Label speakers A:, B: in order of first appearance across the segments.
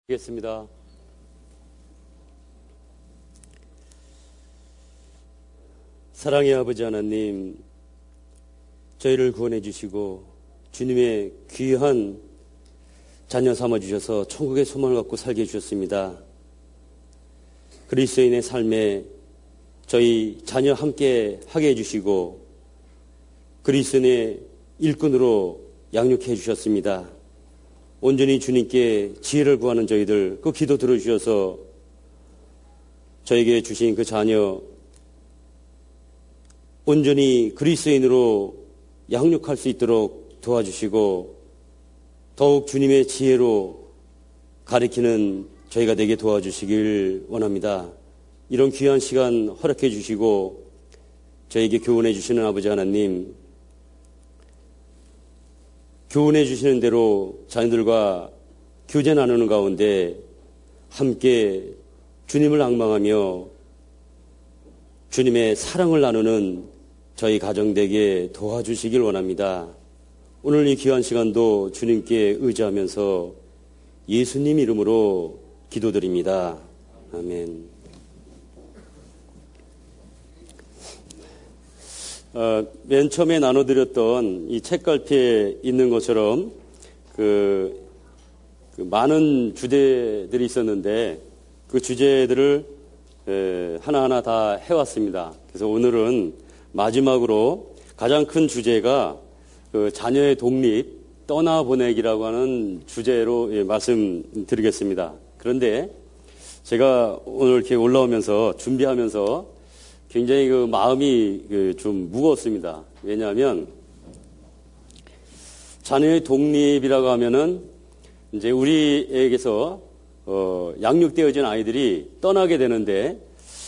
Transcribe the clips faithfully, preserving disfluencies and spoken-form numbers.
A: 하겠습니다. 사랑의 아버지 하나님, 저희를 구원해 주시고 주님의 귀한 자녀 삼아 주셔서 천국의 소망을 갖고 살게 해주셨습니다. 그리스도인의 삶에 저희 자녀 함께 하게 해주시고 그리스도인의 일꾼으로 양육해 주셨습니다. 온전히 주님께 지혜를 구하는 저희들 그 기도 들어주셔서 저에게 주신 그 자녀 온전히 그리스도인으로 양육할 수 있도록 도와주시고 더욱 주님의 지혜로 가리키는 저희가 되게 도와주시길 원합니다. 이런 귀한 시간 허락해 주시고 저에게 교훈해 주시는 아버지 하나님, 교훈해 주시는 대로 자녀들과 교제 나누는 가운데 함께 주님을 앙망하며 주님의 사랑을 나누는 저희 가정 되게 도와주시길 원합니다. 오늘 이 귀한 시간도 주님께 의지하면서 예수님 이름으로 기도드립니다. 아멘. 어, 맨 처음에 나눠드렸던 이 책갈피에 있는 것처럼 그, 그 많은 주제들이 있었는데 그 주제들을 에, 하나하나 다 해왔습니다. 그래서 오늘은 마지막으로 가장 큰 주제가 그 자녀의 독립, 떠나보내기라고 하는 주제로 예, 말씀드리겠습니다. 그런데 제가 오늘 이렇게 올라오면서 준비하면서 굉장히 그 마음이 그 좀 무거웠습니다. 왜냐하면 자녀의 독립이라고 하면은 이제 우리에게서 어, 양육되어진 아이들이 떠나게 되는데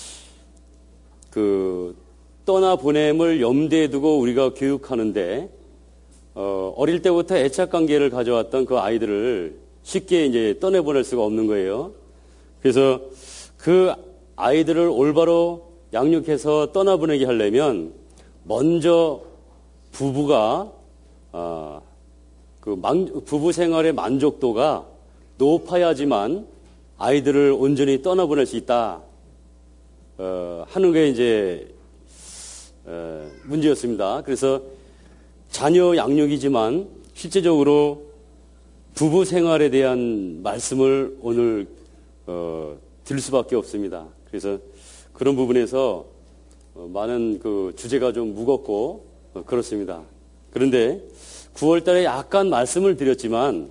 A: 그 떠나 보냄을 염두에 두고 우리가 교육하는데 어, 어릴 때부터 애착 관계를 가져왔던 그 아이들을 쉽게 이제 떠내보낼 수가 없는 거예요. 그래서 그 아이들을 올바로 양육해서 떠나보내게 하려면 먼저 부부가 아, 그 만, 부부 생활의 만족도가 높아야지만 아이들을 온전히 떠나보낼 수 있다 어, 하는 게 이제 어, 문제였습니다. 그래서 자녀 양육이지만 실제적으로 부부 생활에 대한 말씀을 오늘 어, 드릴 수밖에 없습니다. 그래서 그런 부분에서 많은 그 주제가 좀 무겁고 그렇습니다. 그런데 구월 달에 약간 말씀을 드렸지만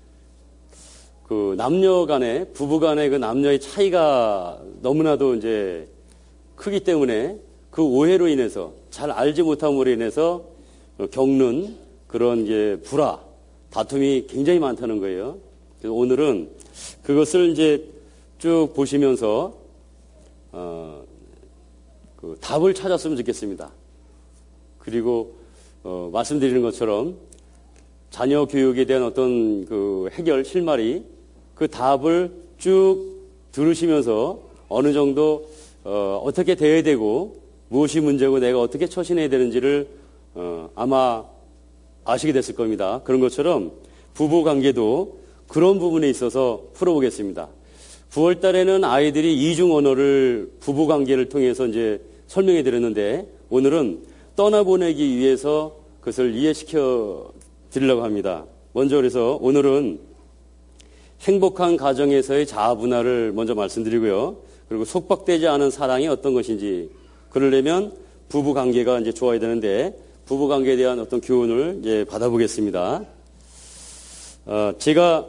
A: 그 남녀 간에, 부부 간의 그 남녀의 차이가 너무나도 이제 크기 때문에 그 오해로 인해서 잘 알지 못함으로 인해서 겪는 그런 이제 불화, 다툼이 굉장히 많다는 거예요. 그래서 오늘은 그것을 이제 쭉 보시면서 어, 그 답을 찾았으면 좋겠습니다. 그리고 어, 말씀드리는 것처럼 자녀 교육에 대한 어떤 그 해결 실마리 그 답을 쭉 들으시면서 어느 정도 어, 어떻게 대해야 되고 무엇이 문제고 내가 어떻게 처신해야 되는지를 어, 아마 아시게 됐을 겁니다. 그런 것처럼 부부 관계도 그런 부분에 있어서 풀어보겠습니다. 구월 달에는 아이들이 이중 언어를 부부 관계를 통해서 이제 설명해 드렸는데 오늘은 떠나보내기 위해서 그것을 이해시켜 드리려고 합니다. 먼저 그래서 오늘은 행복한 가정에서의 자아 분할을 먼저 말씀드리고요. 그리고 속박되지 않은 사랑이 어떤 것인지 그러려면 부부 관계가 이제 좋아야 되는데 부부 관계에 대한 어떤 교훈을 이제 받아보겠습니다. 어, 제가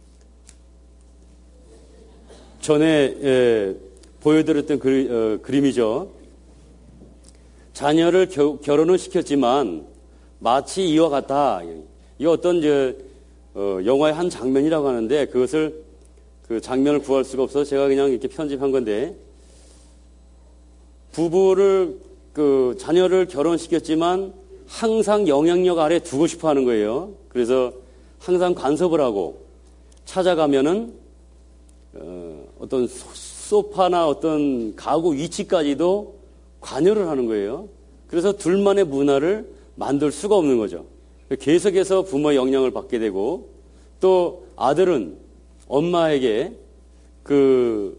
A: 전에 예, 보여드렸던 그리, 어, 그림이죠. 자녀를 겨, 결혼을 시켰지만 마치 이와 같다. 이 어떤 저, 어, 영화의 한 장면이라고 하는데 그것을 그 장면을 구할 수가 없어서 제가 그냥 이렇게 편집한 건데 부부를 그 자녀를 결혼시켰지만 항상 영향력 아래 두고 싶어 하는 거예요. 그래서 항상 간섭을 하고 찾아가면은 어, 어떤 소파나 어떤 가구 위치까지도 관여를 하는 거예요. 그래서 둘만의 문화를 만들 수가 없는 거죠. 계속해서 부모의 영향을 받게 되고 또 아들은 엄마에게 그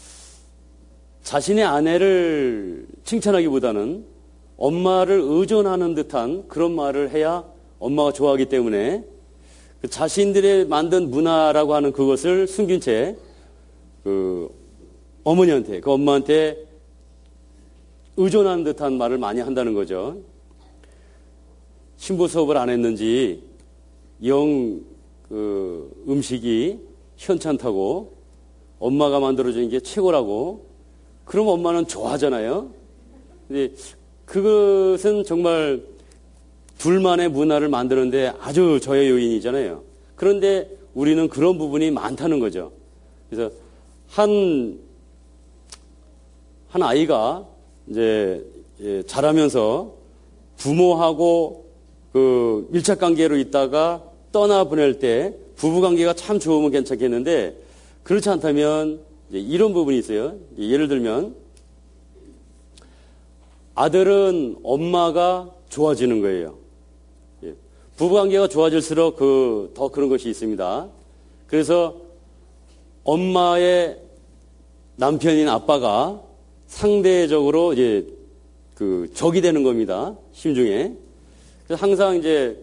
A: 자신의 아내를 칭찬하기보다는 엄마를 의존하는 듯한 그런 말을 해야 엄마가 좋아하기 때문에 그 자신들의 만든 문화라고 하는 그것을 숨긴 채 그 어머니한테, 그 엄마한테 의존하는 듯한 말을 많이 한다는 거죠. 신부 수업을 안 했는지 영 그 음식이 현찮다고 엄마가 만들어준 게 최고라고 그럼 엄마는 좋아하잖아요. 근데 그것은 정말 둘만의 문화를 만드는데 아주 저의 요인이잖아요. 그런데 우리는 그런 부분이 많다는 거죠. 그래서 한, 한 아이가 이제 자라면서 부모하고 그 밀착 관계로 있다가 떠나 보낼 때 부부 관계가 참 좋으면 괜찮겠는데 그렇지 않다면 이런 부분이 있어요. 예를 들면 아들은 엄마가 좋아지는 거예요. 부부 관계가 좋아질수록 그 더 그런 것이 있습니다. 그래서 엄마의 남편인 아빠가 상대적으로 이제 그 적이 되는 겁니다. 심중에. 그래서 항상 이제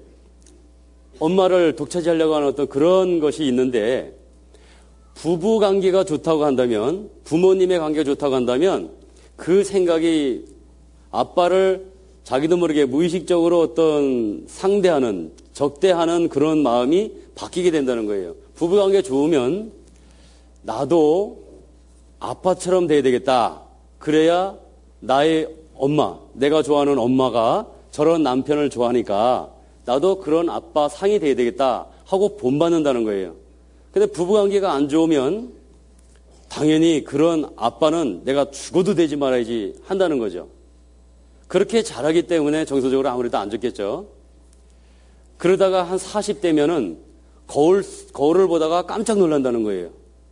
A: 엄마를 독차지하려고 하는 어떤 그런 것이 있는데 부부 관계가 좋다고 한다면 부모님의 관계가 좋다고 한다면 그 생각이 아빠를 자기도 모르게 무의식적으로 어떤 상대하는 적대하는 그런 마음이 바뀌게 된다는 거예요. 부부 관계가 좋으면 나도 아빠처럼 돼야 되겠다. 그래야 나의 엄마, 내가 좋아하는 엄마가 저런 남편을 좋아하니까 나도 그런 아빠 상이 돼야 되겠다 하고 본받는다는 거예요. 근데 부부관계가 안 좋으면 당연히 그런 아빠는 내가 죽어도 되지 말아야지 한다는 거죠. 그렇게 자라기 때문에 정서적으로 아무래도 안 좋겠죠. 그러다가 한 사십 대면은 거울, 거울을 보다가 깜짝 놀란다는 거예요.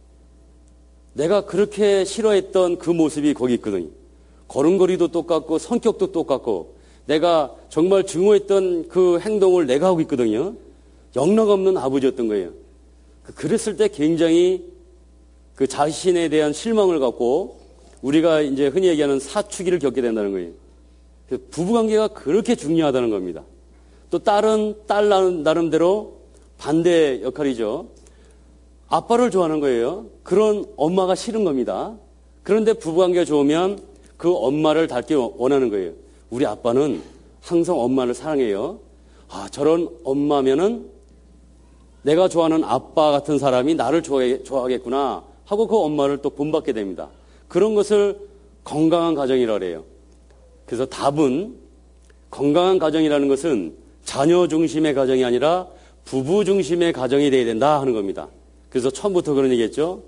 A: 내가 그렇게 싫어했던 그 모습이 거기 있거든요. 걸음걸이도 똑같고 성격도 똑같고 내가 정말 증오했던 그 행동을 내가 하고 있거든요. 영락없는 아버지였던 거예요. 그랬을 때 굉장히 그 자신에 대한 실망을 갖고 우리가 이제 흔히 얘기하는 사춘기를 겪게 된다는 거예요. 부부관계가 그렇게 중요하다는 겁니다. 또 딸은 딸 나름대로 반대 역할이죠. 아빠를 좋아하는 거예요. 그런 엄마가 싫은 겁니다. 그런데 부부관계가 좋으면 그 엄마를 닮기 원하는 거예요. 우리 아빠는 항상 엄마를 사랑해요. 아, 저런 엄마면은 내가 좋아하는 아빠 같은 사람이 나를 좋아해, 좋아하겠구나 하고 그 엄마를 또 본받게 됩니다. 그런 것을 건강한 가정이라고 해요. 그래서 답은 건강한 가정이라는 것은 자녀 중심의 가정이 아니라 부부 중심의 가정이 되어야 된다 하는 겁니다. 그래서 처음부터 그런 얘기했죠.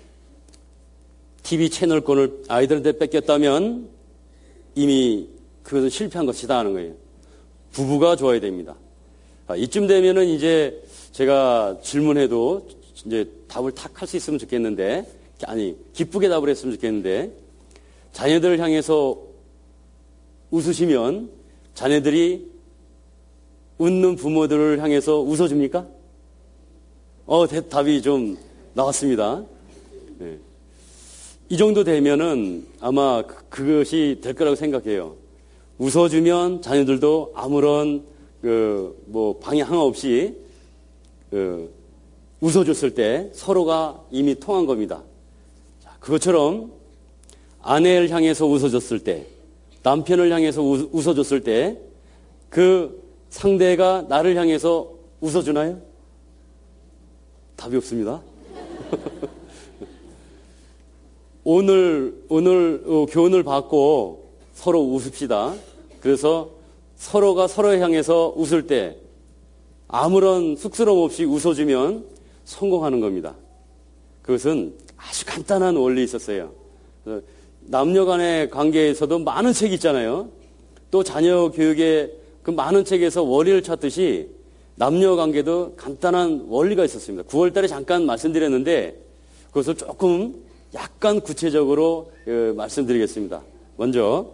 A: 티비 채널권을 아이들한테 뺏겼다면 이미 그것은 실패한 것이다 하는 거예요. 부부가 좋아야 됩니다. 아, 이쯤 되면은 이제 제가 질문해도 이제 답을 탁 할 수 있으면 좋겠는데, 아니, 기쁘게 답을 했으면 좋겠는데, 자녀들을 향해서 웃으시면 자녀들이 웃는 부모들을 향해서 웃어줍니까? 어, 대, 답이 좀 나왔습니다. 네. 이 정도 되면은 아마 그, 그것이 될 거라고 생각해요. 웃어주면 자녀들도 아무런 그 뭐 방향 없이 그 웃어줬을 때 서로가 이미 통한 겁니다. 자, 그것처럼 아내를 향해서 웃어줬을 때, 남편을 향해서 우, 웃어줬을 때 그 상대가 나를 향해서 웃어주나요? 답이 없습니다. 오늘 오늘 어, 교훈을 받고 서로 웃읍시다. 그래서 서로가 서로를 향해서 웃을 때 아무런 쑥스러움 없이 웃어주면 성공하는 겁니다. 그것은 아주 간단한 원리 있었어요. 남녀 간의 관계에서도 많은 책이 있잖아요. 또 자녀 교육에 그 많은 책에서 원리를 찾듯이 남녀 관계도 간단한 원리가 있었습니다. 구월 달에 잠깐 말씀드렸는데 그것을 조금 약간 구체적으로 어, 말씀드리겠습니다. 먼저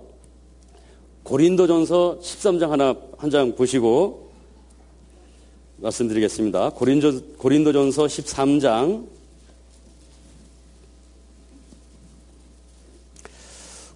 A: 고린도전서 십삼 장 하나 한 장 보시고 말씀드리겠습니다. 고린도, 고린도전서 십삼 장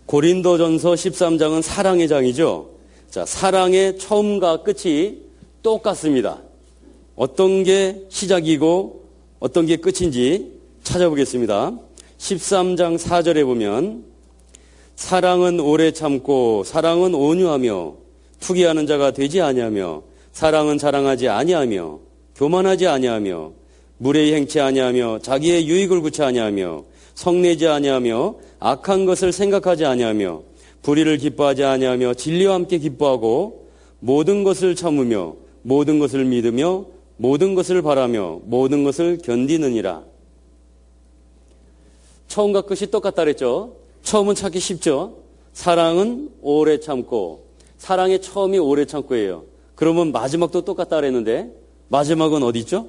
A: 고린도전서 십삼 장은 사랑의 장이죠. 자, 사랑의 처음과 끝이 똑같습니다. 어떤 게 시작이고 어떤 게 끝인지 찾아보겠습니다. 십삼 장 사 절에 보면 사랑은 오래 참고 사랑은 온유하며 투기하는 자가 되지 아니하며 사랑은 자랑하지 아니하며 교만하지 아니하며 무례히 행치 아니하며 자기의 유익을 구치 아니하며 성내지 아니하며 악한 것을 생각하지 아니하며 불의를 기뻐하지 아니하며 진리와 함께 기뻐하고 모든 것을 참으며 모든 것을 믿으며 모든 것을 바라며 모든 것을 견디느니라. 처음과 끝이 똑같다 그랬죠. 처음은 찾기 쉽죠. 사랑은 오래 참고, 사랑의 처음이 오래 참고예요. 그러면 마지막도 똑같다 그랬는데 마지막은 어디 있죠?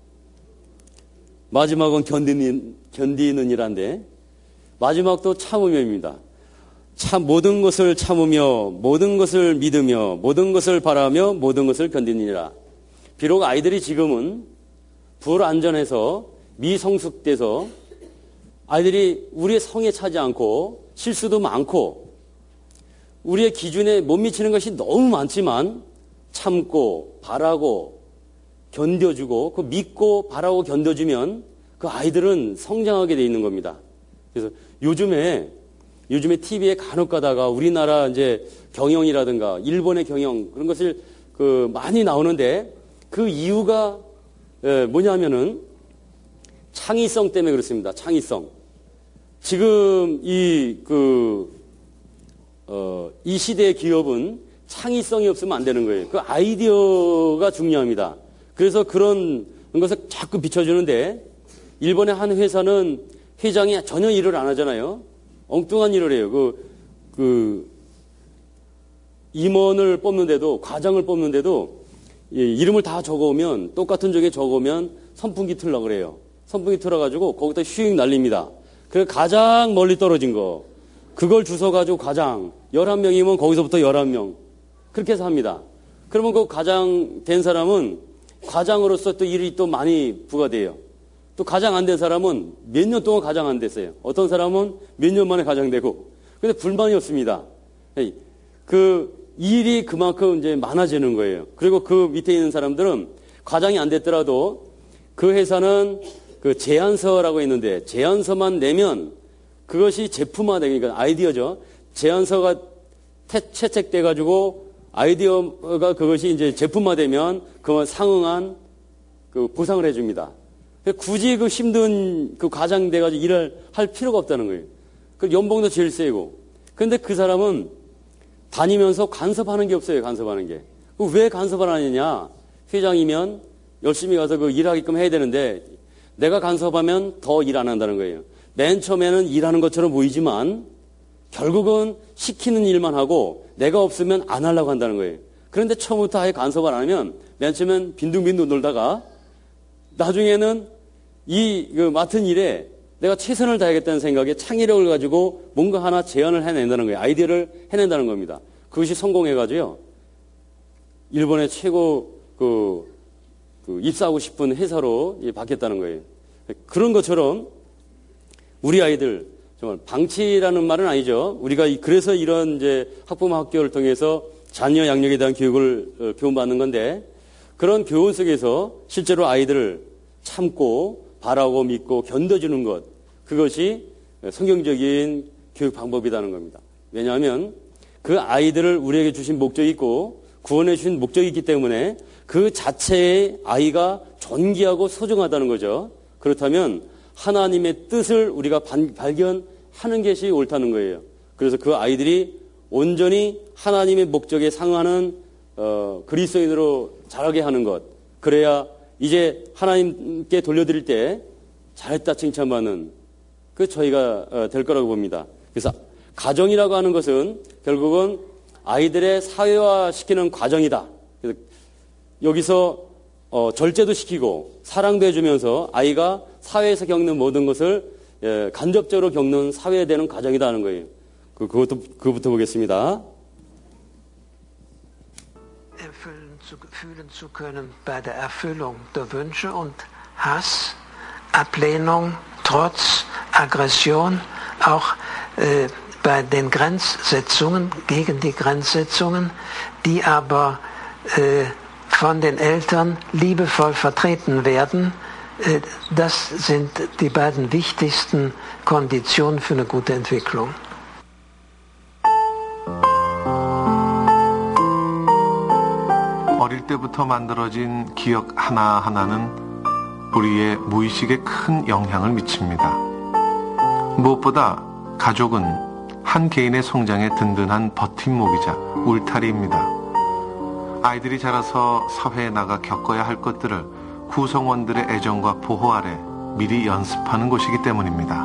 A: 마지막은 견디는, 견디는이란데 마지막도 참으며입니다. 참 모든 것을 참으며 모든 것을 믿으며 모든 것을 바라며 모든 것을 견디느니라. 비록 아이들이 지금은 불안전해서 미성숙돼서 아이들이 우리의 성에 차지 않고 실수도 많고 우리의 기준에 못 미치는 것이 너무 많지만 참고 바라고 견뎌주고 그 믿고 바라고 견뎌주면 그 아이들은 성장하게 돼 있는 겁니다. 그래서 요즘에 요즘에 티비에 간혹 가다가 우리나라 이제 경영이라든가 일본의 경영 그런 것을 그 많이 나오는데 그 이유가 뭐냐면은 창의성 때문에 그렇습니다. 창의성. 지금 이 그 어, 이 시대의 기업은 창의성이 없으면 안 되는 거예요. 그 아이디어가 중요합니다. 그래서 그런 것을 자꾸 비춰주는데 일본의 한 회사는 회장이 전혀 일을 안 하잖아요. 엉뚱한 일을 해요. 그, 그 임원을 뽑는데도 과장을 뽑는데도 예, 이름을 다 적어오면 똑같은 쪽에 적어오면 선풍기 틀라 그래요. 선풍기 틀어가지고 거기다 휘익 날립니다. 그래서 가장 멀리 떨어진 거 그걸 주워가지고 과장 열한 명이면 거기서부터 열한 명 그렇게 해서 합니다. 그러면 그 과장 된 사람은 과장으로서 또 일이 또 많이 부과돼요. 또 과장 안 된 사람은 몇 년 동안 과장 안 됐어요. 어떤 사람은 몇 년 만에 과장 되고. 근데 불만이 없습니다. 그 일이 그만큼 이제 많아지는 거예요. 그리고 그 밑에 있는 사람들은 과장이 안 됐더라도 그 회사는 그 제안서라고 있는데 제안서만 내면 그것이 제품화되니까 그러니까 아이디어죠. 제안서가 채택돼가지고 아이디어가 그것이 이제 제품화되면 그건 상응한 그 보상을 해줍니다. 굳이 그 힘든 그 과장 돼가지고 일을 할 필요가 없다는 거예요. 그 연봉도 제일 세고. 근데 그 사람은 다니면서 간섭하는 게 없어요. 간섭하는 게. 왜 간섭을 하느냐? 회장이면 열심히 가서 그 일하게끔 해야 되는데 내가 간섭하면 더 일 안 한다는 거예요. 맨 처음에는 일하는 것처럼 보이지만 결국은 시키는 일만 하고 내가 없으면 안 하려고 한다는 거예요. 그런데 처음부터 아예 간섭을 안 하면 맨 처음엔 빈둥빈둥 놀다가 나중에는 이 그 맡은 일에 내가 최선을 다하겠다는 생각에 창의력을 가지고 뭔가 하나 제안을 해낸다는 거예요. 아이디어를 해낸다는 겁니다. 그것이 성공해가지고요. 일본의 최고 그, 그 입사하고 싶은 회사로 바뀌었다는 거예요. 그런 것처럼 우리 아이들 정말 방치라는 말은 아니죠. 우리가 그래서 이런 이제 학부모 학교를 통해서 자녀 양육에 대한 교육을 교훈받는 건데 그런 교훈 속에서 실제로 아이들을 참고 바라고 믿고 견뎌주는 것 그것이 성경적인 교육 방법이라는 겁니다. 왜냐하면 그 아이들을 우리에게 주신 목적이 있고 구원해 주신 목적이 있기 때문에 그 자체의 아이가 존귀하고 소중하다는 거죠. 그렇다면 하나님의 뜻을 우리가 발견하는 것이 옳다는 거예요. 그래서 그 아이들이 온전히 하나님의 목적에 상응하는 어, 그리스도인으로 자라게 하는 것. 그래야 이제 하나님께 돌려드릴 때 잘했다 칭찬받는 그 저희가 어, 될 거라고 봅니다. 그래서 가정이라고 하는 것은 결국은 아이들의 사회화시키는 과정이다. 그래서 여기서 어, 절제도 시키고 사랑도 해주면서 아이가 사회에서 겪는 모든 것을 예, 간접적으로 겪는 사회되는 과정이라는 거예요. 그, 그것도, 그것부터 보겠습니다.
B: Erfüllen zu, fühlen zu können bei der Erfüllung der Wünsche und Hass, Ablehnung, Trotz, Aggression, auch äh, bei den Grenzsetzungen, gegen die Grenzsetzungen, die aber äh, von den Eltern liebevoll vertreten werden. Äh, das sind die beiden wichtigsten Konditionen für eine gute Entwicklung.
C: 어릴 때부터 만들어진 기억 하나하나는 우리의 무의식에 큰 영향을 미칩니다. 무엇보다 가족은 한 개인의 성장에 든든한 버팀목이자 울타리입니다. 아이들이 자라서 사회에 나가 겪어야 할 것들을 구성원들의 애정과 보호 아래 미리 연습하는 곳이기 때문입니다.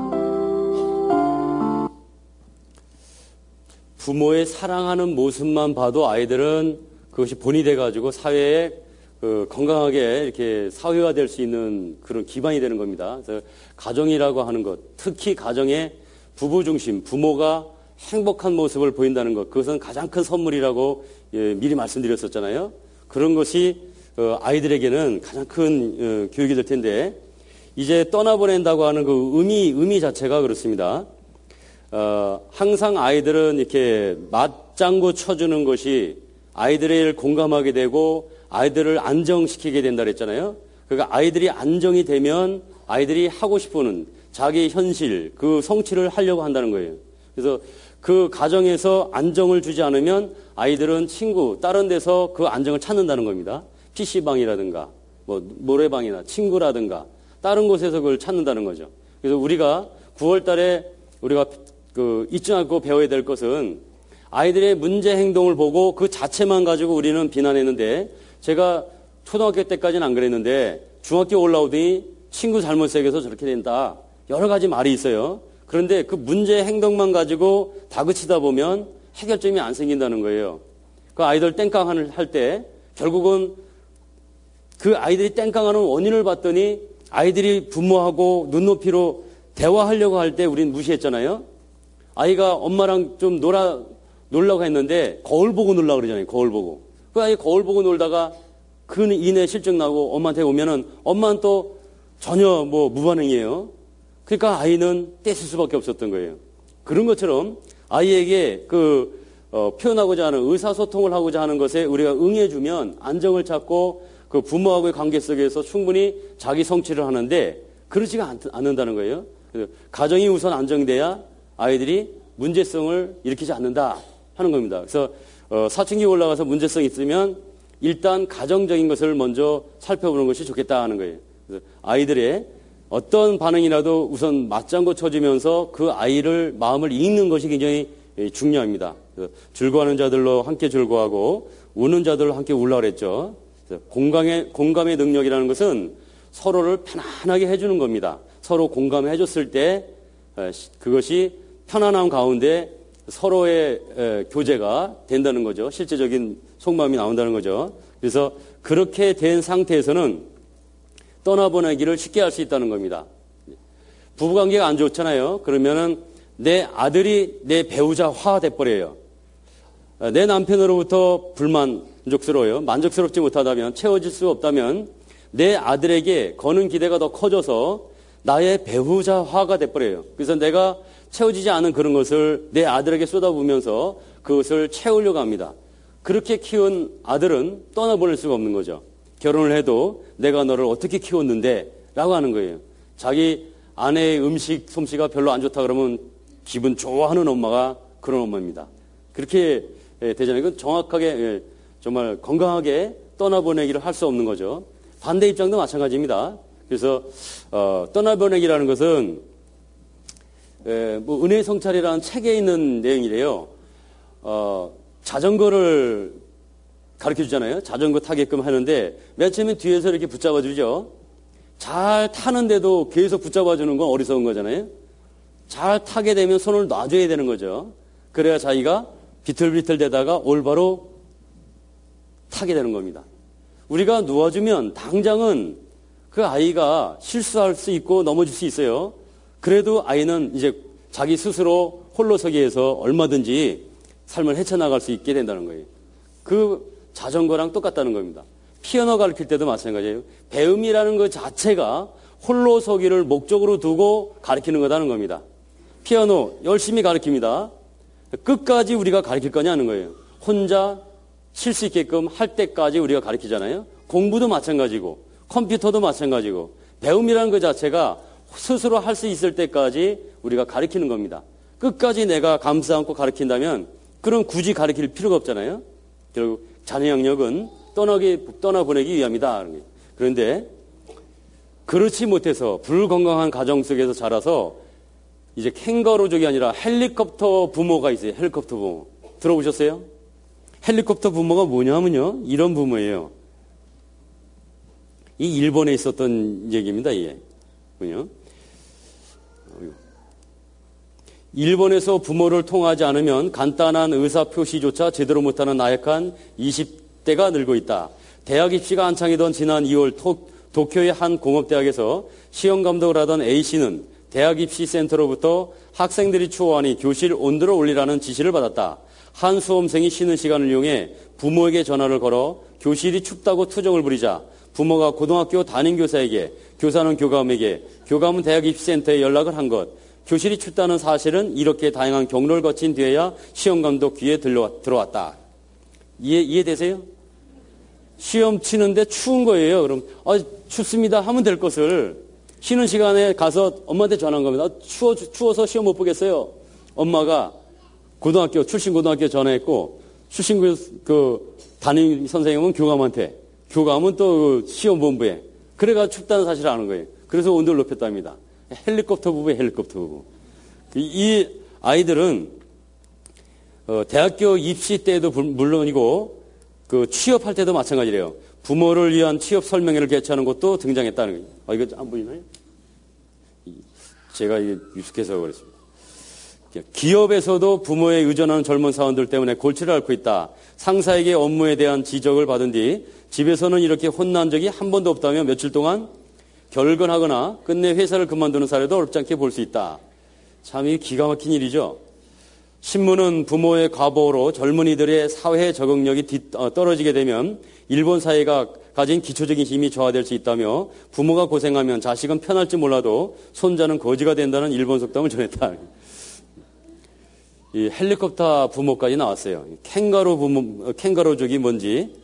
A: 부모의 사랑하는 모습만 봐도 아이들은 그것이 본이 돼가지고 사회에 그 건강하게 이렇게 사회화될 수 있는 그런 기반이 되는 겁니다. 그래서 가정이라고 하는 것, 특히 가정의 부부 중심, 부모가 행복한 모습을 보인다는 것, 그것은 가장 큰 선물이라고 예, 미리 말씀드렸었잖아요. 그런 것이 어, 아이들에게는 가장 큰 어, 교육이 될 텐데 이제 떠나보낸다고 하는 그 의미, 의미 자체가 그렇습니다. 어, 항상 아이들은 이렇게 맞장구 쳐주는 것이 아이들을 공감하게 되고 아이들을 안정시키게 된다 그랬잖아요. 그러니까 아이들이 안정이 되면 아이들이 하고 싶은 자기 현실, 그 성취를 하려고 한다는 거예요. 그래서 그 가정에서 안정을 주지 않으면 아이들은 친구, 다른 데서 그 안정을 찾는다는 겁니다. 피시방이라든가, 뭐, 노래방이나 친구라든가, 다른 곳에서 그걸 찾는다는 거죠. 그래서 우리가 구월 달에 우리가 그 잊지 않고 배워야 될 것은 아이들의 문제 행동을 보고 그 자체만 가지고 우리는 비난했는데 제가 초등학교 때까지는 안 그랬는데 중학교 올라오더니 친구 잘못 새겨서 저렇게 된다. 여러 가지 말이 있어요. 그런데 그 문제 행동만 가지고 다그치다 보면 해결점이 안 생긴다는 거예요. 그 아이들 땡깡을 할 때 결국은 그 아이들이 땡깡하는 원인을 봤더니 아이들이 부모하고 눈높이로 대화하려고 할 때 우린 무시했잖아요. 아이가 엄마랑 좀 놀아 놀라고 했는데 거울 보고 놀라고 그러잖아요. 거울 보고. 그 아이 거울 보고 놀다가 그 이내 실증 나고 엄마한테 오면은 엄마는 또 전혀 뭐 무반응이에요. 그러니까 아이는 떼쓸 수밖에 없었던 거예요. 그런 것처럼 아이에게 그 어, 표현하고자 하는 의사소통을 하고자 하는 것에 우리가 응해주면 안정을 찾고 그 부모하고의 관계 속에서 충분히 자기 성취를 하는데 그렇지가 않, 않는다는 거예요. 그래서 가정이 우선 안정돼야 아이들이 문제성을 일으키지 않는다 하는 겁니다. 그래서 어, 사춘기 올라가서 문제성이 있으면 일단 가정적인 것을 먼저 살펴보는 것이 좋겠다 하는 거예요. 그래서 아이들의 어떤 반응이라도 우선 맞장구 쳐주면서 그 아이를 마음을 읽는 것이 굉장히 중요합니다. 즐거워하는 자들로 함께 즐거워하고 우는 자들로 함께 울라 그랬죠. 공감의, 공감의 능력이라는 것은 서로를 편안하게 해주는 겁니다. 서로 공감해 줬을 때 그것이 편안함 가운데 서로의 교제가 된다는 거죠. 실제적인 속마음이 나온다는 거죠. 그래서 그렇게 된 상태에서는 떠나보내기를 쉽게 할 수 있다는 겁니다. 부부관계가 안 좋잖아요. 그러면은 내 아들이 내 배우자화 돼버려요. 내 남편으로부터 불만족스러워요. 만족스럽지 못하다면, 채워질 수 없다면 내 아들에게 거는 기대가 더 커져서 나의 배우자화가 돼버려요. 그래서 내가 채워지지 않은 그런 것을 내 아들에게 쏟아부으면서 그것을 채우려고 합니다. 그렇게 키운 아들은 떠나보낼 수가 없는 거죠. 결혼을 해도 내가 너를 어떻게 키웠는데 라고 하는 거예요. 자기 아내의 음식 솜씨가 별로 안 좋다 그러면 기분 좋아하는 엄마가 그런 엄마입니다. 그렇게 되잖아요. 이건 정확하게 정말 건강하게 떠나보내기를 할 수 없는 거죠. 반대 입장도 마찬가지입니다. 그래서 어, 떠나보내기라는 것은 에, 뭐 은혜의 성찰이라는 책에 있는 내용이래요. 어, 자전거를 가르쳐 주잖아요. 자전거 타게끔 하는데 맨 처음에 뒤에서 이렇게 붙잡아 주죠. 잘 타는데도 계속 붙잡아 주는 건 어리석은 거잖아요. 잘 타게 되면 손을 놔줘야 되는 거죠. 그래야 자기가 비틀비틀 대다가 올바로 타게 되는 겁니다. 우리가 누워주면 당장은 그 아이가 실수할 수 있고 넘어질 수 있어요. 그래도 아이는 이제 자기 스스로 홀로 서기에서 얼마든지 삶을 헤쳐나갈 수 있게 된다는 거예요. 그 자전거랑 똑같다는 겁니다. 피아노 가르칠 때도 마찬가지예요. 배움이라는 것 자체가 홀로 서기를 목적으로 두고 가르치는 거다는 겁니다. 피아노 열심히 가르칩니다. 끝까지 우리가 가르칠 거냐는 거예요. 혼자 칠 수 있게끔 할 때까지 우리가 가르치잖아요. 공부도 마찬가지고 컴퓨터도 마찬가지고 배움이라는 그 자체가 스스로 할 수 있을 때까지 우리가 가르치는 겁니다. 끝까지 내가 감싸 안고 가르친다면 그럼 굳이 가르칠 필요가 없잖아요. 결국 자녀 양육은 떠나기, 떠나보내기 위함이다. 그런데 그렇지 못해서 불건강한 가정 속에서 자라서 이제 캥거루족이 아니라 헬리콥터 부모가 있어요. 헬리콥터 부모. 들어보셨어요? 헬리콥터 부모가 뭐냐면요. 이런 부모예요. 이 일본에 있었던 얘기입니다. 이게. 뭐냐? 일본에서 부모를 통하지 않으면 간단한 의사 표시조차 제대로 못하는 나약한 이십 대가 늘고 있다. 대학 입시가 한창이던 지난 이월 토, 도쿄의 한 공업대학에서 시험 감독을 하던 A씨는 대학 입시 센터로부터 학생들이 추워하니 교실 온도를 올리라는 지시를 받았다. 한 수험생이 쉬는 시간을 이용해 부모에게 전화를 걸어 교실이 춥다고 투정을 부리자 부모가 고등학교 담임교사에게, 교사는 교감에게, 교감은 대학 입시센터에 연락을 한 것. 교실이 춥다는 사실은 이렇게 다양한 경로를 거친 뒤에야 시험감독 귀에 들어왔다. 이해, 이해되세요? 시험 치는데 추운 거예요. 그럼 아, 춥습니다 하면 될 것을 쉬는 시간에 가서 엄마한테 전화한 겁니다. 아, 추워, 추워서 시험 못 보겠어요. 엄마가 고등학교, 출신 고등학교 전화했고 출신 그, 그 담임 선생님은 교감한테, 교감은 또 시험 본부에. 그래가 춥다는 사실을 아는 거예요. 그래서 온도를 높였답니다. 헬리콥터 부부에 헬리콥터 부부. 이 아이들은 어, 대학교 입시 때도 물론이고 그 취업할 때도 마찬가지래요. 부모를 위한 취업 설명회를 개최하는 것도 등장했다는 거예요. 아, 이거 안 보이나요? 제가 이게 유숙해서 그랬습니다. 기업에서도 부모에 의존하는 젊은 사원들 때문에 골치를 앓고 있다. 상사에게 업무에 대한 지적을 받은 뒤 집에서는 이렇게 혼난 적이 한 번도 없다며 며칠 동안 결근하거나 끝내 회사를 그만두는 사례도 어렵지 않게 볼 수 있다. 참 이 기가 막힌 일이죠. 신문은 부모의 과보로 젊은이들의 사회 적응력이 뒤, 어, 떨어지게 되면 일본 사회가 가진 기초적인 힘이 저하될 수 있다며 부모가 고생하면 자식은 편할지 몰라도 손자는 거지가 된다는 일본 속담을 전했다. 이 헬리콥터 부모까지 나왔어요. 캥거루 부모, 캥거루족이 뭔지.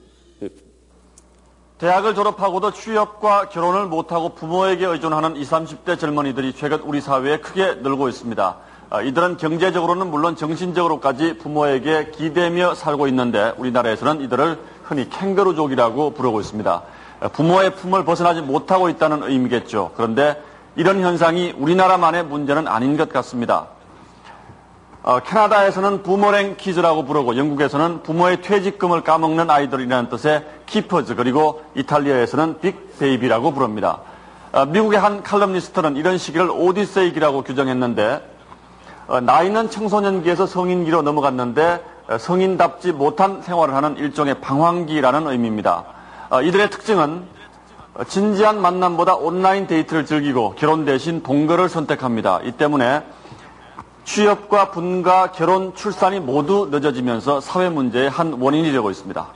D: 대학을 졸업하고도 취업과 결혼을 못하고 부모에게 의존하는 이십, 삼십 대 젊은이들이 최근 우리 사회에 크게 늘고 있습니다. 이들은 경제적으로는 물론 정신적으로까지 부모에게 기대며 살고 있는데 우리나라에서는 이들을 흔히 캥거루족이라고 부르고 있습니다. 부모의 품을 벗어나지 못하고 있다는 의미겠죠. 그런데 이런 현상이 우리나라만의 문제는 아닌 것 같습니다. 어, 캐나다에서는 부모랭 키즈라고 부르고 영국에서는 부모의 퇴직금을 까먹는 아이들이라는 뜻의 키퍼즈, 그리고 이탈리아에서는 빅베이비라고 부릅니다. 어, 미국의 한 칼럼니스트는 이런 시기를 오디세이기라고 규정했는데 어, 나이는 청소년기에서 성인기로 넘어갔는데 어, 성인답지 못한 생활을 하는 일종의 방황기라는 의미입니다. 어, 이들의 특징은 어, 진지한 만남보다 온라인 데이트를 즐기고 결혼 대신 동거를 선택합니다. 이 때문에 취업과 분가, 결혼, 출산이 모두 늦어지면서 사회 문제의 한 원인이 되고 있습니다.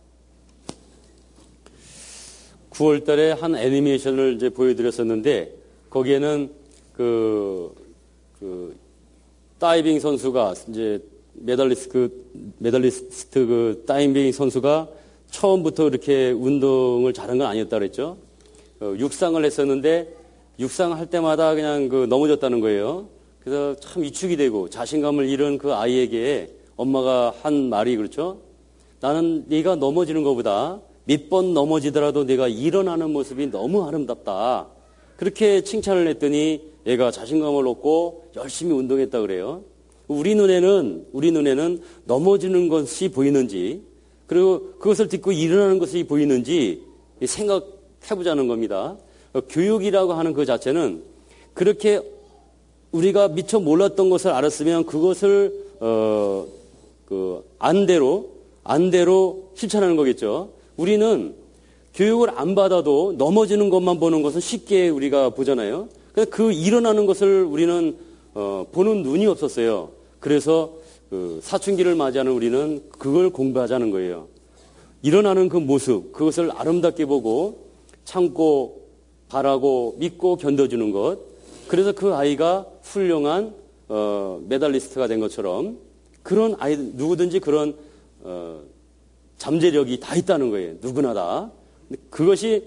A: 구월 달에 한 애니메이션을 이제 보여드렸었는데, 거기에는 그, 그, 다이빙 선수가, 이제, 메달리스트, 그, 메달리스트 그, 다이빙 선수가 처음부터 이렇게 운동을 잘한 건 아니었다 그랬죠. 어, 육상을 했었는데, 육상할 때마다 그냥 그 넘어졌다는 거예요. 그래서 참 위축이 되고 자신감을 잃은 그 아이에게 엄마가 한 말이 그렇죠. 나는 네가 넘어지는 것보다 몇 번 넘어지더라도 네가 일어나는 모습이 너무 아름답다. 그렇게 칭찬을 했더니 얘가 자신감을 얻고 열심히 운동했다 그래요. 우리 눈에는 우리 눈에는 넘어지는 것이 보이는지 그리고 그것을 듣고 일어나는 것이 보이는지 생각해보자는 겁니다. 교육이라고 하는 그 자체는 그렇게 우리가 미처 몰랐던 것을 알았으면 그것을 어, 그 안대로 안대로 실천하는 거겠죠. 우리는 교육을 안 받아도 넘어지는 것만 보는 것은 쉽게 우리가 보잖아요. 그 일어나는 것을 우리는 어, 보는 눈이 없었어요. 그래서 그 사춘기를 맞이하는 우리는 그걸 공부하자는 거예요. 일어나는 그 모습, 그것을 아름답게 보고 참고 바라고 믿고 견뎌주는 것. 그래서 그 아이가 훌륭한 어, 메달리스트가 된 것처럼 그런 아이 누구든지 그런 어, 잠재력이 다 있다는 거예요. 누구나 다. 그것이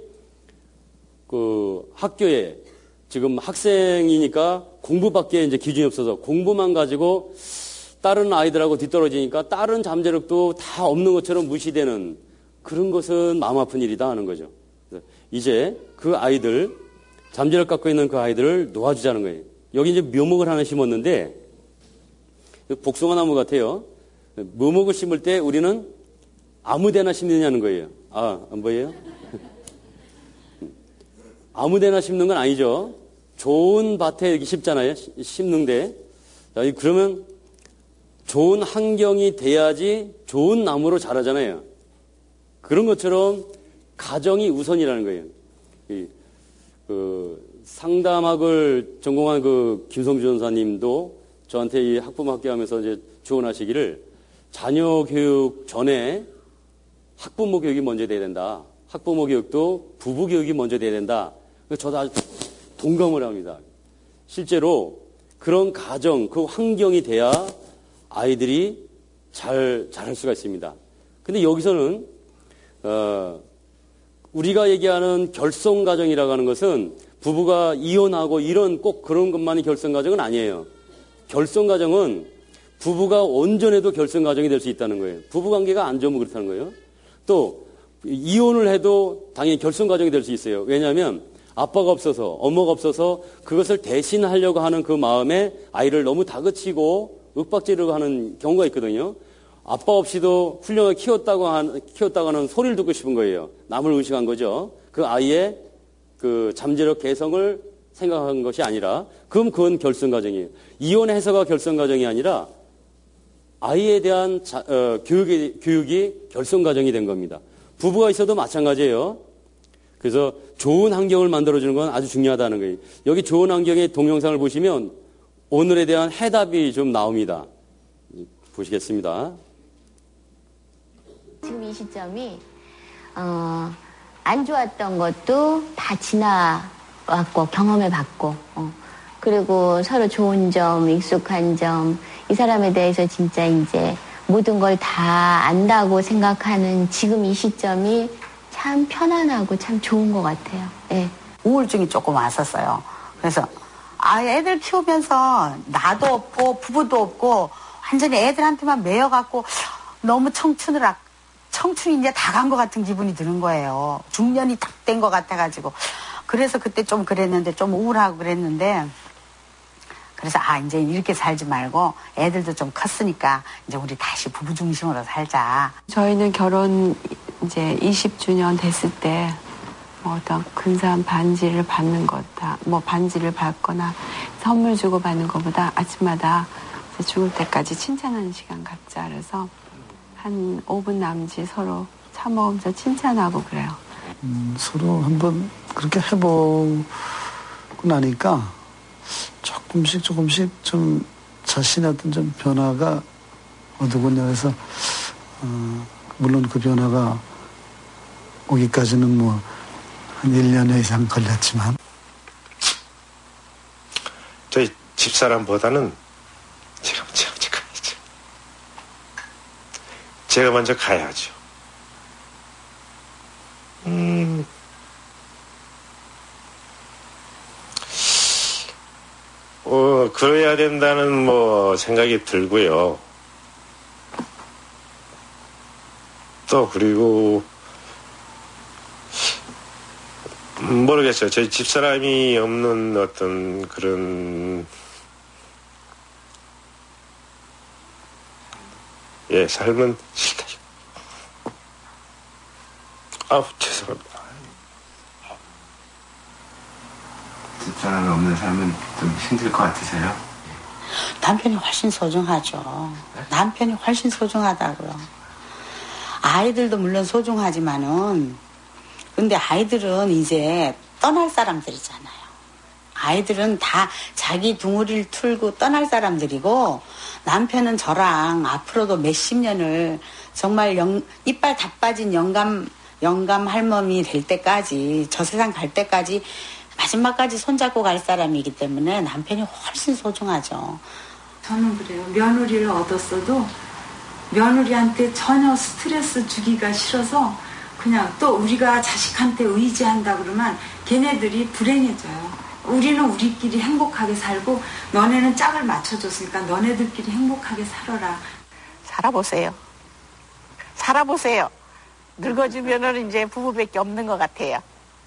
A: 그 학교에 지금 학생이니까 공부밖에 이제 기준이 없어서 공부만 가지고 다른 아이들하고 뒤떨어지니까 다른 잠재력도 다 없는 것처럼 무시되는 그런 것은 마음 아픈 일이다 하는 거죠. 이제 그 아이들, 잠재력 갖고 있는 그 아이들을 놓아주자는 거예요. 여기 이제 묘목을 하나 심었는데 복숭아 나무 같아요. 묘목을 심을 때 우리는 아무 데나 심느냐는 거예요. 아, 안 보여요? 아무 데나 심는 건 아니죠. 좋은 밭에 이렇게 심잖아요. 심는데. 자, 그러면 좋은 환경이 돼야지 좋은 나무로 자라잖아요. 그런 것처럼 가정이 우선이라는 거예요. 이, 그 상담학을 전공한 그 김성주 전사님도 저한테 이 학부모 학교 하면서 이제 조언하시기를 자녀 교육 전에 학부모 교육이 먼저 돼야 된다. 학부모 교육도 부부 교육이 먼저 돼야 된다. 저도 아주 동감을 합니다. 실제로 그런 가정, 그 환경이 돼야 아이들이 잘 자랄 수가 있습니다. 근데 여기서는 어, 우리가 얘기하는 결손가정이라고 하는 것은 부부가 이혼하고 이런 꼭 그런 것만이 결손가정은 아니에요. 결손가정은 부부가 온전해도 결손가정이 될 수 있다는 거예요. 부부관계가 안 좋으면 그렇다는 거예요. 또 이혼을 해도 당연히 결손가정이 될 수 있어요. 왜냐하면 아빠가 없어서 엄마가 없어서 그것을 대신하려고 하는 그 마음에 아이를 너무 다그치고 윽박지르고 하는 경우가 있거든요. 아빠 없이도 훌륭하게 키웠다고 한, 키웠다고는 소리를 듣고 싶은 거예요. 남을 의식한 거죠. 그 아이의 그 잠재력 개성을 생각한 것이 아니라, 그럼 그건 결손가정이에요. 이혼해서가 결손가정이 아니라 아이에 대한 자, 어, 교육이, 교육이 결손가정이 된 겁니다. 부부가 있어도 마찬가지예요. 그래서 좋은 환경을 만들어주는 건 아주 중요하다는 거예요. 여기 좋은 환경의 동영상을 보시면 오늘에 대한 해답이 좀 나옵니다. 보시겠습니다.
E: 지금 이 시점이 어, 안 좋았던 것도 다 지나왔고 경험해봤고 어, 그리고 서로 좋은 점, 익숙한 점, 이 사람에 대해서 진짜 이제 모든 걸 다 안다고 생각하는 지금 이 시점이 참 편안하고 참 좋은 것 같아요. 네.
F: 우울증이 조금 왔었어요. 그래서 아 애들 키우면서 나도 없고 부부도 없고 완전히 애들한테만 매여갖고 너무 청춘을 청춘이 이제 다 간 것 같은 기분이 드는 거예요. 중년이 딱 된 것 같아가지고. 그래서 그때 좀 그랬는데 좀 우울하고 그랬는데 그래서 아 이제 이렇게 살지 말고 애들도 좀 컸으니까 이제 우리 다시 부부 중심으로 살자.
G: 저희는 결혼 이제 이십 주년 됐을 때 뭐 어떤 근사한 반지를 받는 것다, 뭐 반지를 받거나 선물 주고 받는 것보다 아침마다 죽을 때까지 칭찬하는 시간 갖자. 그래서 한 오 분 남짓 서로 차 먹으면서 칭찬하고 그래요.
H: 음, 서로 한번 그렇게 해보고 나니까 조금씩 조금씩 좀 자신의 어떤 좀 변화가 오더군요. 그래서 어, 물론 그 변화가 오기까지는 뭐 한 일 년 이상 걸렸지만
I: 저희 집사람보다는 제가 먼저 가야죠. 제가 먼저 가야죠. 음, 어, 그래야 된다는 뭐 생각이 들고요. 또 그리고 모르겠어요. 저희 집사람이 없는 어떤 그런 예 삶은 싫다. 아우 죄송합니다.
J: 집사람이 없는 삶은 좀 힘들 것 같으세요?
F: 남편이 훨씬 소중하죠. 남편이 훨씬 소중하다고요. 아이들도 물론 소중하지만은 근데 아이들은 이제 떠날 사람들이잖아요. 아이들은 다 자기 둥어리를 틀고 떠날 사람들이고 남편은 저랑 앞으로도 몇십 년을 정말 영, 이빨 다 빠진 영감 영감 할멈이 될 때까지 저 세상 갈 때까지 마지막까지 손잡고 갈 사람이기 때문에 남편이 훨씬 소중하죠.
K: 저는 그래요. 며느리를 얻었어도 며느리한테 전혀 스트레스 주기가 싫어서 그냥 또 우리가 자식한테 의지한다 그러면 걔네들이 불행해져요. 우리는 우리끼리 행복하게 살고 너네는 짝을 맞춰줬으니까 너네들끼리 행복하게 살아라.
L: 살아보세요. 살아보세요. 늙어지면은 이제 부부밖에 없는 것 같아요.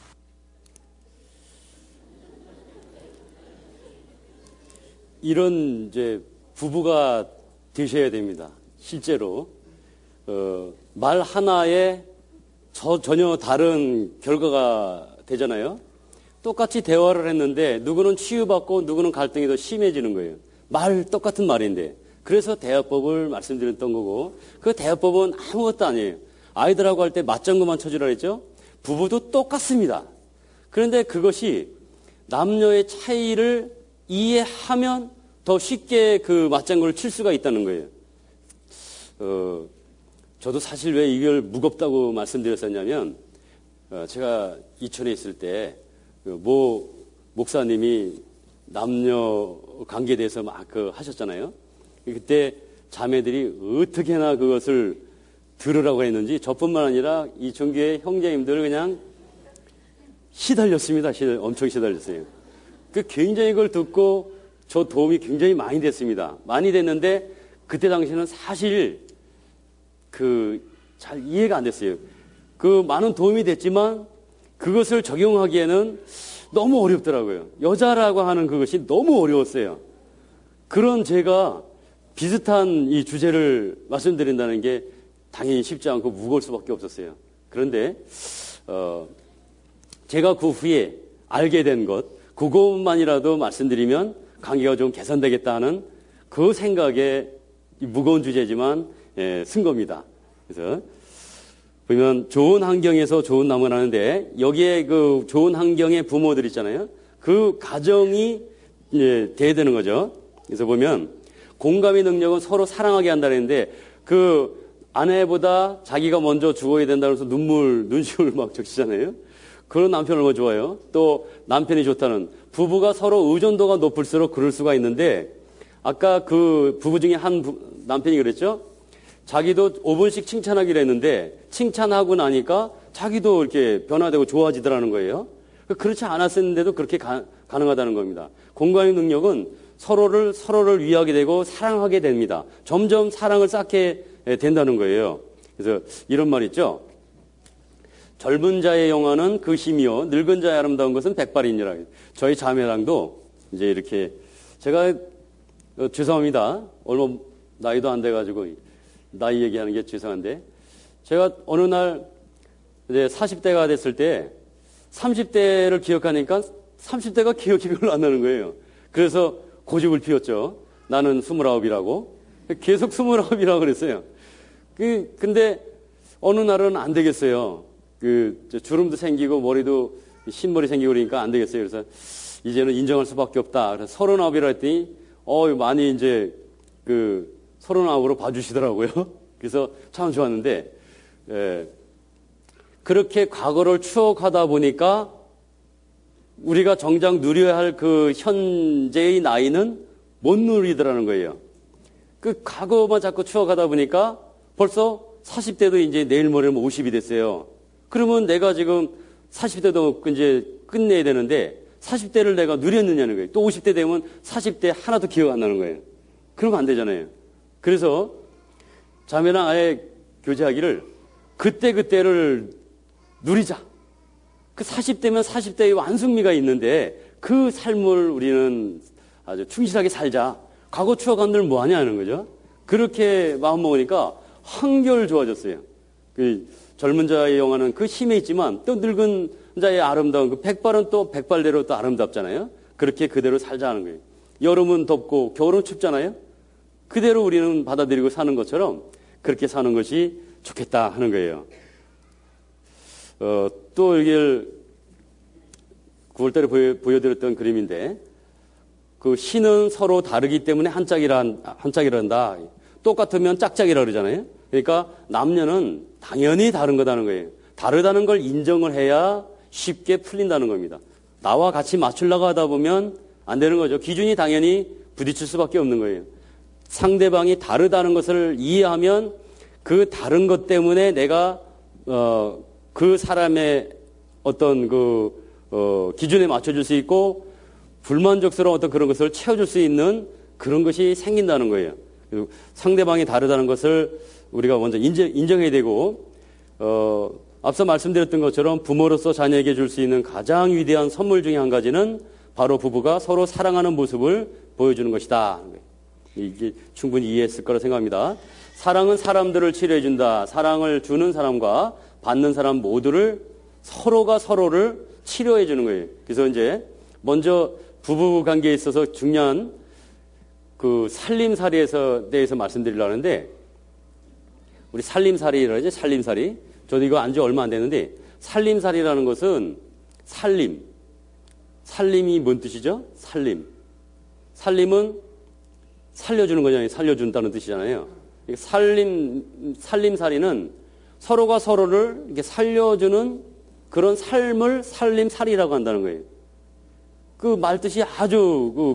A: 이런 이제 부부가 되셔야 됩니다. 실제로 어, 말 하나에 저, 전혀 다른 결과가 되잖아요. 똑같이 대화를 했는데 누구는 치유받고 누구는 갈등이 더 심해지는 거예요. 말 똑같은 말인데. 그래서 대화법을 말씀드렸던 거고 그 대화법은 아무것도 아니에요. 아이들하고 할 때 맞장구만 쳐주라 했죠. 부부도 똑같습니다. 그런데 그것이 남녀의 차이를 이해하면 더 쉽게 그 맞장구를 칠 수가 있다는 거예요. 어, 저도 사실 왜 이걸 무겁다고 말씀드렸었냐면 어, 제가 이천에 있을 때 모 목사님이 남녀 관계에 대해서 막 그 하셨잖아요. 그때 자매들이 어떻게나 그것을 들으라고 했는지 저뿐만 아니라 이 종교의 형제님들을 그냥 시달렸습니다. 시달, 엄청 시달렸어요. 그 굉장히 그걸 듣고 저 도움이 굉장히 많이 됐습니다. 많이 됐는데 그때 당시에는 사실 그 잘 이해가 안 됐어요. 그 많은 도움이 됐지만 그것을 적용하기에는 너무 어렵더라고요. 여자라고 하는 그것이 너무 어려웠어요. 그런 제가 비슷한 이 주제를 말씀드린다는 게 당연히 쉽지 않고 무거울 수밖에 없었어요. 그런데 어, 제가 그 후에 알게 된 것, 그것만이라도 말씀드리면 관계가 좀 개선되겠다 하는 그 생각에 무거운 주제지만 예, 쓴 겁니다. 그래서 보면 좋은 환경에서 좋은 나무를 하는데 여기에 그 좋은 환경의 부모들 있잖아요. 그 가정이 예, 돼야 되는 거죠. 그래서 보면 공감의 능력은 서로 사랑하게 한다는데 그 아내보다 자기가 먼저 죽어야 된다면서 눈물, 눈시울 막 적시잖아요. 그런 남편 얼마나 좋아요. 또 남편이 좋다는 부부가 서로 의존도가 높을수록 그럴 수가 있는데 아까 그 부부 중에 한 부, 남편이 그랬죠. 자기도 오 분씩 칭찬하기로 했는데 칭찬하고 나니까 자기도 이렇게 변화되고 좋아지더라는 거예요. 그렇지 않았었는데도 그렇게 가, 가능하다는 겁니다. 공감의 능력은 서로를 서로를 위하게 되고 사랑하게 됩니다. 점점 사랑을 쌓게 된다는 거예요. 그래서 이런 말 있죠. 젊은 자의 영화는 그 힘이요 늙은 자의 아름다운 것은 백발이니라. 저희 자매랑도 이제 이렇게 제가 어, 죄송합니다. 얼마 나이도 안 돼가지고 나이 얘기하는 게 죄송한데 제가 어느 날 이제 사십 대가 됐을 때 삼십 대를 기억하니까 삼십 대가 기억이 별로 안 나는 거예요. 그래서 고집을 피웠죠. 나는 스물아홉이라고 계속 스물아홉이라고 그랬어요. 그 근데 어느 날은 안 되겠어요. 그 주름도 생기고 머리도 흰머리 생기고 그러니까 안 되겠어요. 그래서 이제는 인정할 수밖에 없다. 그래서 서른아홉이라 했더니 어 많이 이제 그 서른아홉으로 봐주시더라고요. 그래서 참 좋았는데 예, 그렇게 과거를 추억하다 보니까 우리가 정작 누려야 할 그 현재의 나이는 못 누리더라는 거예요. 그 과거만 자꾸 추억하다 보니까 벌써 사십 대도 이제 내일 모레면 오십이 됐어요. 그러면 내가 지금 사십 대도 이제 끝내야 되는데 사십 대를 내가 누렸느냐는 거예요. 또 오십 대 되면 사십 대 하나도 기억 안 나는 거예요. 그러면 안 되잖아요. 그래서 자매랑 아예 교제하기를 그때그때를 누리자. 그 사십 대면 사십 대의 완승미가 있는데 그 삶을 우리는 아주 충실하게 살자. 과거 추억한들 뭐하냐 하는 거죠. 그렇게 마음 먹으니까 한결 좋아졌어요. 그 젊은 자의 영화는 그 힘에 있지만 또 늙은 자의 아름다운 그 백발은 또 백발대로 또 아름답잖아요. 그렇게 그대로 살자 하는 거예요. 여름은 덥고 겨울은 춥잖아요. 그대로 우리는 받아들이고 사는 것처럼 그렇게 사는 것이 좋겠다 하는 거예요. 어, 또 이게 구월달에 보여, 보여드렸던 그림인데 그 신은 서로 다르기 때문에 한짝이란, 한짝이란다. 똑같으면 짝짝이라 그러잖아요. 그러니까 남녀는 당연히 다른 거다는 거예요. 다르다는 걸 인정을 해야 쉽게 풀린다는 겁니다. 나와 같이 맞추려고 하다 보면 안 되는 거죠. 기준이 당연히 부딪힐 수밖에 없는 거예요. 상대방이 다르다는 것을 이해하면 그 다른 것 때문에 내가 어, 그 사람의 어떤 그 어, 기준에 맞춰줄 수 있고 불만족스러운 어떤 그런 것을 채워줄 수 있는 그런 것이 생긴다는 거예요. 그리고 상대방이 다르다는 것을 우리가 먼저 인정, 인정해야 되고 어, 앞서 말씀드렸던 것처럼 부모로서 자녀에게 줄 수 있는 가장 위대한 선물 중에 한 가지는 바로 부부가 서로 사랑하는 모습을 보여주는 것이다. 이게 충분히 이해했을 거라 생각합니다. 사랑은 사람들을 치료해준다. 사랑을 주는 사람과 받는 사람 모두를 서로가 서로를 치료해주는 거예요. 그래서 이제 먼저 부부 관계에 있어서 중요한 그 살림살이에서 대해서 말씀드리려고 하는데 우리 살림살이라고 하죠. 살림살이. 저도 이거 안 지 얼마 안 됐는데 살림살이라는 것은 살림. 살림이 뭔 뜻이죠? 살림. 살림은 살려주는 거잖아요. 살려준다는 뜻이잖아요. 살림, 살림살이는 서로가 서로를 이렇게 살려주는 그런 삶을 살림살이라고 한다는 거예요. 그 말뜻이 아주 그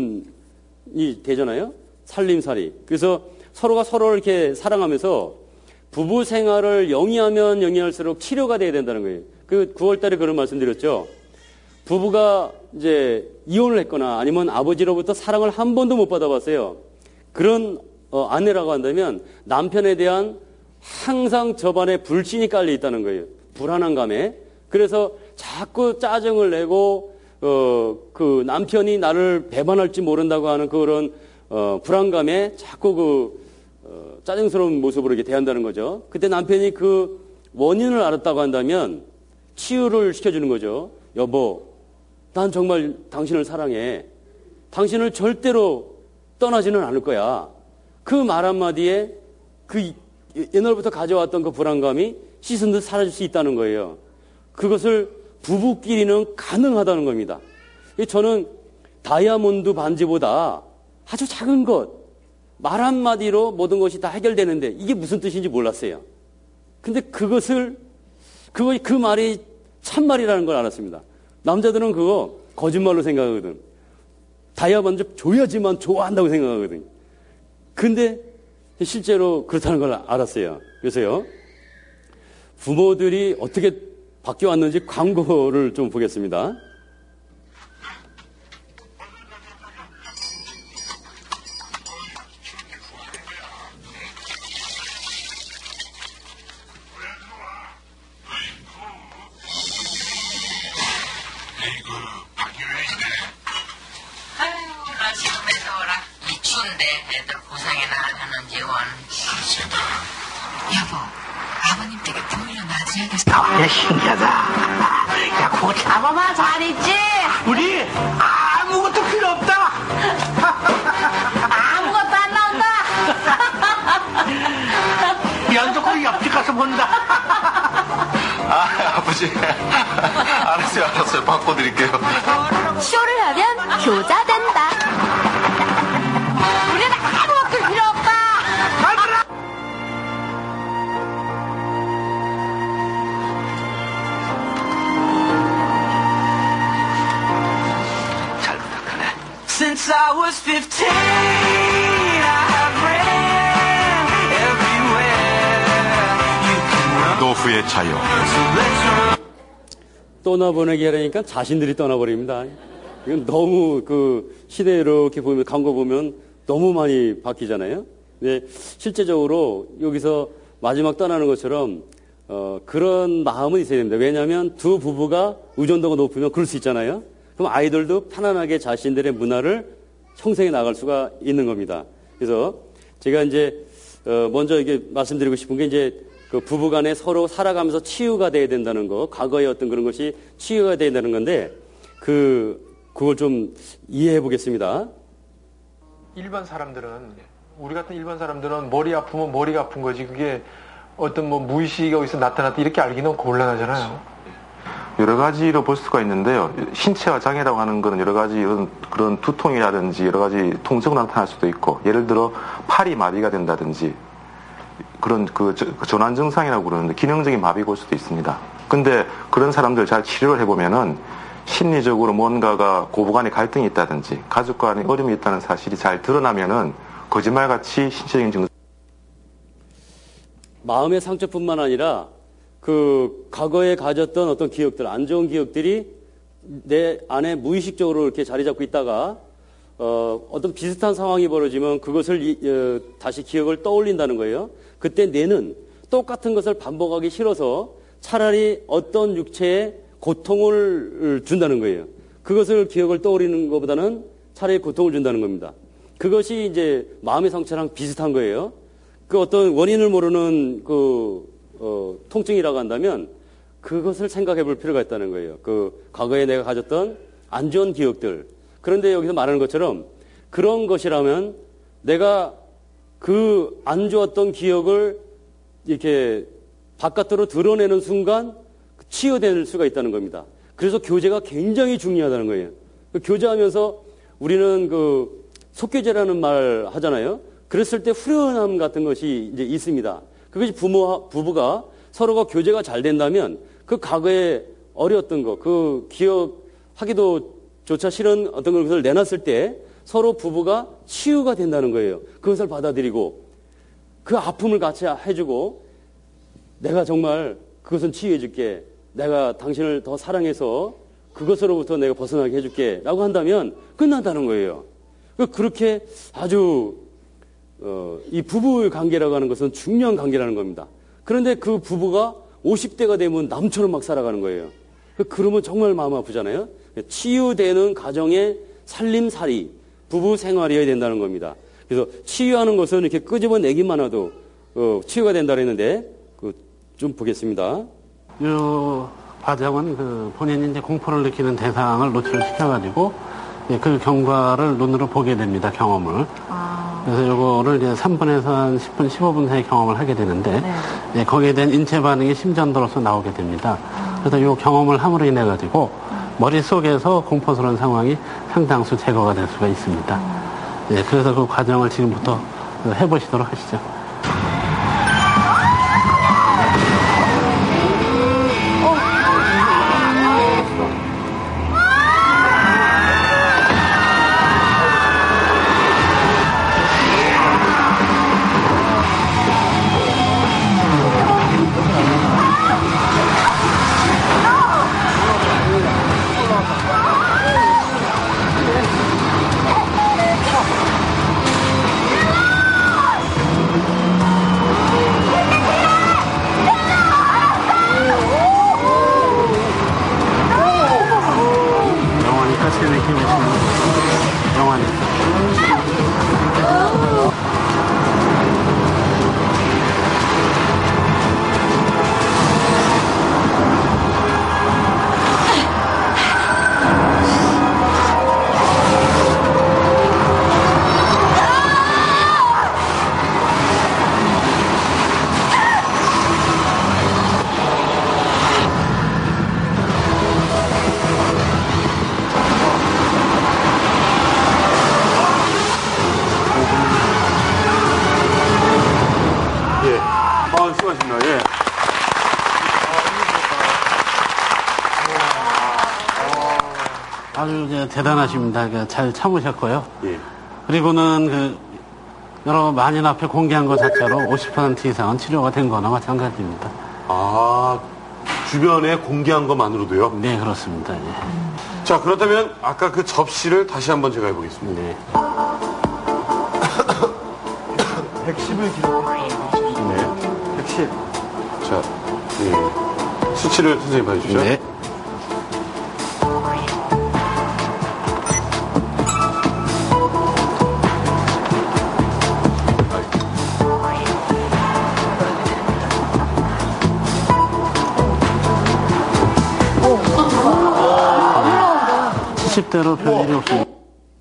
A: 교훈이 되잖아요. 살림살이. 그래서 서로가 서로를 이렇게 사랑하면서 부부 생활을 영위하면 영위할수록 치료가 돼야 된다는 거예요. 그 구월 달에 그런 말씀 드렸죠. 부부가 이제 이혼을 했거나 아니면 아버지로부터 사랑을 한 번도 못 받아봤어요. 그런 어, 아내라고 한다면 남편에 대한 항상 저반에 불신이 깔려 있다는 거예요. 불안한 감에. 그래서 자꾸 짜증을 내고 어, 그 남편이 나를 배반할지 모른다고 하는 그런 어, 불안감에 자꾸 그 어, 짜증스러운 모습으로 이렇게 대한다는 거죠. 그때 남편이 그 원인을 알았다고 한다면 치유를 시켜주는 거죠. 여보, 난 정말 당신을 사랑해. 당신을 절대로 떠나지는 않을 거야. 그 말 한마디에 그 옛날부터 가져왔던 그 불안감이 씻은 듯 사라질 수 있다는 거예요. 그것을 부부끼리는 가능하다는 겁니다. 저는 다이아몬드 반지보다 아주 작은 것, 말 한마디로 모든 것이 다 해결되는데 이게 무슨 뜻인지 몰랐어요. 근데 그것을, 그거, 그 말이 참말이라는 걸 알았습니다. 남자들은 그거 거짓말로 생각하거든. 다이아몬드 줘야지만 좋아한다고 생각하거든. 근데 실제로 그렇다는 걸 알았어요. 그래서요, 부모들이 어떻게 바뀌어왔는지 광고를 좀 보겠습니다.
B: 야, 신기하다. 야, 그거 잡아봐, 잘했지? 우리 아무것도 필요 없다. 아무것도 안 나온다. 면도 거의 옆집 가서 본다.
C: 아, 아버지. 알았어요, 알았어요. 바꿔드릴게요.
M: 쇼를 하면 효자 된다. 우리는 아무것도 필요 없다.
N: Since I was fifteen, I have ran everywhere you can run.
C: 노후의 자유.
A: 떠나보내기 하려니까 자신들이 떠나버립니다. 이건 너무 그 시대에 이렇게 보면, 광고 보면 너무 많이 바뀌잖아요. 근데 실제적으로 여기서 마지막 떠나는 것처럼 어, 그런 마음은 있어야 됩니다. 왜냐하면 두 부부가 의존도가 높으면 그럴 수 있잖아요. 그럼 아이들도 편안하게 자신들의 문화를 형성해 나갈 수가 있는 겁니다. 그래서 제가 이제 먼저 이게 말씀드리고 싶은 게 이제 그 부부간에 서로 살아가면서 치유가 돼야 된다는 거, 과거의 어떤 그런 것이 치유가 돼야 된다는 건데 그 그걸 좀 이해해 보겠습니다.
C: 일반 사람들은 우리 같은 일반 사람들은 머리 아프면 머리가 아픈 거지 그게 어떤 뭐 무의식이 어디서 나타났다 이렇게 알기는 곤란하잖아요.
O: 여러 가지로 볼 수가 있는데요. 신체화 장애라고 하는 것은 여러 가지 이런 그런 두통이라든지 여러 가지 통증으로 나타날 수도 있고, 예를 들어 팔이 마비가 된다든지 그런 그 전환 증상이라고 그러는데 기능적인 마비가 올 수도 있습니다. 근데 그런 사람들 잘 치료를 해보면은 심리적으로 뭔가가 고부간에 갈등이 있다든지 가족 간에 어려움이 있다는 사실이 잘 드러나면은 거짓말같이 신체적인 증상.
A: 마음의 상처뿐만 아니라 그 과거에 가졌던 어떤 기억들, 안 좋은 기억들이 내 안에 무의식적으로 이렇게 자리 잡고 있다가 어, 어떤 비슷한 상황이 벌어지면 그것을 이, 어, 다시 기억을 떠올린다는 거예요. 그때 뇌는 똑같은 것을 반복하기 싫어서 차라리 어떤 육체에 고통을 준다는 거예요. 그것을 기억을 떠올리는 것보다는 차라리 고통을 준다는 겁니다. 그것이 이제 마음의 상처랑 비슷한 거예요. 그 어떤 원인을 모르는 그, 어, 통증이라고 한다면 그것을 생각해 볼 필요가 있다는 거예요. 그 과거에 내가 가졌던 안 좋은 기억들. 그런데 여기서 말하는 것처럼 그런 것이라면 내가 그 안 좋았던 기억을 이렇게 바깥으로 드러내는 순간 치유될 수가 있다는 겁니다. 그래서 교제가 굉장히 중요하다는 거예요. 그 교제하면서 우리는 그 속교제라는 말 하잖아요. 그랬을 때 후련함 같은 것이 이제 있습니다. 그것이 부모, 부부가 서로가 교제가 잘 된다면 그 과거에 어려웠던 거, 그 기억하기도 조차 싫은 어떤 것을 내놨을 때 서로 부부가 치유가 된다는 거예요. 그것을 받아들이고 그 아픔을 같이 해주고 내가 정말 그것은 치유해줄게. 내가 당신을 더 사랑해서 그것으로부터 내가 벗어나게 해줄게. 라고 한다면 끝난다는 거예요. 그렇게 아주 어, 이 부부의 관계라고 하는 것은 중요한 관계라는 겁니다. 그런데 그 부부가 오십 대가 되면 남처럼 막 살아가는 거예요. 그러면 정말 마음 아프잖아요. 치유되는 가정의 살림살이, 부부 생활이어야 된다는 겁니다. 그래서 치유하는 것은 이렇게 끄집어내기만 해도 어, 치유가 된다 그랬는데 그, 좀 보겠습니다.
P: 이 과정은 그 본인이 이제 공포를 느끼는 대상을 노출을 시켜가지고 그 경과를 눈으로 보게 됩니다. 경험을. 아. 그래서 요거를 이제 삼 분에서 한 십 분, 십오 분 사이 경험을 하게 되는데 네. 예, 거기에 대한 인체 반응이 심전도로서 나오게 됩니다. 아. 그래서 요 경험을 함으로 인해 가지고 머릿속에서 공포스러운 상황이 상당수 제거가 될 수가 있습니다. 아. 예, 그래서 그 과정을 지금부터 해보시도록 하시죠. 아주 이제 대단하십니다. 잘 참으셨고요. 예. 그리고는 그 여러 만인 앞에 공개한 것 자체로 오십 퍼센트 이상은 치료가 된 거나 마찬가지입니다.
Q: 아, 주변에 공개한 것만으로도요?
P: 네, 그렇습니다. 예.
Q: 자, 그렇다면 아까 그 접시를 다시 한번 제가 해보겠습니다. 네.
C: 백십을 기록했습니다.
Q: 네. 백십. 자, 예. 수치를 선생님 봐주시죠. 네.
P: 칠십 대로 별일이 없습니다.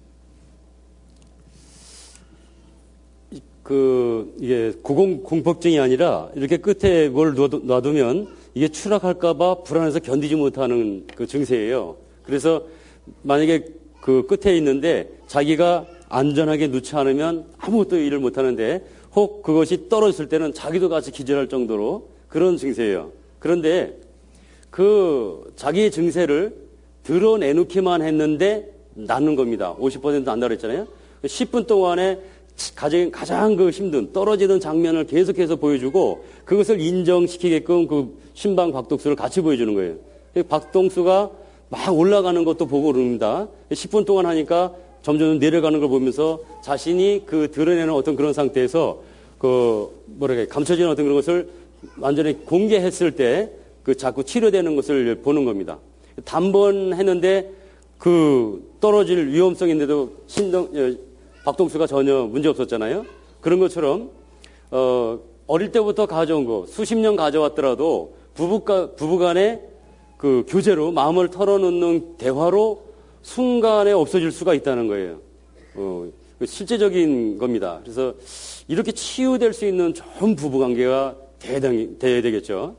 A: 그, 이게 고공, 공포증이 아니라 이렇게 끝에 뭘 놔두, 놔두면 이게 추락할까봐 불안해서 견디지 못하는 그 증세예요. 그래서 만약에 그 끝에 있는데 자기가 안전하게 놓지 않으면 아무것도 일을 못하는데 혹 그것이 떨어졌을 때는 자기도 같이 기절할 정도로 그런 증세예요. 그런데 그 자기의 증세를 드러내놓기만 했는데 낫는 겁니다. 오십 퍼센트 난다고 했잖아요. 십 분 동안에 가장, 가장 그 힘든 떨어지는 장면을 계속해서 보여주고 그것을 인정시키게끔 그 신방 박동수를 같이 보여주는 거예요. 박동수가 막 올라가는 것도 보고 그럽니다. 십 분 동안 하니까 점점 내려가는 걸 보면서 자신이 그 드러내는 어떤 그런 상태에서 그 뭐랄까 감춰지는 어떤 그런 것을 완전히 공개했을 때 그 자꾸 치료되는 것을 보는 겁니다. 단번 했는데 그 떨어질 위험성인데도 신동 박동수가 전혀 문제 없었잖아요. 그런 것처럼 어, 어릴 때부터 가져온 거 수십 년 가져왔더라도 부부가 부부간의 그 교제로 마음을 털어놓는 대화로 순간에 없어질 수가 있다는 거예요. 어, 실제적인 겁니다. 그래서 이렇게 치유될 수 있는 좋은 부부관계가 대단히 돼야 되겠죠.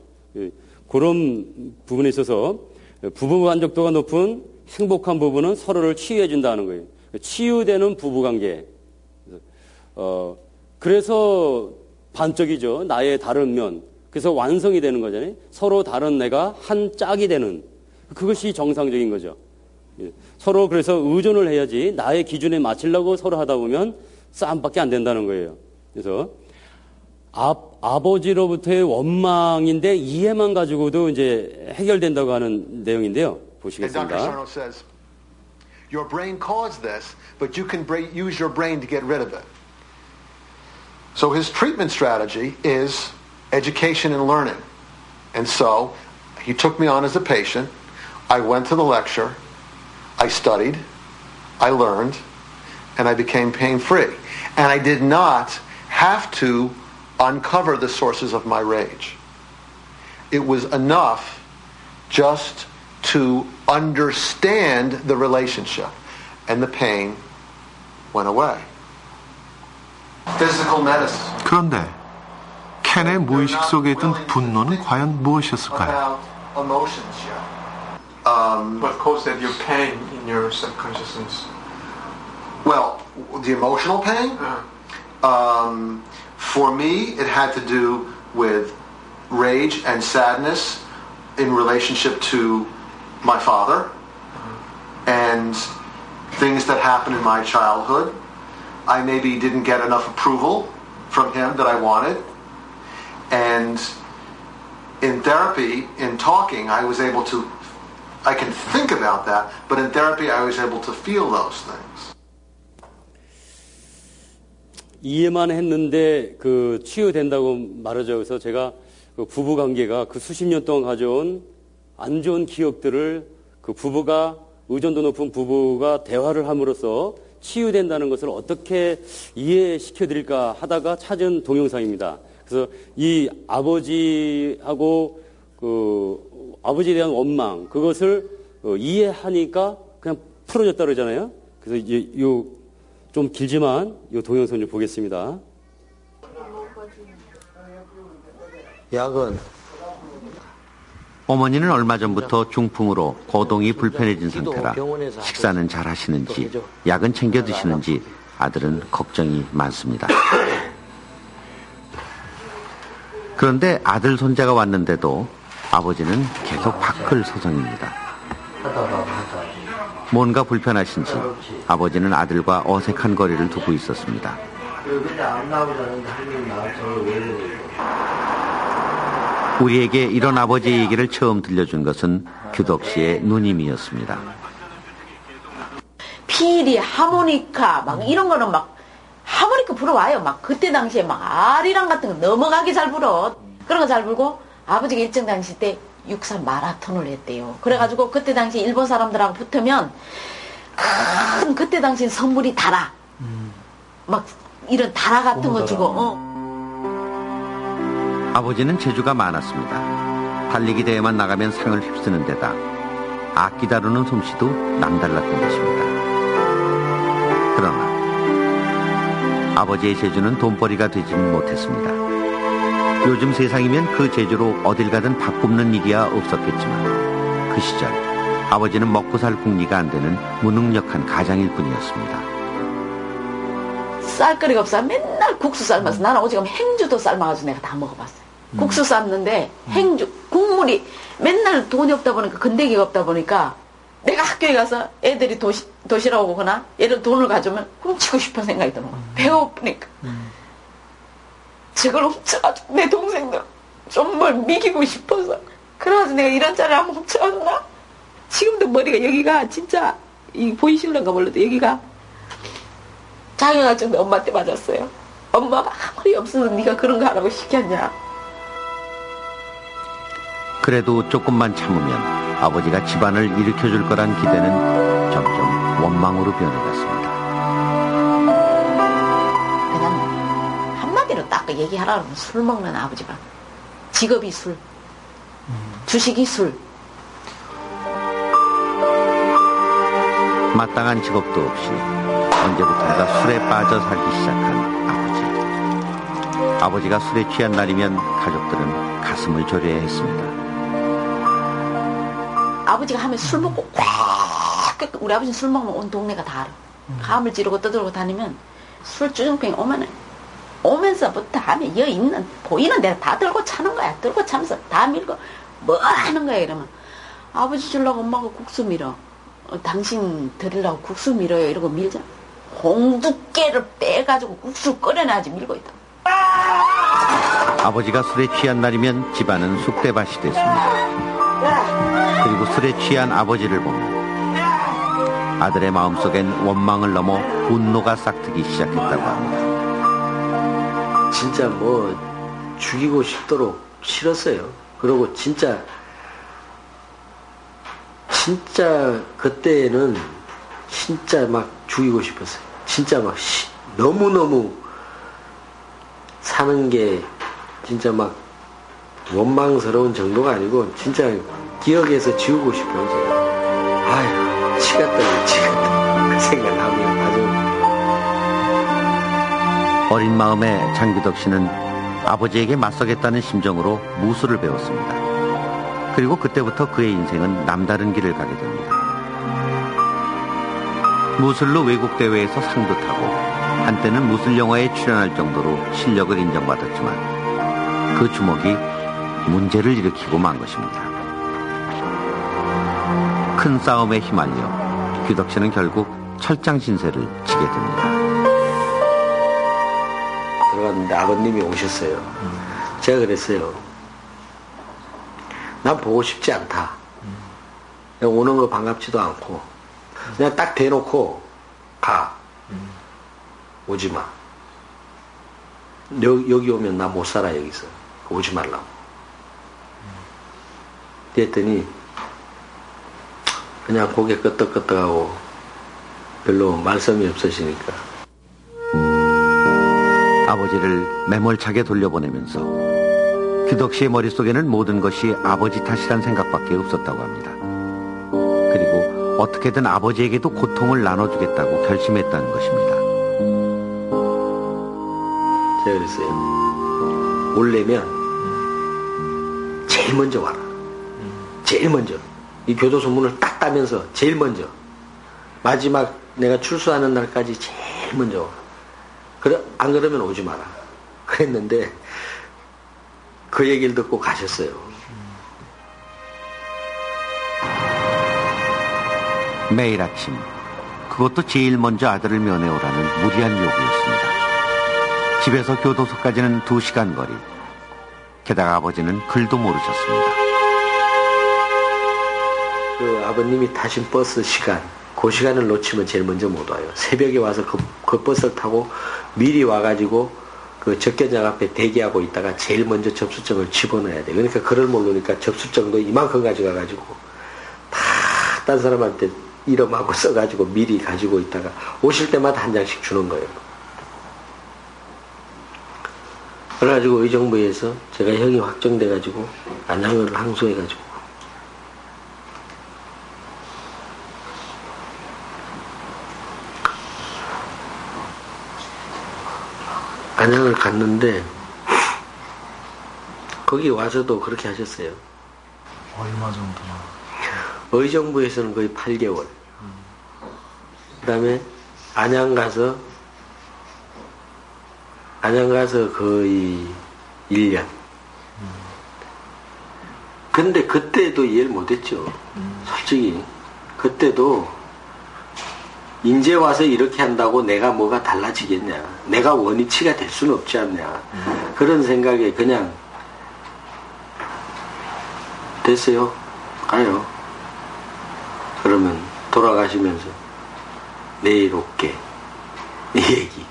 A: 그런 부분에 있어서 부부 만족도가 높은 행복한 부부는 서로를 치유해 준다는 거예요. 치유되는 부부관계. 어, 그래서 반쪽이죠. 나의 다른 면. 그래서 완성이 되는 거잖아요. 서로 다른 내가 한 짝이 되는. 그것이 정상적인 거죠. 서로 그래서 의존을 해야지 나의 기준에 맞추려고 서로 하다 보면 싸움밖에 안 된다는 거예요. 그래서 아, 아버지로부터의 원망인데 이해만 가지고도 이제 해결된다고 하는 내용인데요. 보시겠습니다.
R: And Doctor Sarno says, your brain caused this, but you can bra- use your brain to get rid of it. So his treatment strategy is education and learning. And so he took me on as a patient. I went to the lecture. I studied. I learned. And I became pain-free. And I did not have to uncover the sources of my rage. It was enough just to understand the relationship, and the pain went away. Physical medicine.
C: 그런데 켄의 무의식 속에 있던 분노는 과연 무엇이었을까요?
R: Emotions, yeah. Um,
S: what caused that your pain in your subconsciousness?
R: Well, the emotional pain?
S: Uh.
R: Um, for me, it had to do with rage and sadness in relationship to my father and things that happened in my childhood. I maybe didn't get enough approval from him that I wanted. And in therapy, in talking, I was able to, I can think about that, but in therapy I was able to feel those things.
A: 이해만 했는데 그 치유된다고 말하죠. 그래서 제가 그 부부 관계가 그 수십 년 동안 가져온 안 좋은 기억들을 그 부부가 의존도 높은 부부가 대화를 함으로써 치유된다는 것을 어떻게 이해시켜 드릴까 하다가 찾은 동영상입니다. 그래서 이 아버지하고 그 아버지에 대한 원망 그것을 어, 이해하니까 그냥 풀어졌다 그러잖아요. 그래서 이제 요 좀 길지만 이 동영상 좀 보겠습니다.
T: 약은
U: 어머니는 얼마 전부터 중풍으로 거동이 불편해진 상태라 식사는 잘 하시는지 약은 챙겨 드시는지 아들은 걱정이 많습니다. 그런데 아들 손자가 왔는데도 아버지는 계속 밖을 서성입니다. 뭔가 불편하신지 아버지는 아들과 어색한 거리를 두고 있었습니다. 우리에게 이런 아버지 얘기를 처음 들려준 것은 규덕 씨의 누님이었습니다.
V: 피리, 하모니카 막 이런 거는 막 하모니카 불어와요. 막 그때 당시에 막 아리랑 같은 거 넘어가게 잘 불어. 그런 거 잘 불고 아버지가 일정 당시 때 육삼 마라톤을 했대요. 그래가지고 그때 당시 일본 사람들하고 붙으면 큰 그때 당시 선물이 다라. 막 이런 다라 같은 거 주고. 어.
U: 아버지는 재주가 많았습니다. 달리기 대회만 나가면 상을 휩쓰는 데다 악기 다루는 솜씨도 남달랐던 것입니다. 그러나 아버지의 재주는 돈벌이가 되지는 못했습니다. 요즘 세상이면 그 재주로 어딜 가든 밥 굽는 일이야 없었겠지만 그 시절 아버지는 먹고 살 궁리가 안 되는 무능력한 가장일 뿐이었습니다.
V: 쌀거리가 없어. 맨날 국수 삶아서 나는 오지금 행주도 삶아가지고 내가 다 먹어봤어요. 음. 국수 삶는데 행주 국물이 맨날 돈이 없다 보니까 건더기가 없다 보니까 내가 학교에 가서 애들이 도시, 도시락 오거나 얘들 돈을 가져오면 훔치고 싶은 생각이 드는 거야. 배고프니까. 저걸 훔쳐가지고 내 동생들 좀 뭘 미기고 싶어서. 그래가지고 내가 이런 자리를 한번 훔쳐갔나? 지금도 머리가 여기가 진짜 이 보이실런가 몰라도 여기가 장애할 정도 엄마한테 맞았어요. 엄마가 아무리 없어도 네가 그런 거 하라고 시켰냐.
U: 그래도 조금만 참으면 아버지가 집안을 일으켜줄 거란 기대는 점점 원망으로 변해갔습니다.
V: 그냥 한마디로 딱 얘기하라고 하면 술 먹는 아버지가 직업이 술, 주식이 술.
U: 마땅한 직업도 없이 언제부턴가 술에 빠져 살기 시작한 아버지. 아버지가 술에 취한 날이면 가족들은 가슴을 졸여야 했습니다.
V: 아버지가 하면 술 먹고 꽉, 우리 아버지는 술 먹으면 온 동네가 다 알아. 감을 지르고 떠들고 다니면 술 주정병이 오면 오면서부터 하면 여 있는 보이는 데를 다 들고 차는 거야. 들고 차면서 다 밀고 뭐 하는 거야. 이러면 아버지 주려고 엄마가 국수 밀어. 어, 당신 드리려고 국수 밀어요. 이러고 밀자. 홍두깨를 빼가지고 국수 끓여놔야지 밀고 있다.
U: 아버지가 술에 취한 날이면 집안은 쑥대밭이 됐습니다. 그리고 술에 취한 아버지를 보면 아들의 마음속엔 원망을 넘어 분노가 싹트기 시작했다고 합니다.
D: 진짜 뭐 죽이고 싶도록 싫었어요. 그리고 진짜 진짜 그때는 진짜 막 죽이고 싶었어요. 진짜 막 시, 너무너무 사는 게 진짜 막 원망스러운 정도가 아니고 진짜 기억에서 지우고 싶어요. 아휴, 치갔다 치갔다 그 생각하면 아주.
U: 어린 마음에 장기덕 씨는 아버지에게 맞서겠다는 심정으로 무술을 배웠습니다. 그리고 그때부터 그의 인생은 남다른 길을 가게 됩니다. 무술로 외국 대회에서 상도 타고 한때는 무술 영화에 출연할 정도로 실력을 인정받았지만 그 주먹이 문제를 일으키고 만 것입니다. 큰 싸움에 휘말려 귀덕 씨는 결국 철장 신세를 지게 됩니다.
D: 들어갔는데 아버님이 오셨어요. 음. 제가 그랬어요. 난 보고 싶지 않다. 그냥 오는 거 반갑지도 않고 그냥 딱 대놓고 가. 음. 오지 마. 여, 여기 오면 나 못 살아. 여기서 오지 말라고. 그랬더니 그냥 고개 끄덕끄덕하고 별로 말씀이 없으시니까
U: 아버지를 매몰차게 돌려보내면서 귀덕 씨의 머릿속에는 모든 것이 아버지 탓이란 생각밖에 없었다고 합니다. 그리고 어떻게든 아버지에게도 고통을 나눠주겠다고 결심했다는 것입니다.
D: 제가 그랬어요. 오려면 제일 먼저 와라. 제일 먼저. 이 교도소 문을 딱 따면서 제일 먼저. 마지막 내가 출소하는 날까지 제일 먼저 와. 그래, 안 그러면 오지 마라. 그랬는데 그 얘기를 듣고 가셨어요.
U: 매일 아침 그것도 제일 먼저 아들을 면회오라는 무리한 요구였습니다. 집에서 교도소까지는 두 시간 거리. 게다가 아버지는 글도 모르셨습니다.
D: 그 아버님이 타신 버스 시간, 그 시간을 놓치면 제일 먼저 못 와요. 새벽에 와서 그, 그 버스를 타고 미리 와가지고 그 접견장 앞에 대기하고 있다가 제일 먼저 접수증을 집어넣어야 돼. 그러니까 글을 모르니까 접수증도 이만큼 가져가가지고 다 딴 사람한테 이름하고 써가지고 미리 가지고 있다가 오실 때마다 한 장씩 주는 거예요. 그래가지고 의정부에서 제가 형이 확정돼가지고 안양을 항소해가지고 안양을 갔는데 거기 와서도 그렇게 하셨어요.
H: 얼마 정도나?
D: 의정부에서는 거의 팔 개월. 음. 그 다음에 안양 가서 안양 가서 거의 일 년. 음. 근데 그때도 이해를 못했죠. 음. 솔직히 그때도 인제 와서 이렇게 한다고 내가 뭐가 달라지겠냐. 내가 원위치가 될 수는 없지 않냐. 음. 그런 생각에 그냥 됐어요. 가요. 그러면 돌아가시면서 내일 올게. 이 얘기.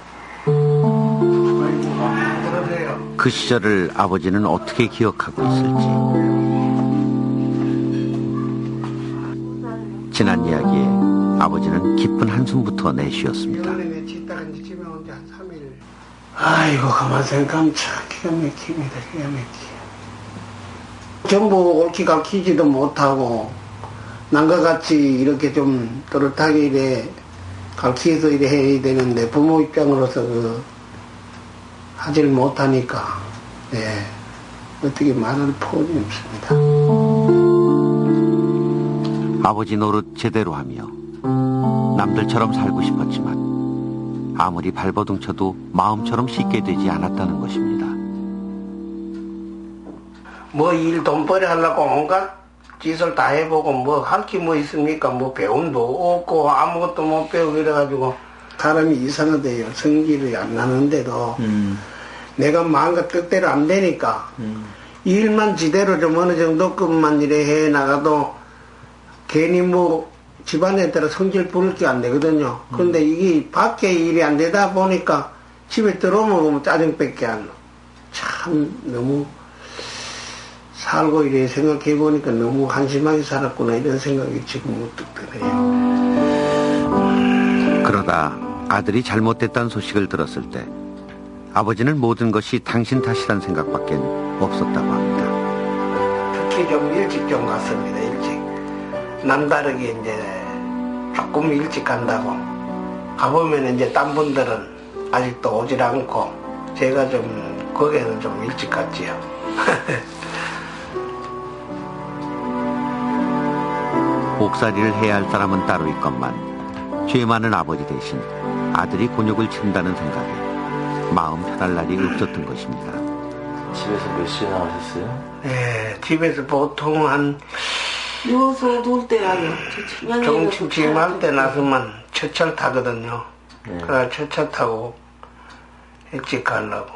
U: 그 시절을 아버지는 어떻게 기억하고 있을지. 지난 이야기에 아버지는 깊은 한숨부터 내쉬었습니다.
E: 아이고 가만 생각하면 참 기가 막힙니다. 기가 막히게. 전부 옳게 가르치지도 못하고 남과 같이 이렇게 좀 또렷하게 이래 가르치서 이래 해야 되는데 부모 입장으로서 그 하지를 못하니까 예 어떻게 말할 포함이 없습니다.
U: 아버지 노릇 제대로 하며 남들처럼 살고 싶었지만 아무리 발버둥 쳐도 마음처럼 쉽게 되지 않았다는 것입니다.
E: 뭐 일 돈벌이 하려고 온갖 짓을 다 해보고 뭐 할 게 뭐 있습니까? 뭐 배움도 없고 아무것도 못 배우고 이래가지고 사람이 이상하대요. 성질이 안 나는데도 음. 내가 마음과 뜻대로 안 되니까 음. 일만 지대로 좀 어느 정도급만 이래 해 나가도 괜히 뭐 집안에 따라 성질 부를 게 안 되거든요. 음. 그런데 이게 밖에 일이 안 되다 보니까 집에 들어오면 짜증밖에 안 나. 참 너무 살고 이래 생각해 보니까 너무 한심하게 살았구나 이런 생각이 지금 문득 드네요.
U: 그러다 아들이 잘못됐다는 소식을 들었을 때 아버지는 모든 것이 당신 탓이란 생각밖에 없었다고 합니다.
E: 특히 좀 일찍 좀 갔습니다. 일찍. 남다르게 이제 조금 일찍 간다고. 가보면 이제 딴 분들은 아직도 오질 않고 제가 좀 거기에는 좀 일찍 갔지요.
U: 옥살이를 해야 할 사람은 따로 있건만 죄 많은 아버지 대신 아들이 곤욕을 친다는 생각에 마음 편할 날이 없었던 것입니다.
G: 집에서 몇 시에 나가셨어요?
E: 네, 집에서 보통 한
W: 여기서 놀 때라요.
E: 정침침할 때 나서만 첫차 타거든요. 네. 그래 첫차 타고 일찍 가려고.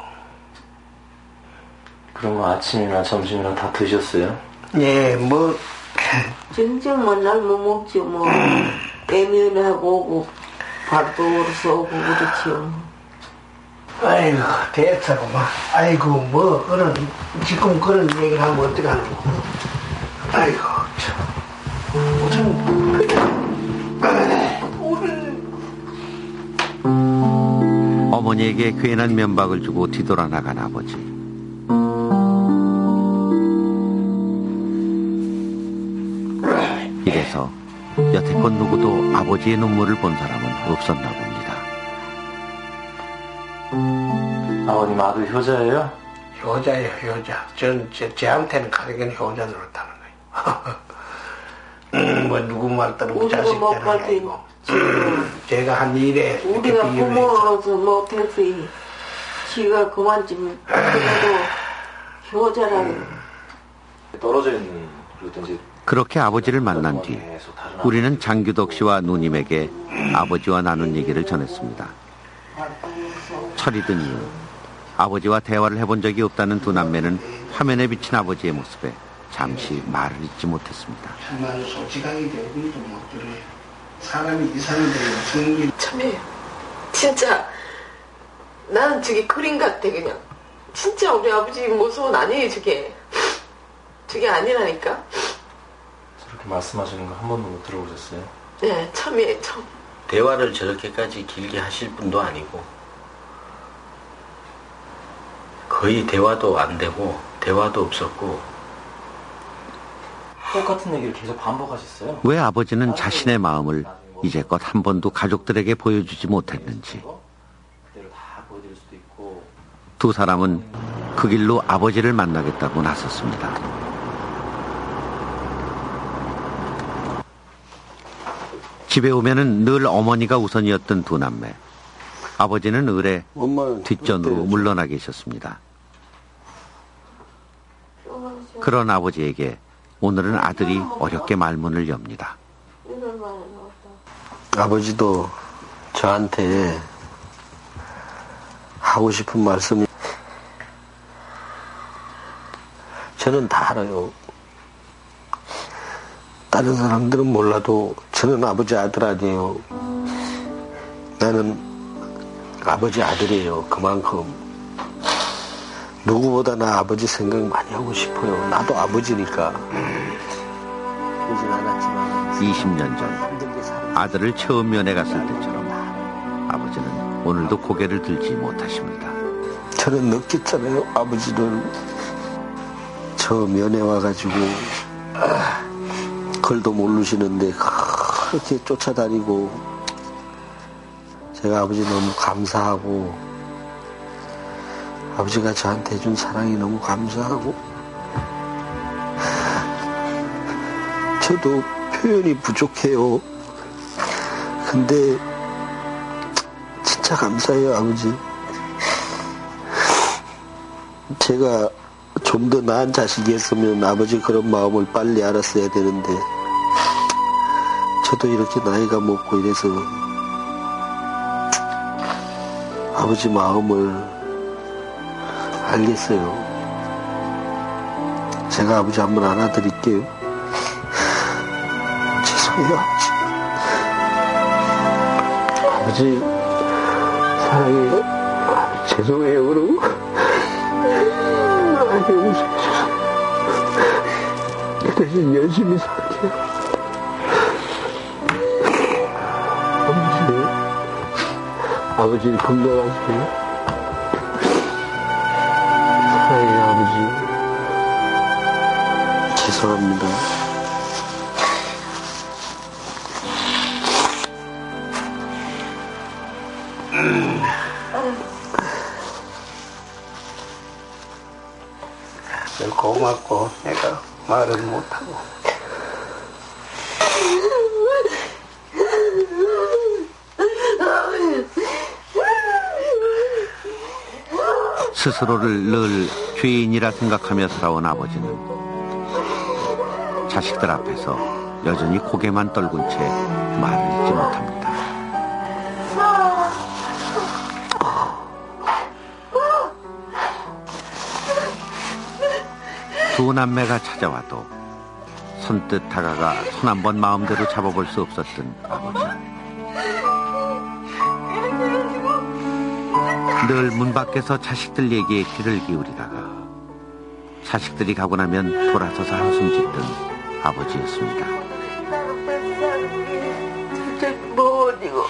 G: 그럼 아침이나 점심이나 다 드셨어요?
E: 예, 뭐
W: 정정만 날 못 먹죠. 뭐 배면하고 오고 밥도 얼어서 오고 그렇지요.
E: 아이고 됐다고만. 아이고 뭐 그런 지금 그런 얘기를 하면 어떡하노. 아이고 참.
U: 어머니에게 괜한 면박을 주고 뒤돌아 나간 아버지. 이래서 여태껏 누구도 아버지의 눈물을 본 사람은 없었나 봅니다.
G: 아버님 아들 효자예요?
E: 효자예요, 효자. 전 제, 제한테는 가르치는 효자 노릇하는 거예요. 음, 뭐 누구 말 따르고 자식 되는 아니고. 제가 한 일에
W: 우리가 부모로서 못했으니 지가 그만쯤 그래도 효자라는
G: 음. 떨어져 있는 그러든지.
U: 그렇게 아버지를 만난 뒤 우리는 장규덕 씨와 누님에게 아버지와 나눈 얘기를 전했습니다. 철이 든 이후 아버지와 대화를 해본 적이 없다는 두 남매는 화면에 비친 아버지의 모습에 잠시 말을 잇지 못했습니다.
E: 정말 솔직하게 대비도 못 들어요. 사람이 이상해요. 성질
W: 참해요. 진짜 나는 저게 그림 같아 그냥. 진짜 우리 아버지 모습은 아니에요 저게. 저게 아니라니까.
G: 저렇게 말씀하시는 거 한 번도 못 들어보셨어요?
W: 네, 처음이에요, 처음.
D: 대화를 저렇게까지 길게 하실 분도 아니고 거의 대화도 안 되고 대화도 없었고
G: 똑같은 얘기를 계속 반복하셨어요?
U: 왜 아버지는 자신의 마음을 이제껏 한 번도 가족들에게 보여주지 못했는지. 두 사람은 그 길로 아버지를 만나겠다고 나섰습니다. 집에 오면은 늘 어머니가 우선이었던 두 남매. 아버지는 을에 뒷전으로 물러나 계셨습니다. 그런 아버지에게 오늘은 아들이 어렵게 말문을 엽니다.
D: 아버지도 저한테 하고 싶은 말씀이 저는 다 알아요. 다른 사람들은 몰라도 저는 아버지 아들 아니에요. 나는 아버지 아들이에요. 그만큼 누구보다 나 아버지 생각 많이 하고 싶어요. 나도 아버지니까. 그러진 않았지만
U: 이십 년 전 아들을 처음 면회 갔을 때처럼 아버지는 오늘도 고개를 들지 못하십니다.
D: 저는 느꼈잖아요. 아버지를 처음 면회 와가지고 글도 모르시는데 그렇게 쫓아다니고 제가 아버지 너무 감사하고 아버지가 저한테 준 사랑이 너무 감사하고 저도 표현이 부족해요. 근데 진짜 감사해요, 아버지. 제가 좀 더 나은 자식이었으면 아버지 그런 마음을 빨리 알았어야 되는데 저도 이렇게 나이가 먹고 이래서 아버지 마음을 알겠어요. 제가 아버지 한번 안아드릴게요. 죄송해요, 아버지. 아버지 사랑해요. 죄송해요, 그러고 나에게 웃으셔서 그 대신 열심히 살게요. 아버지, 아버지 건강하세요. 사랑해요, 아버지. 죄송합니다.
E: 고맙고 내가 말은 못하고
U: 스스로를 늘 죄인이라 생각하며 살아온 아버지는 자식들 앞에서 여전히 고개만 떨군 채 말을 잇지 못합니다. 두 남매가 찾아와도 선뜻 다가가 손 한 번 마음대로 잡아볼 수 없었던 아버지. 늘 문 밖에서 자식들 얘기에 귀를 기울이다가 자식들이 가고 나면 돌아서서 한숨 짓던 아버지였습니다.
V: 뭐니고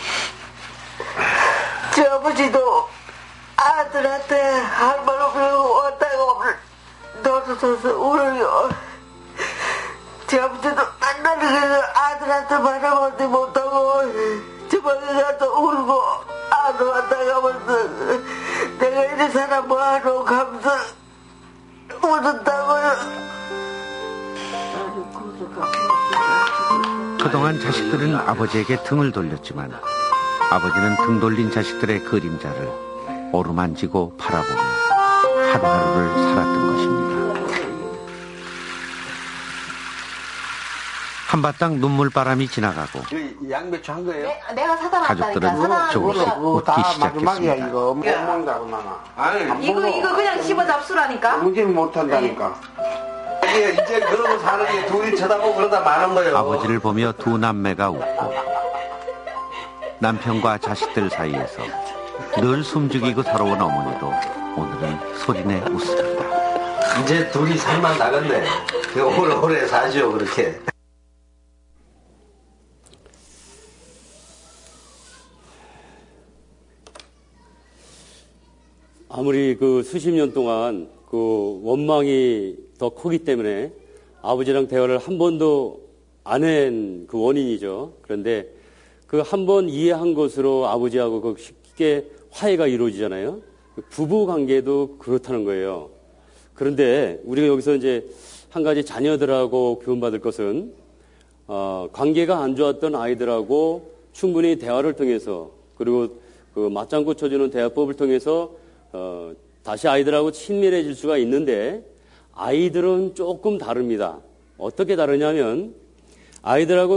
V: 저 아버지도 아들한테 할 말 없고 왔다고 너서서 울어요. 제 아버지도 만나는 아들한테 말하지 못하고 저 방에 가서 울고 아들 왔다 가면서 내가 이런 사람 뭐하러 가면서 울었다고요.
U: 그동안 자식들은 아버지에게 등을 돌렸지만 아버지는 등 돌린 자식들의 그림자를 어루만지고 바라보며 하루하루를 살았던 것입니다. 한바탕 눈물바람이 지나가고
E: 양배추 한 거예요?
V: 네, 내가 사다
U: 가족들은 조금씩 웃기 시작했습니다.
E: 이거 못 먹는다고 나나. 아니
V: 이거 이거 그냥 씹어 잡수라니까.
E: 문제는 못 한다니까. 이게 이제 그러고 사는 게 둘이 쳐다보고 그러다 마는 거예요.
U: 아버지를 보며 두 남매가 웃고 남편과 자식들 사이에서 늘 숨죽이고 살아온 어머니도 오늘은 소리내 웃습니다.
D: 이제 둘이 살만 나갔네. 오래오래 사죠, 그렇게.
A: 아무리 그 수십 년 동안 그 원망이 더 크기 때문에 아버지랑 대화를 한 번도 안 한 그 원인이죠. 그런데 그 한 번 이해한 것으로 아버지하고 그 쉽게 화해가 이루어지잖아요. 부부 관계도 그렇다는 거예요. 그런데 우리가 여기서 이제 한 가지 자녀들하고 교훈받을 것은 어, 관계가 안 좋았던 아이들하고 충분히 대화를 통해서 그리고 그 맞장구 쳐주는 대화법을 통해서 어, 다시 아이들하고 친밀해질 수가 있는데 아이들은 조금 다릅니다. 어떻게 다르냐면 아이들하고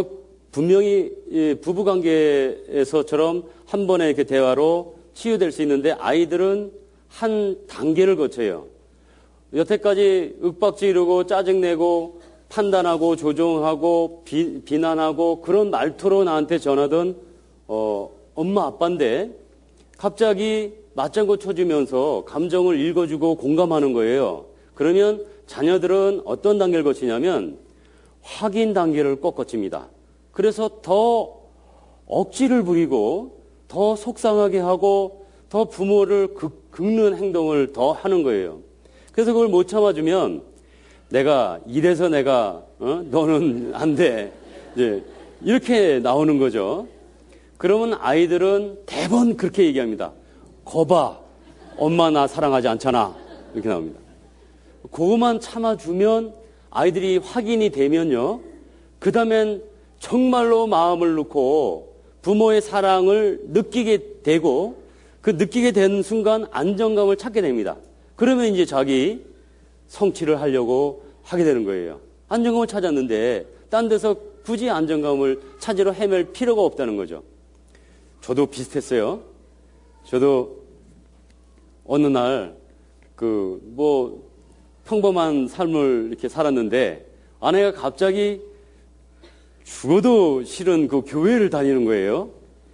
A: 분명히 부부관계에서처럼 한 번의 이렇게 대화로 치유될 수 있는데 아이들은 한 단계를 거쳐요. 여태까지 윽박지르고 짜증내고 판단하고 조종하고 비, 비난하고 그런 말투로 나한테 전하던 어, 엄마 아빠인데 갑자기 맞장구 쳐주면서 감정을 읽어주고 공감하는 거예요. 그러면 자녀들은 어떤 단계를 거치냐면 확인 단계를 꼭 거칩니다. 그래서 더 억지를 부리고 더 속상하게 하고 더 부모를 긁, 긁는 행동을 더 하는 거예요. 그래서 그걸 못 참아주면 내가 이래서 내가 어? 너는 안 돼. 이제 이렇게 나오는 거죠. 그러면 아이들은 대번 그렇게 얘기합니다. 거봐, 엄마 나 사랑하지 않잖아. 이렇게 나옵니다. 그것만 참아주면 아이들이 확인이 되면요. 그 다음엔 정말로 마음을 놓고 부모의 사랑을 느끼게 되고 그 느끼게 되는 순간 안정감을 찾게 됩니다. 그러면 이제 자기 성취를 하려고 하게 되는 거예요. 안정감을 찾았는데 딴 데서 굳이 안정감을 찾으러 헤맬 필요가 없다는 거죠. 저도 비슷했어요. 저도 어느 날 그 뭐 평범한 삶을 이렇게 살았는데 아내가 갑자기 죽어도 싫은 그 교회를 다니는 거예요.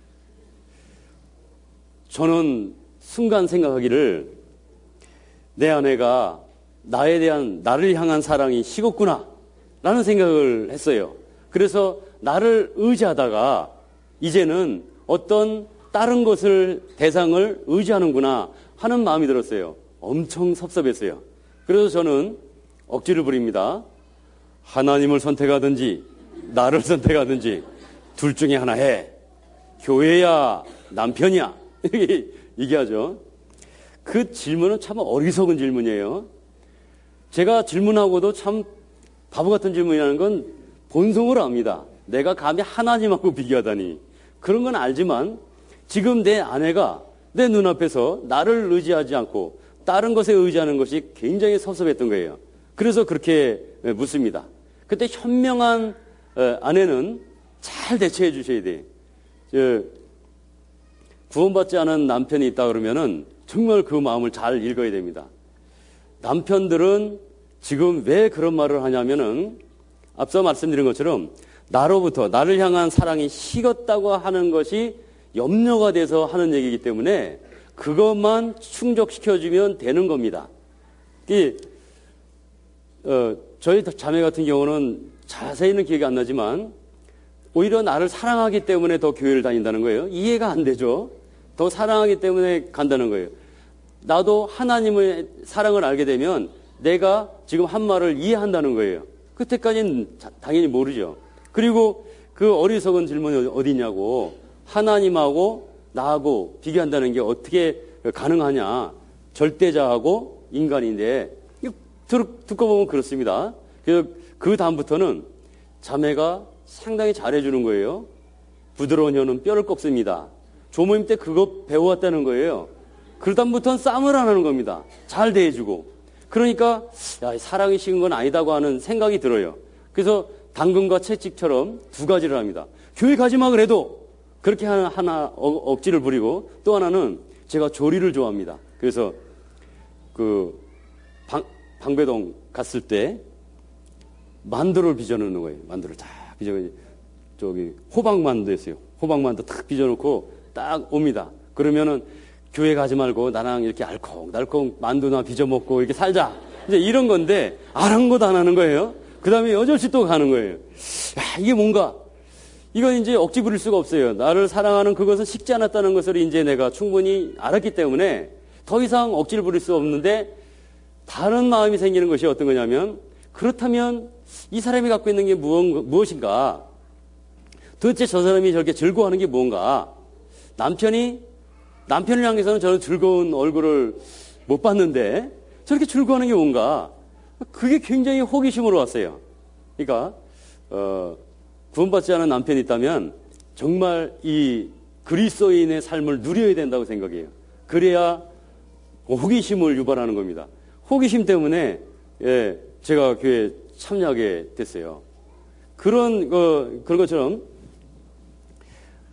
A: 저는 순간 생각하기를 내 아내가 나에 대한 나를 향한 사랑이 식었구나 라는 생각을 했어요. 그래서 나를 의지하다가 이제는 어떤 다른 것을 대상을 의지하는구나 하는 마음이 들었어요. 엄청 섭섭했어요. 그래서 저는 억지를 부립니다. 하나님을 선택하든지 나를 선택하든지 둘 중에 하나 해. 교회야 남편이야. 이렇게 얘기하죠. 그 질문은 참 어리석은 질문이에요. 제가 질문하고도 참 바보 같은 질문이라는 건 본성으로 압니다. 내가 감히 하나님하고 비교하다니. 그런 건 알지만 지금 내 아내가 내 눈앞에서 나를 의지하지 않고 다른 것에 의지하는 것이 굉장히 섭섭했던 거예요. 그래서 그렇게 묻습니다. 그때 현명한 아내는 잘 대처해 주셔야 돼. 구원받지 않은 남편이 있다 그러면은 정말 그 마음을 잘 읽어야 됩니다. 남편들은 지금 왜 그런 말을 하냐면은 앞서 말씀드린 것처럼 나로부터 나를 향한 사랑이 식었다고 하는 것이 염려가 돼서 하는 얘기이기 때문에 그것만 충족시켜주면 되는 겁니다. 이, 어, 저희 자매 같은 경우는 자세히는 기억이 안 나지만 오히려 나를 사랑하기 때문에 더 교회를 다닌다는 거예요. 이해가 안 되죠. 더 사랑하기 때문에 간다는 거예요. 나도 하나님의 사랑을 알게 되면 내가 지금 한 말을 이해한다는 거예요. 그때까지는 당연히 모르죠. 그리고 그 어리석은 질문이 어디냐고 하나님하고 나하고 비교한다는 게 어떻게 가능하냐. 절대자하고 인간인데 듣고 보면 그렇습니다. 그 다음부터는 자매가 상당히 잘해주는 거예요. 부드러운 혀는 뼈를 꺾습니다. 조모임 때 그거 배워왔다는 거예요. 그 다음부터는 싸움을 안 하는 겁니다. 잘 대해주고. 그러니까 야, 사랑이 식은 건 아니다고 하는 생각이 들어요. 그래서 당근과 채찍처럼 두 가지를 합니다. 교회 가지 마 그래도 그렇게 하나, 하나 어, 억지를 부리고 또 하나는 제가 조리를 좋아합니다. 그래서 그 방, 방배동 갔을 때 만두를 빚어놓는 거예요. 만두를 딱 빚어 저기 호박만두였어요. 호박만두 탁 빚어놓고 딱 옵니다. 그러면은 교회 가지 말고 나랑 이렇게 알콩달콩 만두나 빚어 먹고 이렇게 살자. 이제 이런 건데 아랑곳 안 하는 거예요. 그 다음에 여덟 시 또 가는 거예요. 야, 이게 뭔가 이건 이제 억지 부릴 수가 없어요. 나를 사랑하는 그것은 식지 않았다는 것을 이제 내가 충분히 알았기 때문에 더 이상 억지를 부릴 수 없는데 다른 마음이 생기는 것이 어떤 거냐면 그렇다면 이 사람이 갖고 있는 게 무엇인가? 도대체 저 사람이 저렇게 즐거워하는 게 뭔가? 남편이 남편을 향해서는 저는 즐거운 얼굴을 못 봤는데 저렇게 즐거워하는 게 뭔가? 그게 굉장히 호기심으로 왔어요. 그러니까 어, 구원받지 않은 남편이 있다면 정말 이 그리스도인의 삶을 누려야 된다고 생각해요. 그래야 호기심을 유발하는 겁니다. 호기심 때문에 예, 제가 교회에 참여하게 됐어요. 그런 거, 그런 것처럼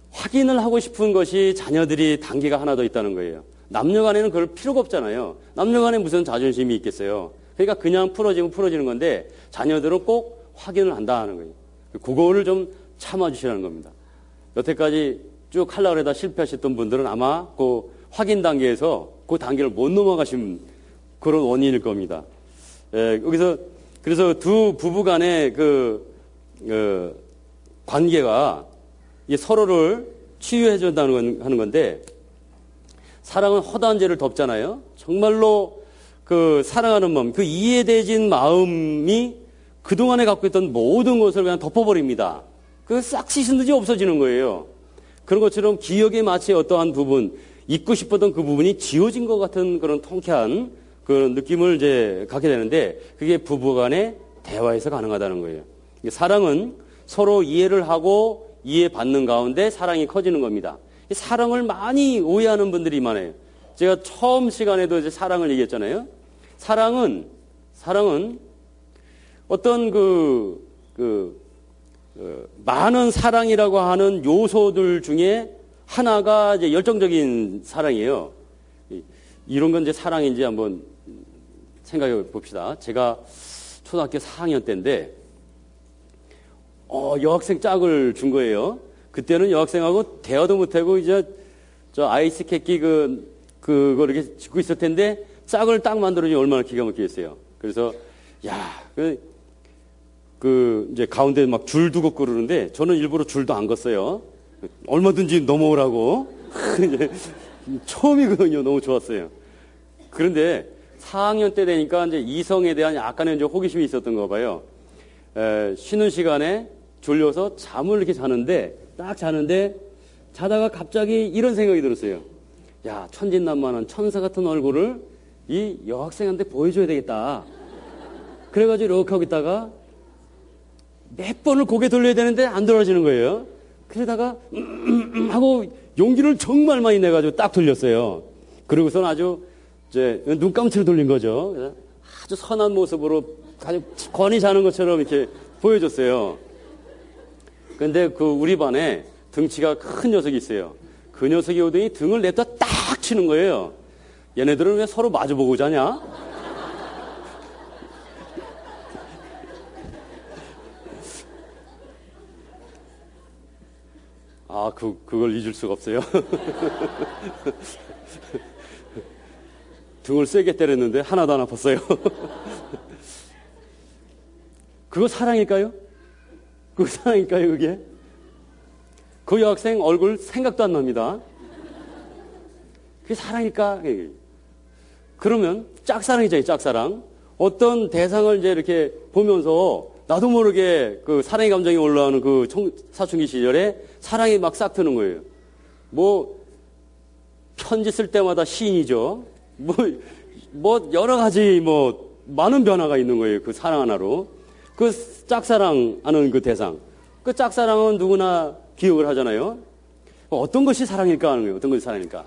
A: 확인을 하고 싶은 것이 자녀들이 단계가 하나 더 있다는 거예요. 남녀 간에는 그럴 필요가 없잖아요. 남녀 간에 무슨 자존심이 있겠어요. 그러니까 그냥 풀어지면 풀어지는 건데 자녀들은 꼭 확인을 한다는 거예요. 그거를 좀 참아주시라는 겁니다. 여태까지 쭉 하려고 해다 실패하셨던 분들은 아마 그 확인 단계에서 그 단계를 못 넘어가신 그런 원인일 겁니다. 예, 여기서 그래서 두 부부 간의 그, 그 관계가 서로를 치유해 준다는 하는 건데 사랑은 허다한 죄를 덮잖아요. 정말로 그 사랑하는 마음, 그 이해되진 마음이 그동안에 갖고 있던 모든 것을 그냥 덮어버립니다. 그 싹 씻은 듯이 없어지는 거예요. 그런 것처럼 기억에 마치 어떠한 부분, 잊고 싶었던 그 부분이 지워진 것 같은 그런 통쾌한 그런 느낌을 이제 갖게 되는데 그게 부부간의 대화에서 가능하다는 거예요. 사랑은 서로 이해를 하고 이해받는 가운데 사랑이 커지는 겁니다. 사랑을 많이 오해하는 분들이 많아요. 제가 처음 시간에도 이제 사랑을 얘기했잖아요. 사랑은 사랑은 어떤 그, 그 어, 많은 사랑이라고 하는 요소들 중에 하나가 이제 열정적인 사랑이에요. 이런 건 이제 사랑인지 한번 생각해 봅시다. 제가 초등학교 사 학년 때인데, 어, 여학생 짝을 준 거예요. 그때는 여학생하고 대화도 못하고 이제 저 아이스 캐키 그, 그거 이렇게 짓고 있을 텐데 짝을 딱 만들어주니 얼마나 기가 막히겠어요. 그래서, 야, 그, 그, 이제 가운데 막 줄 두고 그러는데 저는 일부러 줄도 안 걷어요. 얼마든지 넘어오라고. 처음이거든요. 너무 좋았어요. 그런데 사 학년 때 되니까 이제 이성에 대한 약간의 이제 호기심이 있었던 거 봐요. 에, 쉬는 시간에 졸려서 잠을 이렇게 자는데, 딱 자는데, 자다가 갑자기 이런 생각이 들었어요. 야, 천진난만한 천사 같은 얼굴을 이 여학생한테 보여줘야 되겠다. 그래가지고 이렇게 하고 있다가 몇 번을 고개 돌려야 되는데 안 돌아지는 거예요. 그러다가 음, 음, 음 하고 용기를 정말 많이 내가지고 딱 돌렸어요. 그러고서는 아주 이제 눈감치를 돌린 거죠. 아주 선한 모습으로 아주 권히 자는 것처럼 이렇게 보여줬어요. 근데 그 우리 반에 등치가 큰 녀석이 있어요. 그 녀석이 오더니 등을 냅다 딱 치는 거예요. 얘네들은 왜 서로 마주보고 자냐? 아, 그, 그걸 잊을 수가 없어요. 등을 세게 때렸는데 하나도 안 아팠어요. 그거 사랑일까요? 그거 사랑일까요, 그게? 그 여학생 얼굴 생각도 안 납니다. 그게 사랑일까? 그러면 짝사랑이죠, 짝사랑. 어떤 대상을 이제 이렇게 보면서 나도 모르게 그 사랑의 감정이 올라오는 그 청, 사춘기 시절에 사랑이 막 싹 트는 거예요. 뭐, 편지 쓸 때마다 시인이죠. 뭐, 뭐, 여러 가지 뭐, 많은 변화가 있는 거예요. 그 사랑 하나로. 그 짝사랑 하는 그 대상. 그 짝사랑은 누구나 기억을 하잖아요. 어떤 것이 사랑일까 하는 거예요. 어떤 것이 사랑일까.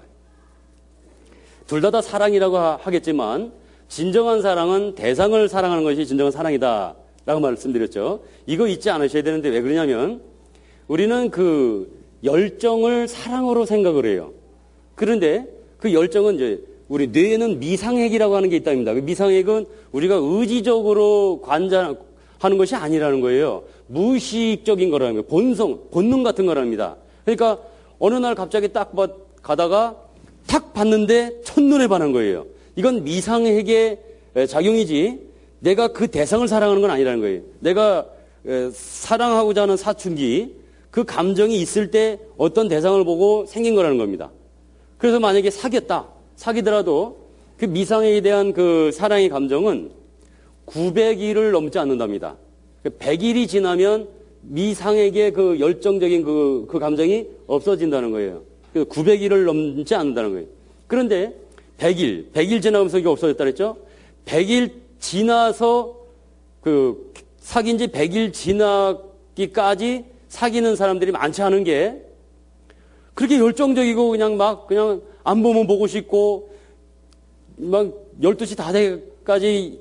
A: 둘 다 다 사랑이라고 하겠지만, 진정한 사랑은 대상을 사랑하는 것이 진정한 사랑이다. 라고 말씀드렸죠. 이거 잊지 않으셔야 되는데 왜 그러냐면 우리는 그 열정을 사랑으로 생각을 해요. 그런데 그 열정은 이제 우리 뇌에는 미상핵이라고 하는 게 있답니다. 그 미상핵은 우리가 의지적으로 관장하는 것이 아니라는 거예요. 무의식적인 거라는 거예요. 본성, 본능 같은 거랍니다. 그러니까 어느 날 갑자기 딱 가다가 탁 봤는데 첫눈에 반한 거예요. 이건 미상핵의 작용이지 내가 그 대상을 사랑하는 건 아니라는 거예요. 내가 사랑하고자 하는 사춘기, 그 감정이 있을 때 어떤 대상을 보고 생긴 거라는 겁니다. 그래서 만약에 사귀었다, 사귀더라도 그 미상에 대한 그 사랑의 감정은 구백 일을 넘지 않는답니다. 백 일이 지나면 미상에게 그 열정적인 그, 그 감정이 없어진다는 거예요. 구백 일을 넘지 않는다는 거예요. 그런데 백 일, 백 일 지나면서 이게 없어졌다 그랬죠? 백 일 지나서 그 사귄 지 백 일 지나기까지 사귀는 사람들이 많지 않은 게 그렇게 열정적이고 그냥 막 그냥 안 보면 보고 싶고 막 열두 시 다 돼까지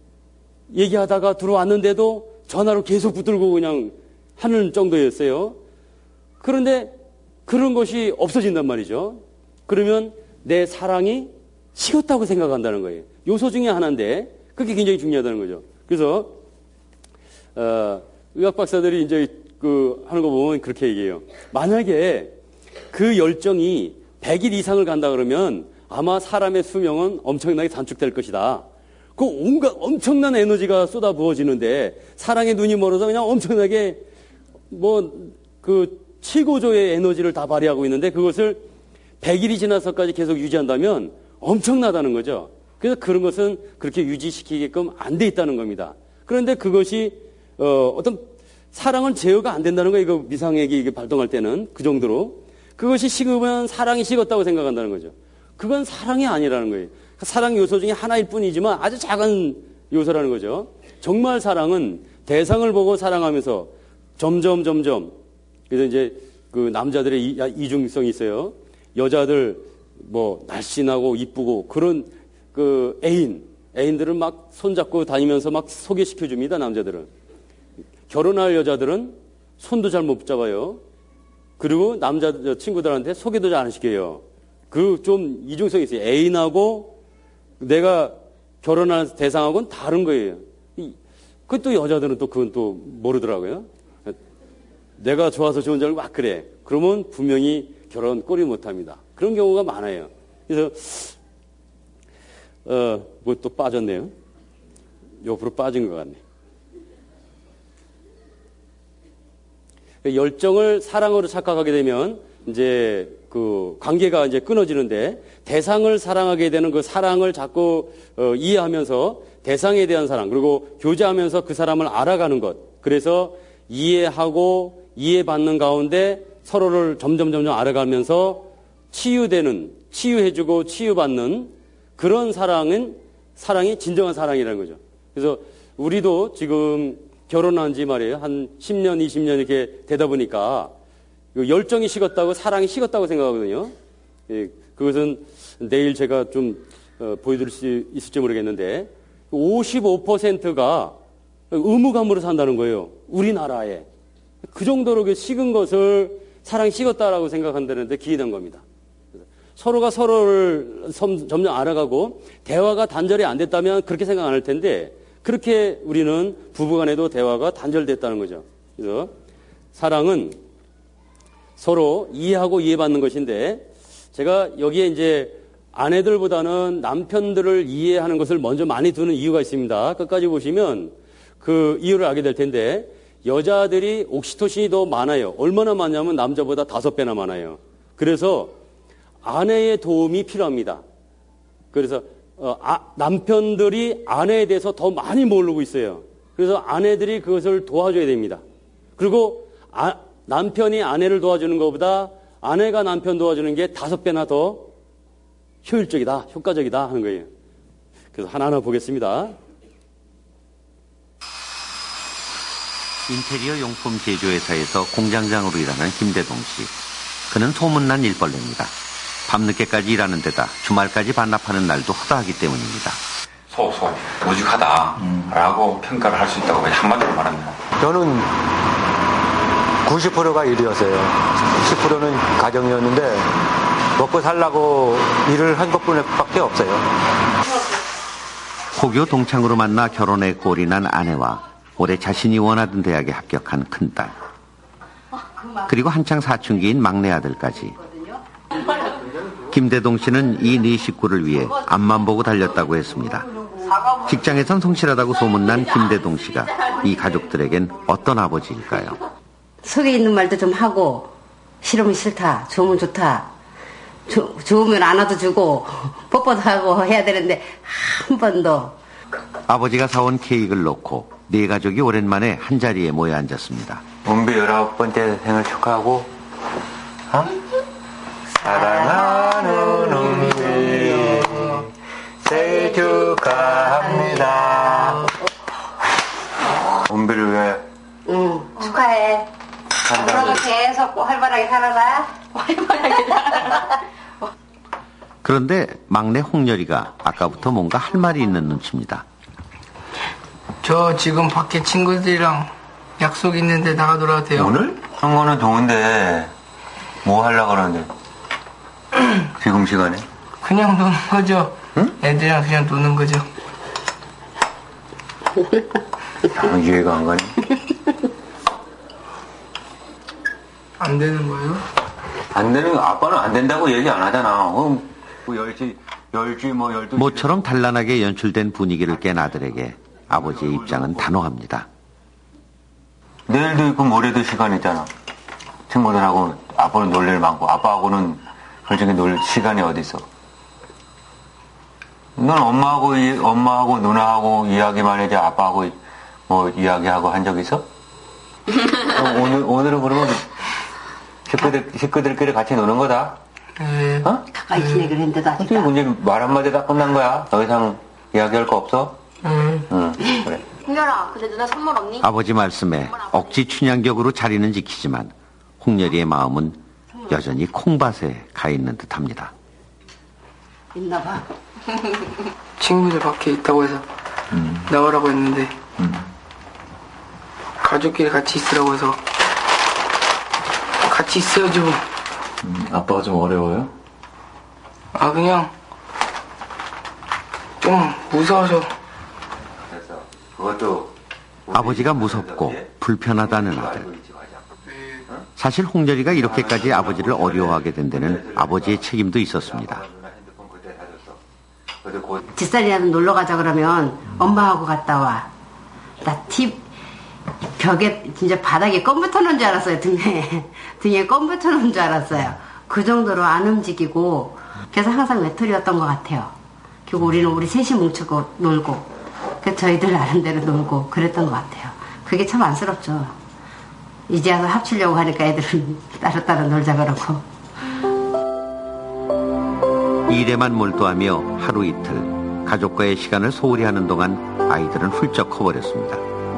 A: 얘기하다가 들어왔는데도 전화로 계속 붙들고 그냥 하는 정도였어요. 그런데 그런 것이 없어진단 말이죠. 그러면 내 사랑이 식었다고 생각한다는 거예요. 요소 중에 하나인데 그게 굉장히 중요하다는 거죠. 그래서 어, 의학 박사들이 이제 그 하는 거 보면 그렇게 얘기해요. 만약에 그 열정이 백 일 이상을 간다 그러면 아마 사람의 수명은 엄청나게 단축될 것이다. 그 온갖 엄청난 에너지가 쏟아 부어지는데 사랑의 눈이 멀어서 그냥 엄청나게 뭐 그 최고조의 에너지를 다 발휘하고 있는데 그것을 백 일이 지나서까지 계속 유지한다면 엄청나다는 거죠. 그래서 그런 것은 그렇게 유지시키게끔 안 돼 있다는 겁니다. 그런데 그것이 어, 어떤 사랑은 제어가 안 된다는 거예요. 이거 미상액이 이게 발동할 때는 그 정도로 그것이 식으면 사랑이 식었다고 생각한다는 거죠. 그건 사랑이 아니라는 거예요. 사랑 요소 중에 하나일 뿐이지만 아주 작은 요소라는 거죠. 정말 사랑은 대상을 보고 사랑하면서 점점 점점 그래서 이제 그 남자들의 이, 이중성이 있어요. 여자들 뭐 날씬하고 이쁘고 그런 그 애인 애인들을 막 손잡고 다니면서 막 소개시켜 줍니다. 남자들은 결혼할 여자들은 손도 잘 못 잡아요. 그리고 남자 친구들한테 소개도 잘 안 시켜요. 그 좀 이중성이 있어요. 애인하고 내가 결혼할 대상하고는 다른 거예요. 그것도 여자들은 또 그건 또 모르더라고요. 내가 좋아서 좋은 줄 알고 막 그래. 그러면 분명히 결혼 꼴이 못합니다. 그런 경우가 많아요. 그래서 어, 뭐 또 빠졌네요. 옆으로 빠진 것 같네. 열정을 사랑으로 착각하게 되면 이제 그 관계가 이제 끊어지는데 대상을 사랑하게 되는 그 사랑을 자꾸 어, 이해하면서 대상에 대한 사랑 그리고 교제하면서 그 사람을 알아가는 것 그래서 이해하고 이해받는 가운데 서로를 점점 점점 알아가면서 치유되는 치유해주고 치유받는 그런 사랑은 사랑이 진정한 사랑이라는 거죠. 그래서 우리도 지금 결혼한 지 말이에요. 한 십 년, 이십 년 이렇게 되다 보니까 열정이 식었다고 사랑이 식었다고 생각하거든요. 예, 그것은 내일 제가 좀 어, 보여드릴 수 있을지 모르겠는데 오십오 퍼센트가 의무감으로 산다는 거예요. 우리나라에. 그 정도로 식은 것을 사랑이 식었다라고 생각한다는데 기인한 겁니다. 서로가 서로를 점점 알아가고 대화가 단절이 안 됐다면 그렇게 생각 안 할 텐데 그렇게 우리는 부부간에도 대화가 단절됐다는 거죠. 그래서 사랑은 서로 이해하고 이해받는 것인데 제가 여기에 이제 아내들보다는 남편들을 이해하는 것을 먼저 많이 두는 이유가 있습니다. 끝까지 보시면 그 이유를 알게 될 텐데 여자들이 옥시토신이 더 많아요. 얼마나 많냐면 남자보다 다섯 배나 많아요. 그래서 아내의 도움이 필요합니다. 그래서 어, 아, 남편들이 아내에 대해서 더 많이 모르고 있어요. 그래서 아내들이 그것을 도와줘야 됩니다. 그리고 아, 남편이 아내를 도와주는 것보다 아내가 남편 도와주는 게 다섯 배나 더 효율적이다, 효과적이다 하는 거예요. 그래서 하나하나 보겠습니다.
U: 인테리어 용품 제조회사에서 공장장으로 일하는 김대동 씨. 그는 소문난 일벌레입니다. 밤늦게까지 일하는 데다 주말까지 반납하는 날도 허다하기 때문입니다.
F: 소소, 무직하다라고 음. 평가를 할 수 있다고 한마디로 말합니다.
T: 저는 구십 퍼센트가 일이었어요. 십 퍼센트는 가정이었는데 먹고 살라고 일을 한 것뿐밖에 없어요.
U: 고교 동창으로 만나 결혼에 꼴이 난 아내와 올해 자신이 원하던 대학에 합격한 큰딸. 그리고 한창 사춘기인 막내 아들까지. 김대동 씨는 이 네 식구를 위해 앞만 보고 달렸다고 했습니다. 직장에선 성실하다고 소문난 김대동 씨가 이 가족들에겐 어떤 아버지일까요?
I: 속에 있는 말도 좀 하고 싫으면 싫다, 좋으면 좋다, 조, 좋으면 안아도 주고 뽀뽀도 하고 해야 되는데 한 번도.
U: 아버지가 사온 케이크를 놓고 네 가족이 오랜만에 한자리에 모여 앉았습니다.
T: 은비 열아홉 번째 생일 축하하고 어? 사랑하는 은비 생일 축하합니다. 은비를 위해
I: 응, 축하해. 앞으로도 계속 활발하게 살아라. 활발하게 살아라.
U: 그런데 막내 홍열이가 아까부터 뭔가 할 말이 있는 눈치입니다.
J: 저 지금 밖에 친구들이랑 약속 있는데 나가더라도 돼요?
T: 오늘? 한 거는 좋은데 뭐 하려고 그러는데? 지금 시간에?
J: 그냥 노는 거죠.
T: 응?
J: 애들이랑 그냥 노는 거죠.
T: 아, 이해가 안 가네.
J: 안 되는 거예요?
T: 안 되는 거, 아빠는 안 된다고 얘기 안 하잖아. 어, 뭐 열 시, 열 시, 뭐 열두 시.
U: 모처럼 단란하게 연출된 분위기를 깬 아들에게 아버지의 입장은 단호합니다.
T: 내일도 있고 모레도 시간 있잖아. 친구들하고 아빠는 놀 일 많고 아빠하고는 솔직히 놀 시간이 어디 있어. 넌 엄마하고 이, 엄마하고 누나하고 이야기만 해지 아빠하고 뭐 이야기하고 한 적 있어? 오늘 오늘은 그러면 식구들 식구들끼리 같이 노는 거다.
J: 네.
T: 어?
I: 가까이 지내기로 했는데도 아직.
T: 이제 말 한마디 다 끝난 거야. 더 이상 이야기할 거 없어?
J: 응.
T: 응. 그래.
M: 홍열아, 근데 누나 선물 없니?
U: 아버지 말씀에 억지 춘향격으로 자리는 지키지만 홍렬이의 마음은 여전히 콩밭에 가 있는 듯합니다.
I: 있나 봐.
J: 친구들 밖에 있다고 해서
T: 음.
J: 나오라고 했는데
T: 음.
J: 가족끼리 같이 있으라고 해서 같이 있어야죠.
G: 음, 아빠가 좀 어려워요?
J: 아 그냥 좀 무서워서.
T: 그것도
U: 아버지가 무섭고 불편하다는 아들. 사실 홍렬이가 이렇게까지 아버지를 어려워하게 된 데는 아버지의 책임도 있었습니다.
I: 집살이라도 놀러 가자 그러면 엄마하고 갔다 와. 나 팁 벽에 진짜 바닥에 껌 붙여놓은 줄 알았어요. 등에 등에 껌 붙여놓은 줄 알았어요. 그 정도로 안 움직이고 그래서 항상 외톨이였던 것 같아요. 결국 우리는 우리 셋이 뭉치고 놀고 그 저희들 나름대로 놀고 그랬던 것 같아요. 그게 참 안쓰럽죠. 이제 와서 합치려고 하니까 애들은 따로따로 놀자 그러고.
U: 일에만 몰두하며 하루 이틀 가족과의 시간을 소홀히 하는 동안 아이들은 훌쩍 커버렸습니다.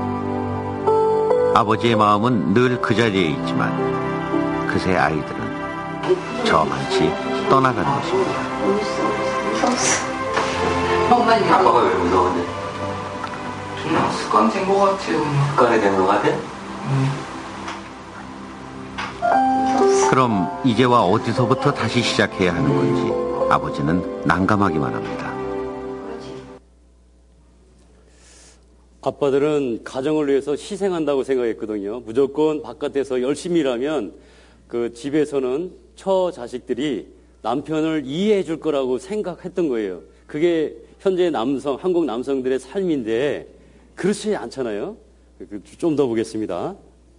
U: 아버지의 마음은 늘 그 자리에 있지만 그새 아이들은 저만치 떠나가는 것입니다.
T: 아빠가 왜 무서운데?
J: 그냥 습관 된 것 같아요.
T: 습관이 된 것 같아?
J: 음.
U: 그럼 이제와 어디서부터 다시 시작해야 하는 건지 아버지는 난감하기만 합니다.
A: 아빠들은 가정을 위해서 희생한다고 생각했거든요. 무조건 바깥에서 열심히 일하면 그 집에서는 처 자식들이 남편을 이해해 줄 거라고 생각했던 거예요. 그게 현재 남성, 한국 남성들의 삶인데 그렇지 않잖아요. 좀 더 보겠습니다.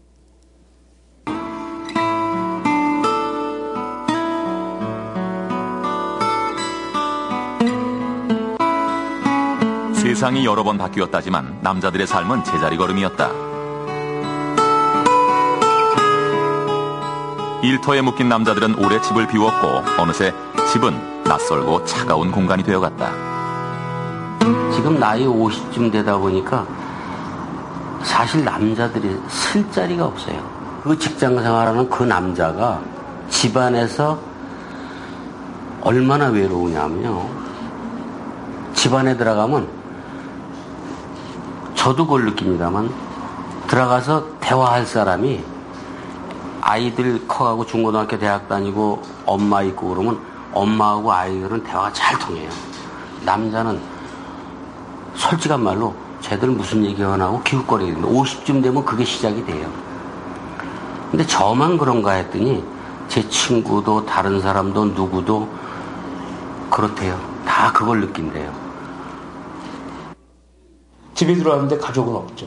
B: 세상이 여러 번 바뀌었다지만 남자들의 삶은 제자리 걸음이었다. 일터에 묶인 남자들은 오래 집을 비웠고 어느새 집은 낯설고 차가운 공간이 되어갔다.
P: 지금 나이 오십쯤 되다 보니까 사실 남자들이 쓸 자리가 없어요. 그 직장 생활하는 그 남자가 집안에서 얼마나 외로우냐면요. 집안에 들어가면 저도 그걸 느낍니다만 들어가서 대화할 사람이 아이들 커가고 중고등학교 대학 다니고 엄마 있고 그러면 엄마하고 아이들은 대화가 잘 통해요. 남자는 솔직한 말로 쟤들 무슨 얘기하나 하고 기웃거리는데 오십쯤 되면 그게 시작이 돼요. 근데 저만 그런가 했더니 제 친구도 다른 사람도 누구도 그렇대요. 다 그걸 느낀대요.
K: 집에 들어왔는데 가족은 없죠.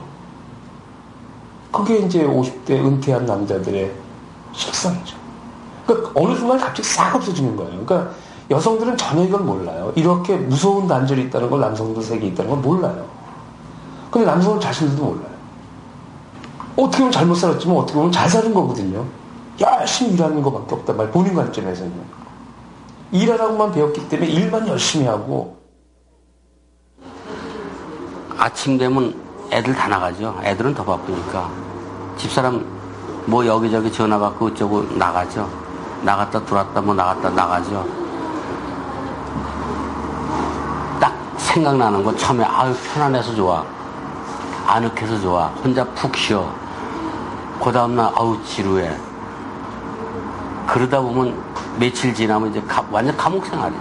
K: 그게 이제 오십 대 은퇴한 남자들의 식상이죠. 그러니까 어느 순간 갑자기 싹 없어지는 거예요. 그러니까 여성들은 전혀 이걸 몰라요. 이렇게 무서운 단절이 있다는 걸 남성들 세계에 있다는 걸 몰라요. 근데 남성은 자신들도 몰라요. 어떻게 보면 잘못 살았지만 어떻게 보면 잘 사는 거거든요. 열심히 일하는 것밖에 없단 말, 본인 관점에서는. 일하라고만 배웠기 때문에 일만 열심히 하고.
P: 아침 되면 애들 다 나가죠. 애들은 더 바쁘니까. 집사람 뭐 여기저기 전화 받고 어쩌고 나가죠. 나갔다 들어왔다 뭐 나갔다 나가죠. 딱 생각나는 건 처음에 아유 편안해서 좋아. 아늑해서 좋아. 혼자 푹 쉬어. 그 다음날 아우 지루해. 그러다 보면 며칠 지나면 이제 가, 완전 감옥 생활이죠.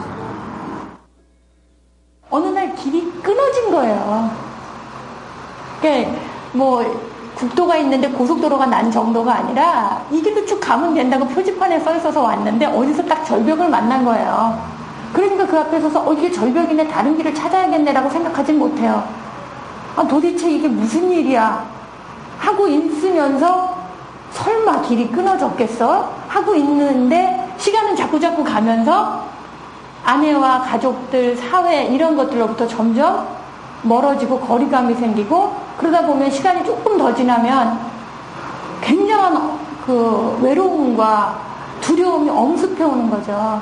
L: 어느 날 길이 끊어진 거예요. 그러니까 뭐 국도가 있는데 고속도로가 난 정도가 아니라 이 길로 쭉 가면 된다고 표지판에 써 있어서 왔는데 어디서 딱 절벽을 만난 거예요. 그러니까 그 앞에 서서 어 이게 절벽이네 다른 길을 찾아야겠네라고 생각하진 못해요. 아 도대체 이게 무슨 일이야 하고 있으면서 설마 길이 끊어졌겠어? 하고 있는데 시간은 자꾸자꾸 가면서 아내와 가족들, 사회 이런 것들로부터 점점 멀어지고 거리감이 생기고 그러다 보면 시간이 조금 더 지나면 굉장한 그 외로움과 두려움이 엄습해 오는 거죠.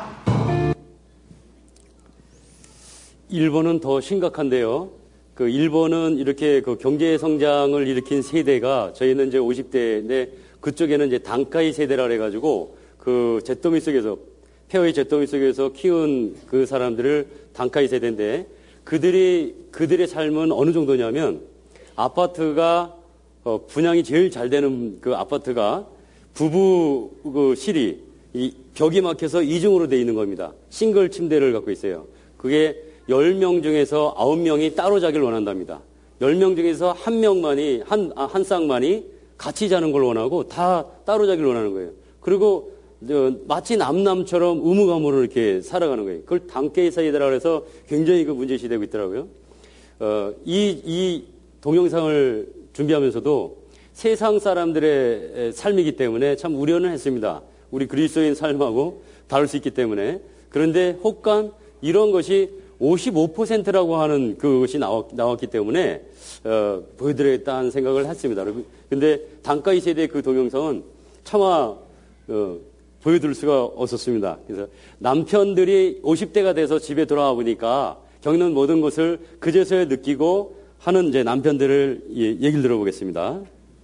A: 일본은 더 심각한데요. 그 일본은 이렇게 그 경제 성장을 일으킨 세대가 저희는 이제 오십 대인데 그쪽에는 이제 단카이 세대라 그래가지고 그 잿더미 속에서 폐허의 잿더미 속에서 키운 그 사람들을 단카이 세대인데 그들이 그들의 삶은 어느 정도냐면 아파트가 어, 분양이 제일 잘 되는 그 아파트가 부부 그 실이 이 벽이 막혀서 이중으로 돼 있는 겁니다. 싱글 침대를 갖고 있어요. 그게 열 명 중에서 아홉 명이 따로 자기를 원한답니다. 열 명 중에서 한 명만이, 한, 한 쌍만이 같이 자는 걸 원하고 다 따로 자기를 원하는 거예요. 그리고 저, 마치 남남처럼 의무감으로 이렇게 살아가는 거예요. 그걸 단케이 사이다라고 해서 굉장히 그 문제시되고 있더라고요. 어, 이, 이 동영상을 준비하면서도 세상 사람들의 삶이기 때문에 참 우려는 했습니다. 우리 그리스도인 삶하고 다를 수 있기 때문에. 그런데 혹간 이런 것이 오십오 퍼센트라고 하는 그것이 나왔, 나왔기 때문에 어, 보여드리겠다는 생각을 했습니다. 그런데 단카이 세대의 그 동영상은 차마 어, 보여드릴 수가 없었습니다. 그래서 남편들이 오십 대가 돼서 집에 돌아와 보니까 겪는 모든 것을 그제서야 느끼고 하는 이제 남편들을 예, 얘기를 들어보겠습니다.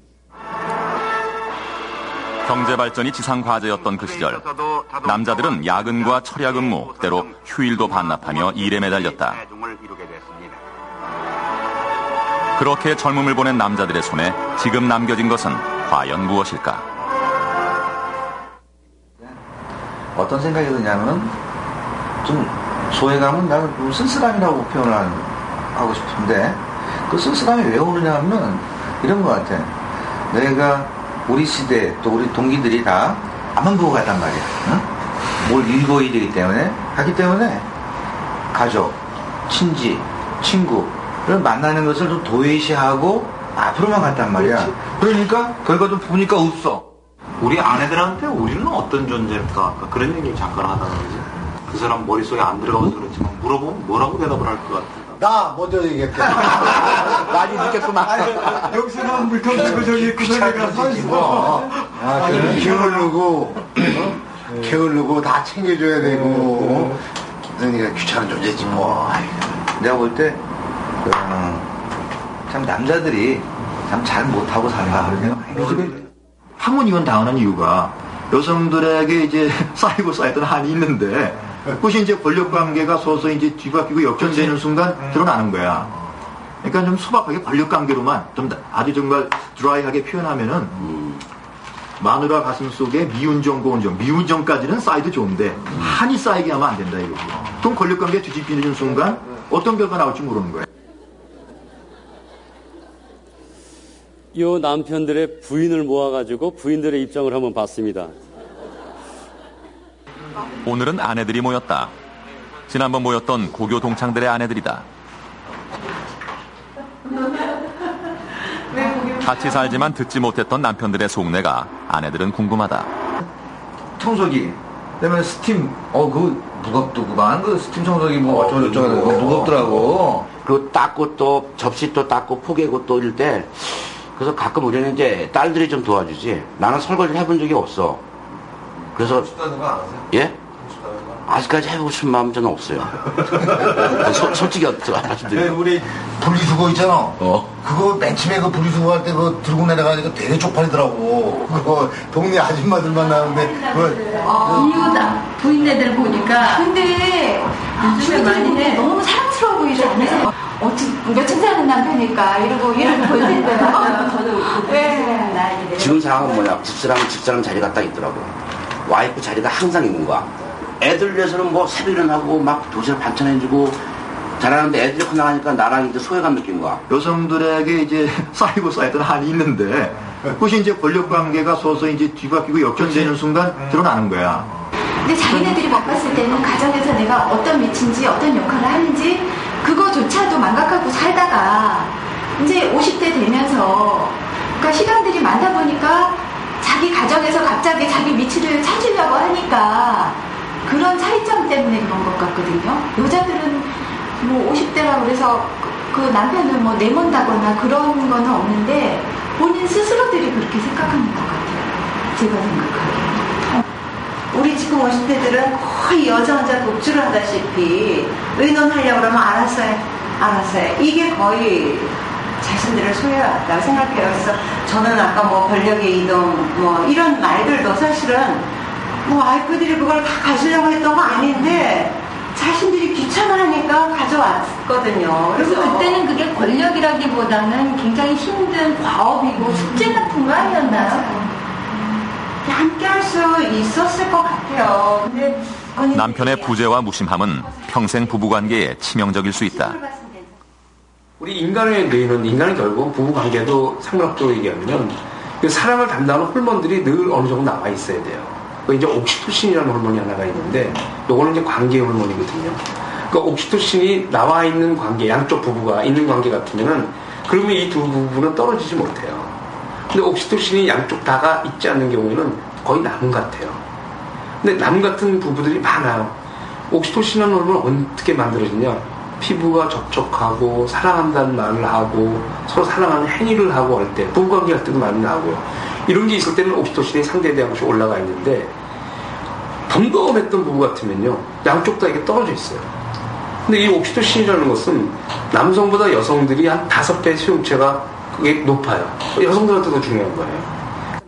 B: 경제 발전이 지상 과제였던 그 시절 남자들은 야근과 철야 근무, 때로 휴일도 반납하며 일에 매달렸다. 그렇게 젊음을 보낸 남자들의 손에 지금 남겨진 것은 과연 무엇일까?
N: 어떤 생각이 드냐면 좀 소외감은 나는 좀 쓸쓸함이라고 표현을 하고 싶은데 그 쓸쓸함이 왜 오느냐면 이런 것 같아. 내가 우리 시대 또 우리 동기들이 다 앞만 보고 갔단 말이야. 응? 뭘 읽어야 되기 때문에 하기 때문에 가족, 친지, 친구를 만나는 것을 좀 도외시하고 앞으로만 갔단 말이야. 그러니까 결과도 보니까 없어.
O: 우리 아내들한테 우리는 어떤 존재일까? 그런 얘기를 잠깐 하다가 그 사람 머릿속에 안 들어가서 그렇지만 물어보면 뭐라고 대답을 할 것 같아?
X: 나 먼저 얘기했대. 많이 느꼈구만.
O: 여기서는 물통 들고 저기 구석에 가서 있어.
X: 아, 그래. 게을르고, 어? 게을르고 다 챙겨줘야 되고. 그러니까 귀찮은 존재지 뭐.
N: 내가 볼 때, 참 남자들이 참 잘 못하고 산다. 요즘에
O: 하모니건 당하는 이유가 여성들에게 이제 쌓이고 쌓였던 한이 있는데 그것이 이제 권력 관계가 서서히 이제 뒤바뀌고 역전되는 순간 드러나는 거야. 그러니까 좀 소박하게 권력 관계로만 좀 아주 정말 드라이하게 표현하면은 마누라 가슴 속에 미운정, 고운정, 미운정까지는 쌓이도 좋은데 한이 쌓이게 하면 안 된다 이거죠. 그럼 권력 관계 뒤집히는 순간 어떤 결과 나올지 모르는 거야.
A: 이 남편들의 부인을 모아가지고 부인들의 입장을 한번 봤습니다.
B: 오늘은 아내들이 모였다. 지난번 모였던 고교 동창들의 아내들이다. 같이 살지만 듣지 못했던 남편들의 속내가 아내들은 궁금하다.
N: 청소기, 그다음에 스팀, 어, 그 무겁더구만. 그 스팀 청소기 뭐 어쩌고저쩌고 어, 무겁더라고.
Y: 그리고 닦고 또 접시 또 닦고 포개고 또 이럴 때 그래서 가끔 우리는 이제 딸들이 좀 도와주지. 나는 설거지를 해본 적이 없어. 그래서 예? 아직까지 해보고 싶은 마음은 저는 없어요. 소, 솔직히 말씀드려요.
X: 우리 분리수거 있잖아.
Y: 어?
X: 그거 맨 처음에 그 분리수거 할 때 그거 들고 내려가니까 되게 쪽팔리더라고. 그거 동네 아줌마들만 나오는데 그거
L: 어, 이유다. 부인네들 보니까. 근데 요즘에 많이 해. 너무 사랑스러워 보이지 않아요? 어찌 며칠 사는 남편이니까 이러고 이러고 볼 텐데.
W: 지금 상황은 뭐냐? 집사람 집사람 자리가 딱 있더라고.
Y: 와이프 자리가 항상 있는 거야. 애들 위해서는 뭐 새벽 일어나고 막 도시락 반찬 해주고 잘하는데 애들이 혼나가니까 나랑 이제 소외감 느낀 거야.
O: 여성들에게 이제 쌓이고 쌓였던 한이 있는데 그것이 이제 권력 관계가 서서히 이제 뒤바뀌고 역전되는 순간 드러나는 거야.
C: 근데 자기네들이 못 봤을 때는 가정에서 내가 어떤 위치인지 어떤 역할을 하는지 그거조차도 망각하고 살다가 이제 오십 대 되면서 그러니까 시간들이 많다 보니까 자기 가정에서 갑자기 자기 위치를 찾으려고 하니까 그런 차이점 때문에 그런 것 같거든요. 여자들은 뭐 오십 대라고 그래서 그, 그 남편을 뭐 내몬다거나 그런 거는 없는데 본인 스스로들이 그렇게 생각하는 것 같아요. 제가 생각하기에.
H: 우리 지금 오십 대들은 거의 여자 혼자 독주를 하다시피 의논하려고 그러면 알았어요. 알았어요. 이게 거의 자신들을 소외했다고 생각해요. 그래서 저는 아까 뭐 권력의 이동 뭐 이런 말들도 사실은 뭐 와이프들이 그걸 다 가지려고 했던 거 아닌데 자신들이 귀찮아하니까 가져왔거든요.
L: 그래서
H: 그래서
L: 그때는 그게 권력이라기보다는 굉장히 힘든 과업이고 숙제 같은 거 아니었나요?
H: 함께 할 수 있었을 것 같아요. 근데
B: 남편의 부재와 무심함은 평생 부부관계에 치명적일 수 있다.
K: 우리 인간의 뇌는, 인간은 결국 부부관계도 상문학적으로 얘기하면 그 사랑을 담당하는 호르몬들이 늘 어느 정도 나와 있어야 돼요. 그 이제 옥시토신이라는 호르몬이 하나가 있는데 요거는 이제 관계 호르몬이거든요. 그 옥시토신이 나와 있는 관계, 양쪽 부부가 있는 관계 같으면은 그러면 이 두 부부는 떨어지지 못해요. 근데 옥시토신이 양쪽 다가 있지 않는 경우에는 거의 나무 같아요. 근데 나무 같은 부부들이 많아요. 옥시토신이라는 호르몬은 어떻게 만들어지냐? 피부가 접촉하고 사랑한다는 말을 하고 서로 사랑하는 행위를 하고 할 때 부부관계 할 때도 많이 나오고요. 이런 게 있을 때는 옥시토신이 상대에 대한 것이 올라가 있는데 덤덤했던 부부 같으면요 양쪽 다 이게 떨어져 있어요. 근데 이 옥시토신이라는 것은 남성보다 여성들이 한 다섯 배 수용체가 그게 높아요. 여성들한테도 중요한 거예요.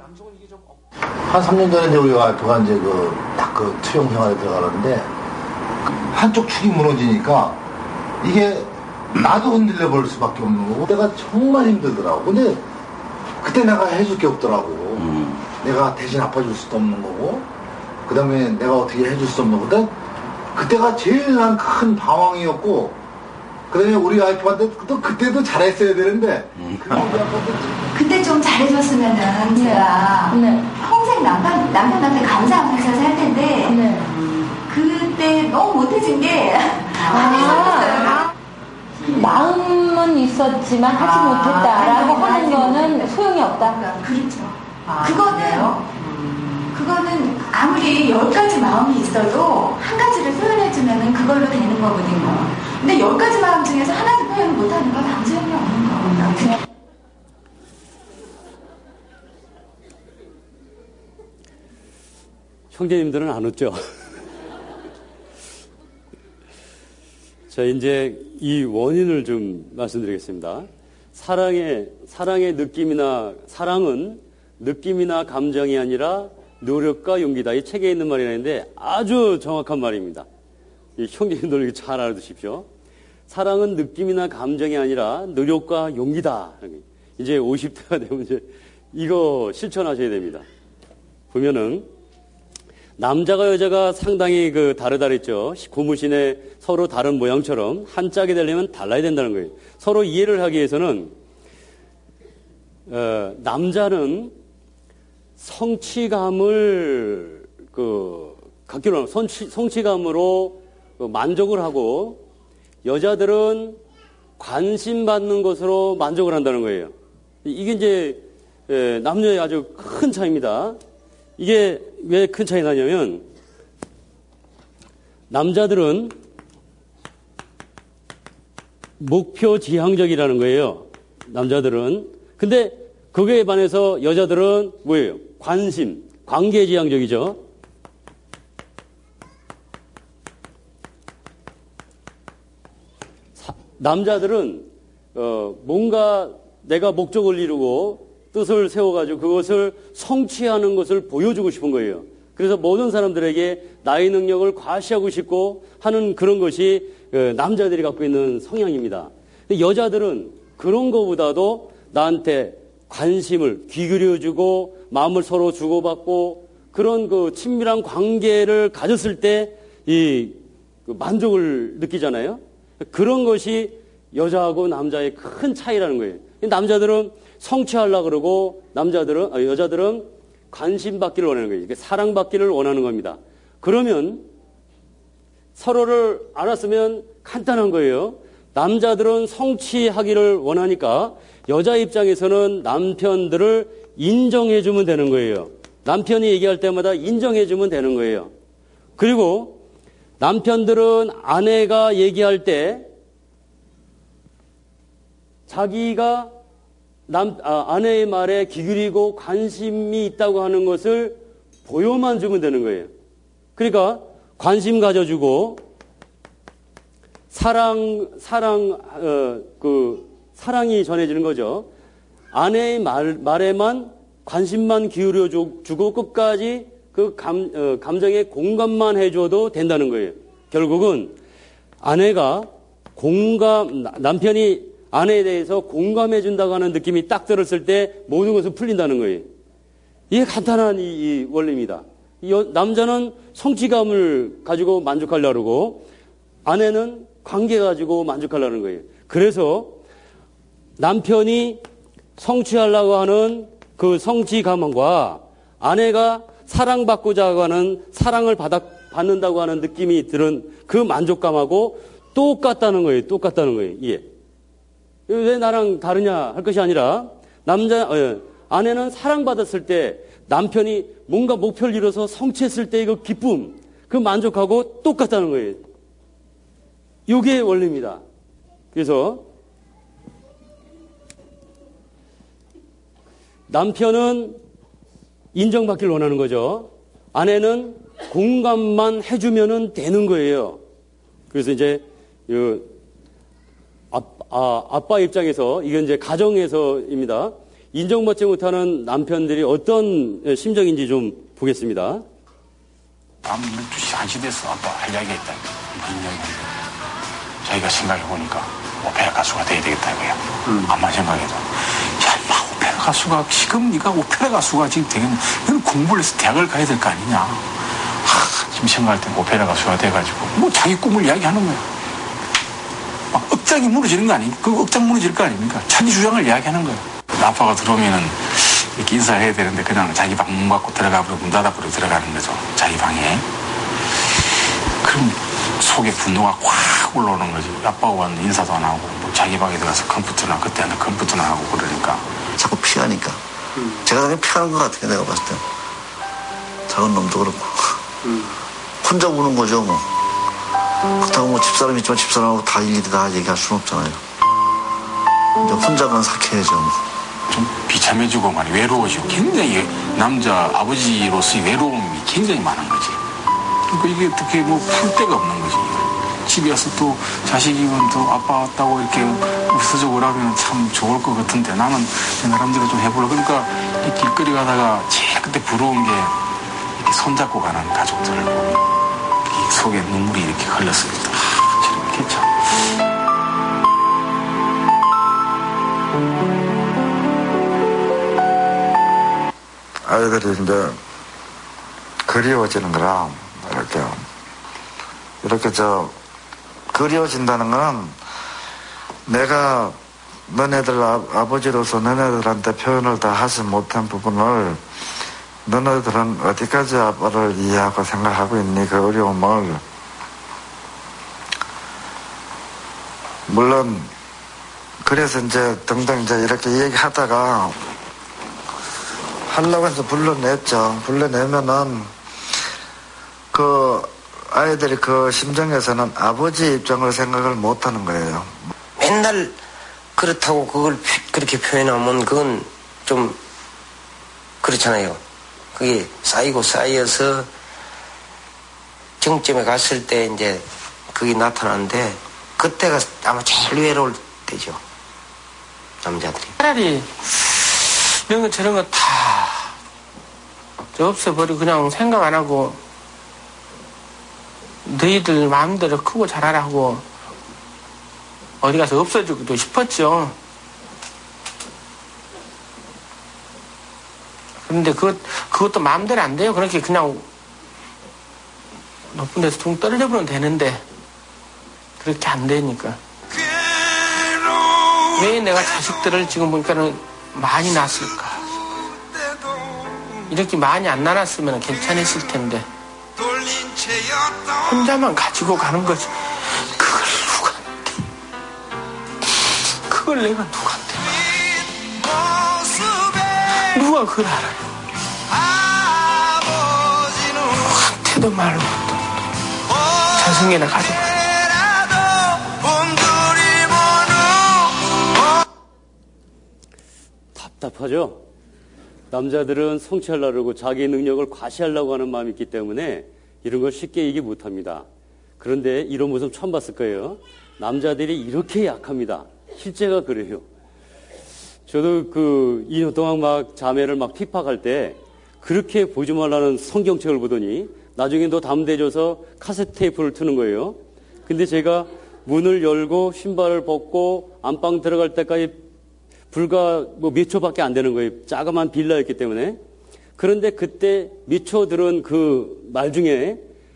X: 한 삼 년 전에 이제 우리 와이프가 이제 그, 딱 그 투영 생활에 들어가는데 한쪽 축이 무너지니까 이게 나도 흔들려 버릴 수밖에 없는 거고 내가 정말 힘들더라고. 근데 그때 내가 해줄 게 없더라고. 음. 내가 대신 아파줄 수도 없는 거고 그 다음에 내가 어떻게 해줄 수 없는 거고 그때가 제일 난 큰 방황이었고 그 다음에 우리 와이프한테 또 그때도 잘했어야 되는데 음.
C: 그때 좀 잘해줬으면은 제가
L: 네.
C: 평생 남편, 남편한테 감사하면서 살 텐데
L: 네.
C: 그때 너무 못해준 게
L: 아, 마음은 있었지만 하지
C: 아,
L: 못했다라고
C: 아,
L: 하는 거는 소용이 없다.
C: 그렇죠.
L: 아,
C: 그거는
L: 그래요?
C: 그거는 아무리 열 가지 마음이 있어도 한 가지를 표현해주면은 그걸로 되는 거거든요. 근데 열 가지 마음 중에서 하나도 표현 못하는 건 아무 소용이 없는 거거든요.
A: 형제님들은 안 웃죠? 자, 이제 이 원인을 좀 말씀드리겠습니다. 사랑의, 사랑의 느낌이나, 사랑은 느낌이나 감정이 아니라 노력과 용기다. 이 책에 있는 말이 있는데 아주 정확한 말입니다. 이 형제님들 잘 알아두십시오. 사랑은 느낌이나 감정이 아니라 노력과 용기다. 이제 오십 대가 되면 이제 이거 실천하셔야 됩니다. 보면은 남자가 여자가 상당히 그 다르다 그랬죠. 고무신에 서로 다른 모양처럼 한 짝이 되려면 달라야 된다는 거예요. 서로 이해를 하기 위해서는 어, 남자는 성취감을 그 갖기로 하는 성취, 성취감으로 그 만족을 하고 여자들은 관심 받는 것으로 만족을 한다는 거예요. 이게 이제 에, 남녀의 아주 큰 차이입니다. 이게 왜 큰 차이 나냐면 남자들은 목표 지향적이라는 거예요. 남자들은. 근데 그거에 반해서 여자들은 뭐예요? 관심, 관계 지향적이죠. 사, 남자들은 어, 뭔가 내가 목적을 이루고 뜻을 세워가지고 그것을 성취하는 것을 보여주고 싶은 거예요. 그래서 모든 사람들에게 나의 능력을 과시하고 싶고 하는 그런 것이 남자들이 갖고 있는 성향입니다. 근데 여자들은 그런 것보다도 나한테 관심을 귀 기울여주고 마음을 서로 주고받고 그런 그 친밀한 관계를 가졌을 때 이 만족을 느끼잖아요. 그런 것이 여자하고 남자의 큰 차이라는 거예요. 남자들은 성취하려고 그러고 남자들은 아, 여자들은 관심 받기를 원하는 거예요. 사랑 받기를 원하는 겁니다. 그러면 서로를 알았으면 간단한 거예요. 남자들은 성취하기를 원하니까 여자 입장에서는 남편들을 인정해주면 되는 거예요. 남편이 얘기할 때마다 인정해주면 되는 거예요. 그리고 남편들은 아내가 얘기할 때 자기가 남, 아, 아내의 말에 귀 기울이고 관심이 있다고 하는 것을 보여만 주면 되는 거예요. 그러니까 관심 가져주고 사랑, 사랑, 어, 그, 사랑이 전해지는 거죠. 아내의 말, 말에만 관심만 기울여 주고 끝까지 그 감, 어, 감정에 공감만 해줘도 된다는 거예요. 결국은 아내가 공감, 남편이 아내에 대해서 공감해 준다고 하는 느낌이 딱 들었을 때 모든 것을 풀린다는 거예요. 이게 간단한 이, 이 원리입니다. 여, 남자는 성취감을 가지고 만족하려고 그러고 아내는 관계 가지고 만족하려는 거예요. 그래서 남편이 성취하려고 하는 그 성취감과 아내가 사랑받고자 하는 사랑을 받아, 받는다고 하는 느낌이 들은 그 만족감하고 똑같다는 거예요. 똑같다는 거예요. 이게. 왜 나랑 다르냐 할 것이 아니라 남자, 어, 아내는 사랑받았을 때 남편이 뭔가 목표를 이뤄서 성취했을 때 그 기쁨, 그 만족하고 똑같다는 거예요. 이게 원리입니다. 그래서 남편은 인정받기를 원하는 거죠. 아내는 공감만 해주면 되는 거예요. 그래서 이제 그 아, 아, 아빠 입장에서 이건 이제 가정에서입니다. 인정받지 못하는 남편들이 어떤 심정인지 좀 보겠습니다.
E: 밤 열두 시, 한 시 돼서 아빠 할 이야기가 있다. 무슨 이야기인데 자기가 생각해보니까 오페라 가수가 돼야 되겠다 이거야. 음. 암만 생각해도 야 인마 오페라 가수가 지금 네가 오페라 가수가 지금 되겠냐. 너는 공부를 해서 대학을 가야 될 거 아니냐. 하, 지금 생각할 때 오페라 가수가 돼가지고 뭐 자기 꿈을 이야기하는 거야. 막 억장이 무너지는 거 아닙니까? 그 억장 무너질 거 아닙니까? 자기 주장을 이야기하는 거야. 아빠가 들어오면은 이렇게 인사해야 되는데 그냥 자기 방 문 갖고 들어가버리고 문 닫아버리고 들어가는 거죠. 자기 방에. 그럼 속에 분노가 확 올라오는 거지. 아빠가 왔는데 인사도 안 하고 뭐 자기 방에 들어가서 컴퓨터나 그때는 컴퓨터나 하고 그러니까.
Q: 자꾸 피하니까. 음. 제가 그냥 피하는 것 같아요. 내가 봤을 때. 작은 놈도 그렇고. 음. 혼자 우는 거죠 뭐. 그렇다고 뭐 집사람 있지만 집사람하고 다 일일이 다 얘기할 수는 없잖아요. 이제 혼자만 삭혀야죠 뭐.
E: 좀 비참해지고 말이 외로워지고 굉장히 남자 아버지로서의 외로움이 굉장히 많은 거지. 그러니까 이게 어떻게 뭐 풀 데가 없는 거지. 집에 와서 또 자식이면 또 아빠 왔다고 이렇게 웃어주고 그러면 참 좋을 것 같은데 나는 나름대로 좀 해보려. 그러니까 이 길거리 가다가 제일 그때 부러운 게 이렇게 손잡고 가는 가족들을 보면 이 속에 눈물이 이렇게 흘렀습니다. 아, 저렇게 괜찮아.
R: 아이들이 이제 그리워지는 거라 이렇게 이렇게 저 그리워진다는 건 내가 너네들 아, 아버지로서 너네들한테 표현을 다 하지 못한 부분을 너네들은 어디까지 아빠를 이해하고 생각하고 있니? 그 어려움을 물론 그래서 이제 등등 이제 이렇게 얘기하다가 하려고 해서 불러냈죠. 불러내면은 그 아이들이 그 심정에서는 아버지 입장을 생각을 못하는 거예요.
S: 맨날 그렇다고 그걸 그렇게 표현하면 그건 좀 그렇잖아요. 그게 쌓이고 쌓여서 정점에 갔을 때 이제 그게 나타나는데 그때가 아마 제일 외로울 때죠. 남자들이.
J: 차라리 이런 거 저런 거 다 없애버리고 그냥 생각 안 하고 너희들 마음대로 크고 잘하라고 어디 가서 없어지고도 싶었죠. 그런데 그것, 그것도 마음대로 안 돼요. 그렇게 그냥 높은 데서 둥 떨어져버리면 되는데 그렇게 안 되니까. 왜 내가 자식들을 지금 보니까는 많이 낳았을까? 이렇게 많이 안 낳았으면 괜찮았을 텐데 혼자만 가지고 가는 거지. 그걸 누구한테 그걸 내가 누구한테 누가 그걸 알아요? 누구한테도 말 못하고 자승이나 가지고
A: 답답하죠? 남자들은 성취하려고 자기 능력을 과시하려고 하는 마음이 있기 때문에 이런 걸 쉽게 얘기 못합니다. 그런데 이런 모습 처음 봤을 거예요. 남자들이 이렇게 약합니다. 실제가 그래요. 저도 그 이 년 동안 막 자매를 막 핍박할 때 그렇게 보지 말라는 성경책을 보더니 나중에 너 담대줘서 카세트 테이프를 트는 거예요. 근데 제가 문을 열고 신발을 벗고 안방 들어갈 때까지 불과 뭐 몇 초밖에 안 되는 거예요. 자그마한 빌라였기 때문에. 그런데 그때 몇 초 들은 그 말 중에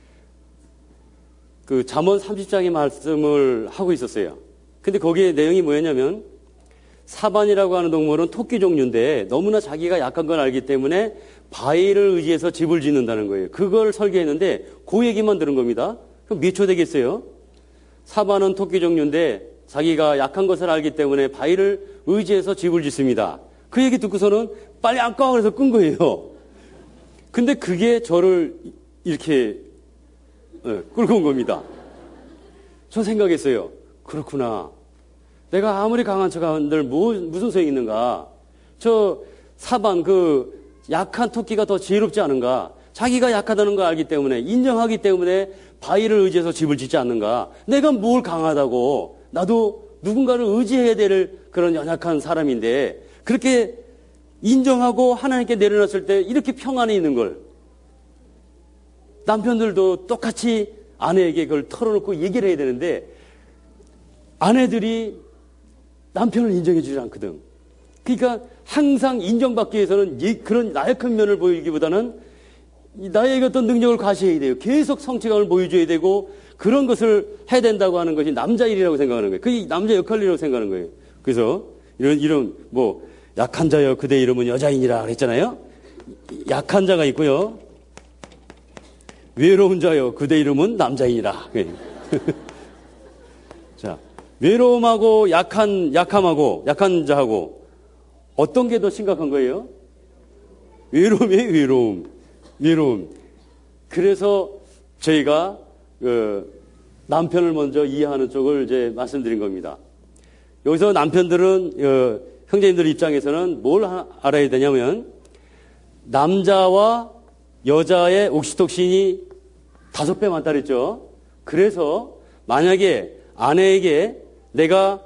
A: 그 잠언 삼십 장의 말씀을 하고 있었어요. 근데 거기에 내용이 뭐였냐면 사반이라고 하는 동물은 토끼 종류인데 너무나 자기가 약한 걸 알기 때문에 바위를 의지해서 집을 짓는다는 거예요. 그걸 설계했는데 그 얘기만 들은 겁니다. 그럼 몇 초 되겠어요? 사반은 토끼 종류인데 자기가 약한 것을 알기 때문에 바위를 의지해서 집을 짓습니다. 그 얘기 듣고서는 빨리 안 꺼 그래서 끈 거예요. 근데 그게 저를 이렇게 네, 끌고 온 겁니다. 저 생각했어요. 그렇구나. 내가 아무리 강한 척한들 뭐, 무슨 소용이 있는가. 저 사반 그 약한 토끼가 더 지혜롭지 않은가. 자기가 약하다는 걸 알기 때문에 인정하기 때문에 바위를 의지해서 집을 짓지 않는가. 내가 뭘 강하다고. 나도 누군가를 의지해야 될 그런 연약한 사람인데 그렇게 인정하고 하나님께 내려놨을 때 이렇게 평안에 있는 걸 남편들도 똑같이 아내에게 그걸 털어놓고 얘기를 해야 되는데 아내들이 남편을 인정해 주지 않거든. 그러니까 항상 인정받기 위해서는 그런 나약한 면을 보이기보다는 나에게 어떤 능력을 과시해야 돼요. 계속 성취감을 보여줘야 되고 그런 것을 해야 된다고 하는 것이 남자 일이라고 생각하는 거예요. 그게 남자 역할이라고 생각하는 거예요. 그래서 이런 이런 뭐 약한 자여 그대 이름은 여자인이라 그랬잖아요. 약한 자가 있고요. 외로운 자여 그대 이름은 남자인이라. 자, 외로움하고 약한 약함하고 약한 자하고 어떤 게 더 심각한 거예요? 외로움이에요, 외로움. 외로움. 그래서 저희가 그 남편을 먼저 이해하는 쪽을 이제 말씀드린 겁니다. 여기서 남편들은 어, 형제님들 입장에서는 뭘 하, 알아야 되냐면 남자와 여자의 옥시톡신이 다섯 배 많다 그랬죠. 그래서 만약에 아내에게 내가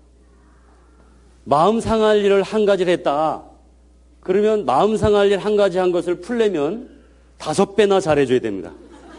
A: 마음 상할 일을 한 가지를 했다. 그러면 마음 상할 일 한 가지 한 것을 풀려면 다섯 배나 잘해줘야 됩니다.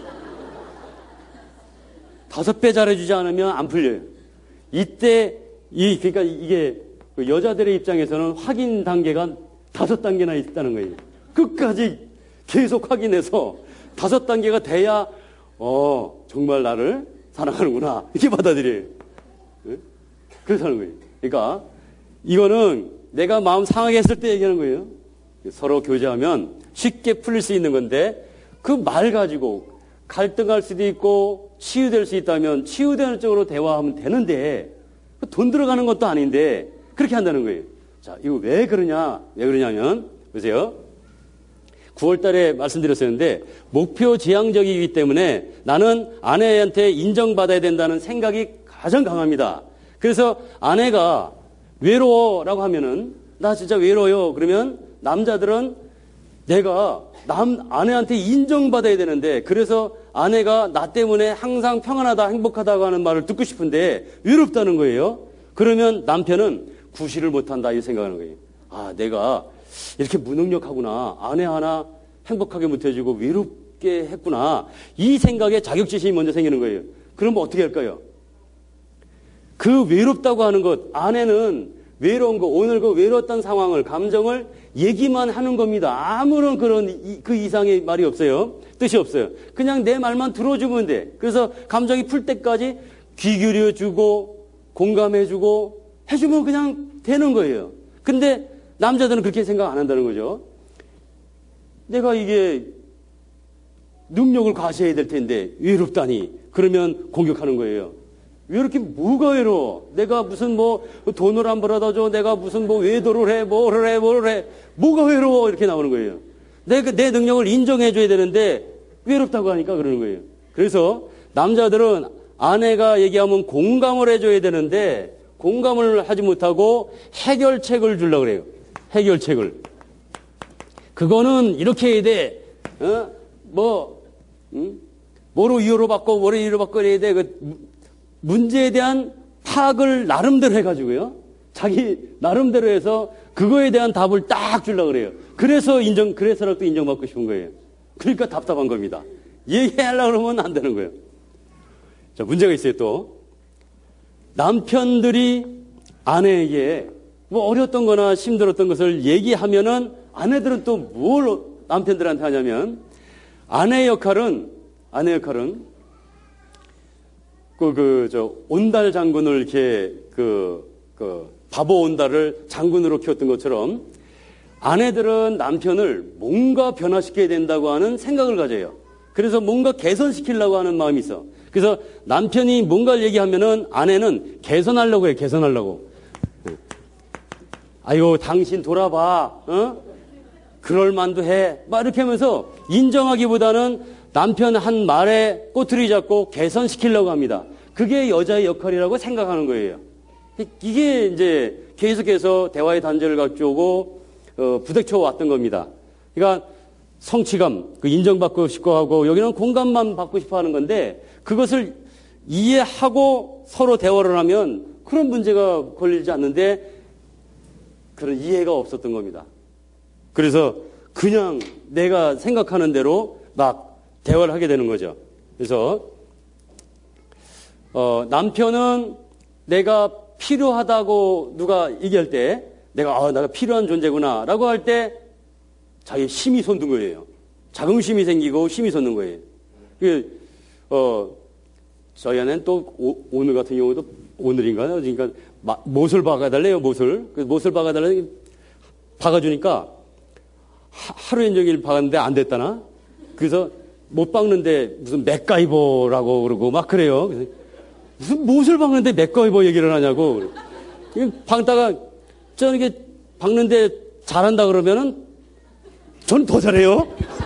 A: 다섯 배 잘해주지 않으면 안 풀려요. 이때 이 그러니까 이게 여자들의 입장에서는 확인 단계가 다섯 단계나 있다는 거예요. 끝까지 계속 확인해서 다섯 단계가 돼야 어 정말 나를 사랑하는구나 이렇게 받아들여요. 네? 그래서 하는 거예요. 그러니까 이거는 내가 마음 상하게 했을 때 얘기하는 거예요. 서로 교제하면 쉽게 풀릴 수 있는 건데 그 말 가지고 갈등할 수도 있고 치유될 수 있다면 치유되는 쪽으로 대화하면 되는데 돈 들어가는 것도 아닌데 그렇게 한다는 거예요. 자, 이거 왜 그러냐? 왜 그러냐면 보세요. 구월 달에 말씀드렸었는데 목표 지향적이기 때문에 나는 아내한테 인정받아야 된다는 생각이 가장 강합니다. 그래서 아내가 외로워라고 하면은 나 진짜 외로워요. 그러면 남자들은 내가 남 아내한테 인정받아야 되는데 그래서 아내가 나 때문에 항상 평안하다 행복하다고 하는 말을 듣고 싶은데 외롭다는 거예요. 그러면 남편은 구실을 못한다 이 생각하는 거예요. 아 내가 이렇게 무능력하구나. 아내 하나 행복하게 못해주고 외롭게 했구나. 이 생각에 자격지심이 먼저 생기는 거예요. 그러면 어떻게 할까요? 그 외롭다고 하는 것, 아내는 외로운 거, 오늘 그 외로웠던 상황을, 감정을 얘기만 하는 겁니다. 아무런 그런 이, 그 이상의 말이 없어요. 뜻이 없어요. 그냥 내 말만 들어주면 돼. 그래서 감정이 풀 때까지 귀 기울여주고 공감해주고 해주면 그냥 되는 거예요. 근데 남자들은 그렇게 생각 안 한다는 거죠. 내가 이게 능력을 과시해야 될 텐데 외롭다니 그러면 공격하는 거예요. 왜 이렇게 뭐가 외로워? 내가 무슨 뭐 돈을 안 벌어다 줘. 내가 무슨 뭐 외도를 해. 뭐를 해. 뭐를 해. 뭐가 외로워? 이렇게 나오는 거예요. 내, 내 능력을 인정해 줘야 되는데 외롭다고 하니까 그러는 거예요. 그래서 남자들은 아내가 얘기하면 공감을 해줘야 되는데 공감을 하지 못하고 해결책을 주려고 그래요. 해결책을. 그거는 이렇게 해야 돼. 어? 뭐 응? 뭐로 이유로 바꿔 뭐로 이유로 바꿔 해야 돼. 그 문제에 대한 파악을 나름대로 해가지고요. 자기 나름대로 해서 그거에 대한 답을 딱 주려고 그래요. 그래서 인정, 그래서라도 인정받고 싶은 거예요. 그러니까 답답한 겁니다. 얘기하려고 그러면 안 되는 거예요. 자, 문제가 있어요, 또. 남편들이 아내에게 뭐 어려웠던 거나 힘들었던 것을 얘기하면은 아내들은 또 뭘 남편들한테 하냐면 아내 역할은, 아내 역할은 그, 그, 저, 온달 장군을 이렇게, 그, 그, 바보 온달을 장군으로 키웠던 것처럼 아내들은 남편을 뭔가 변화시켜야 된다고 하는 생각을 가져요. 그래서 뭔가 개선시키려고 하는 마음이 있어. 그래서 남편이 뭔가를 얘기하면은 아내는 개선하려고 해요, 개선하려고. 아유, 당신 돌아봐, 어? 그럴만도 해. 막 이렇게 하면서 인정하기보다는 남편 한 말에 꼬투리 잡고 개선시키려고 합니다. 그게 여자의 역할이라고 생각하는 거예요. 이게 이제 계속해서 대화의 단절을 가져오고 어, 부딪혀 왔던 겁니다. 그러니까 성취감, 그 인정받고 싶어 하고 여기는 공감만 받고 싶어 하는 건데 그것을 이해하고 서로 대화를 하면 그런 문제가 걸리지 않는데 그런 이해가 없었던 겁니다. 그래서 그냥 내가 생각하는 대로 막 대화를 하게 되는 거죠. 그래서 어, 남편은 내가 필요하다고 누가 얘기할 때 내가 아, 내가 필요한 존재구나 라고 할 때 자기 힘이 솟는 거예요. 자긍심이 생기고 힘이 솟는 거예요. 그, 어, 저희 아내는 또 오, 오늘 같은 경우도 오늘인가요? 그러니까 마, 못을 박아달래요. 못을. 그 못을 박아달래 박아주니까 하, 하루 종일 박았는데 안 됐다나? 그래서 못 박는데 무슨 맥가이버라고 그러고 막 그래요. 그래서 무슨 못을 박는데 맥가이버 얘기를 하냐고. 박다가 저는 이게 박는데 잘한다 그러면은 저는 더 잘해요.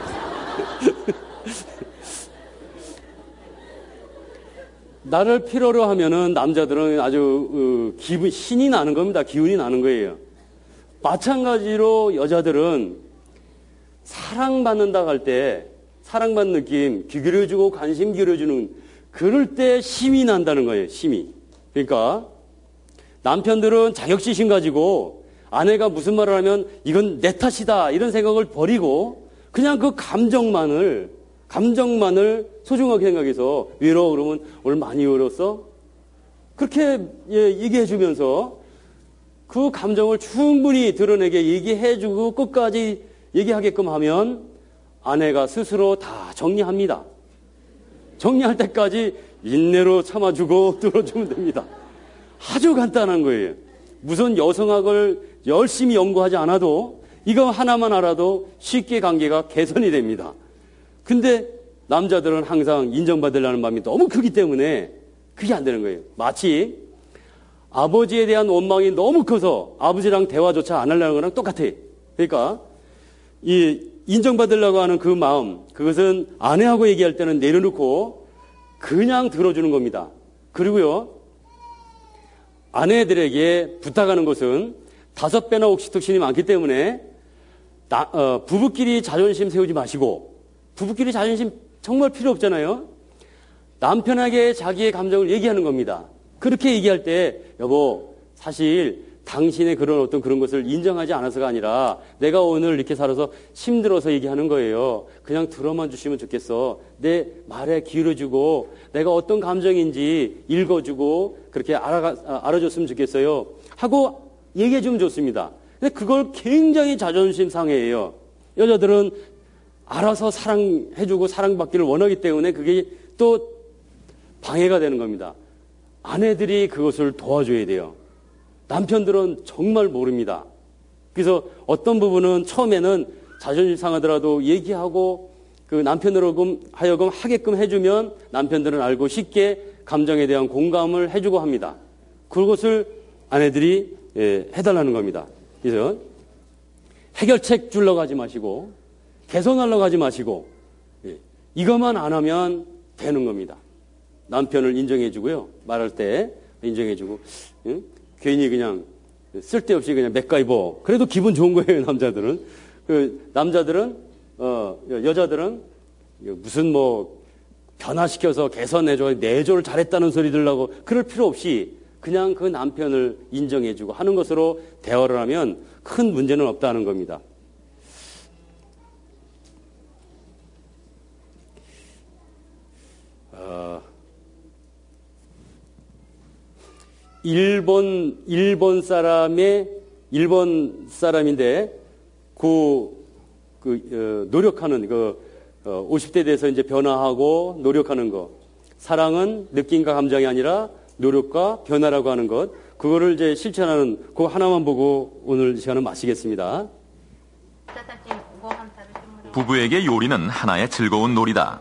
A: 나를 필요로 하면은 남자들은 아주 어, 기분 신이 나는 겁니다. 기운이 나는 거예요. 마찬가지로 여자들은 사랑받는다 할 때 사랑받는 느낌, 귀 기울여주고 관심 기울여주는 그럴 때 힘이 난다는 거예요. 힘이. 그러니까 남편들은 자격지심 가지고 아내가 무슨 말을 하면 이건 내 탓이다 이런 생각을 버리고 그냥 그 감정만을 감정만을 소중하게 생각해서 외로워 그러면 오늘 많이 외로웠어? 그렇게 예, 얘기해 주면서 그 감정을 충분히 드러내게 얘기해 주고 끝까지 얘기하게끔 하면 아내가 스스로 다 정리합니다. 정리할 때까지 인내로 참아주고 들어주면 됩니다. 아주 간단한 거예요. 무슨 여성학을 열심히 연구하지 않아도 이거 하나만 알아도 쉽게 관계가 개선이 됩니다. 근데 남자들은 항상 인정받으려는 마음이 너무 크기 때문에 그게 안 되는 거예요. 마치 아버지에 대한 원망이 너무 커서 아버지랑 대화조차 안 하려는 거랑 똑같아요. 그러니까 이 인정받으려고 하는 그 마음, 그것은 아내하고 얘기할 때는 내려놓고 그냥 들어주는 겁니다. 그리고요, 아내들에게 부탁하는 것은 다섯 배나 옥시토신이 많기 때문에 나, 어, 부부끼리 자존심 세우지 마시고, 부부끼리 자존심 정말 필요 없잖아요. 남편에게 자기의 감정을 얘기하는 겁니다. 그렇게 얘기할 때 여보 사실 당신의 그런 어떤 그런 것을 인정하지 않아서가 아니라 내가 오늘 이렇게 살아서 힘들어서 얘기하는 거예요. 그냥 들어만 주시면 좋겠어. 내 말에 기울여주고 내가 어떤 감정인지 읽어주고 그렇게 알아, 알아줬으면 좋겠어요. 하고 얘기해주면 좋습니다. 근데 그걸 굉장히 자존심 상해해요. 여자들은 알아서 사랑해주고 사랑받기를 원하기 때문에 그게 또 방해가 되는 겁니다. 아내들이 그것을 도와줘야 돼요. 남편들은 정말 모릅니다. 그래서 어떤 부분은 처음에는 자존심 상하더라도 얘기하고 그 남편으로 하여금 하게끔 해주면 남편들은 알고 쉽게 감정에 대한 공감을 해주고 합니다. 그것을 아내들이 예, 해달라는 겁니다. 그래서 해결책 주려고 하지 마시고 개선하려고 하지 마시고 예, 이것만 안 하면 되는 겁니다. 남편을 인정해주고요. 말할 때 인정해주고 예? 괜히 그냥 쓸데없이 그냥 맥가이버 그래도 기분 좋은 거예요. 남자들은 그 남자들은 어, 여자들은 무슨 뭐 변화시켜서 개선해줘 내조를 잘했다는 소리 들으려고 그럴 필요 없이 그냥 그 남편을 인정해주고 하는 것으로 대화를 하면 큰 문제는 없다는 겁니다. 어, 일본 일본 사람의 일본 사람인데 그, 그 어, 노력하는 그 어, 오십 대 돼서 이제 변화하고 노력하는 거 사랑은 느낌과 감정이 아니라 노력과 변화라고 하는 것 그거를 이제 실천하는 그거 하나만 보고 오늘 시간은 마치겠습니다.
B: 부부에게 요리는 하나의 즐거운 놀이다.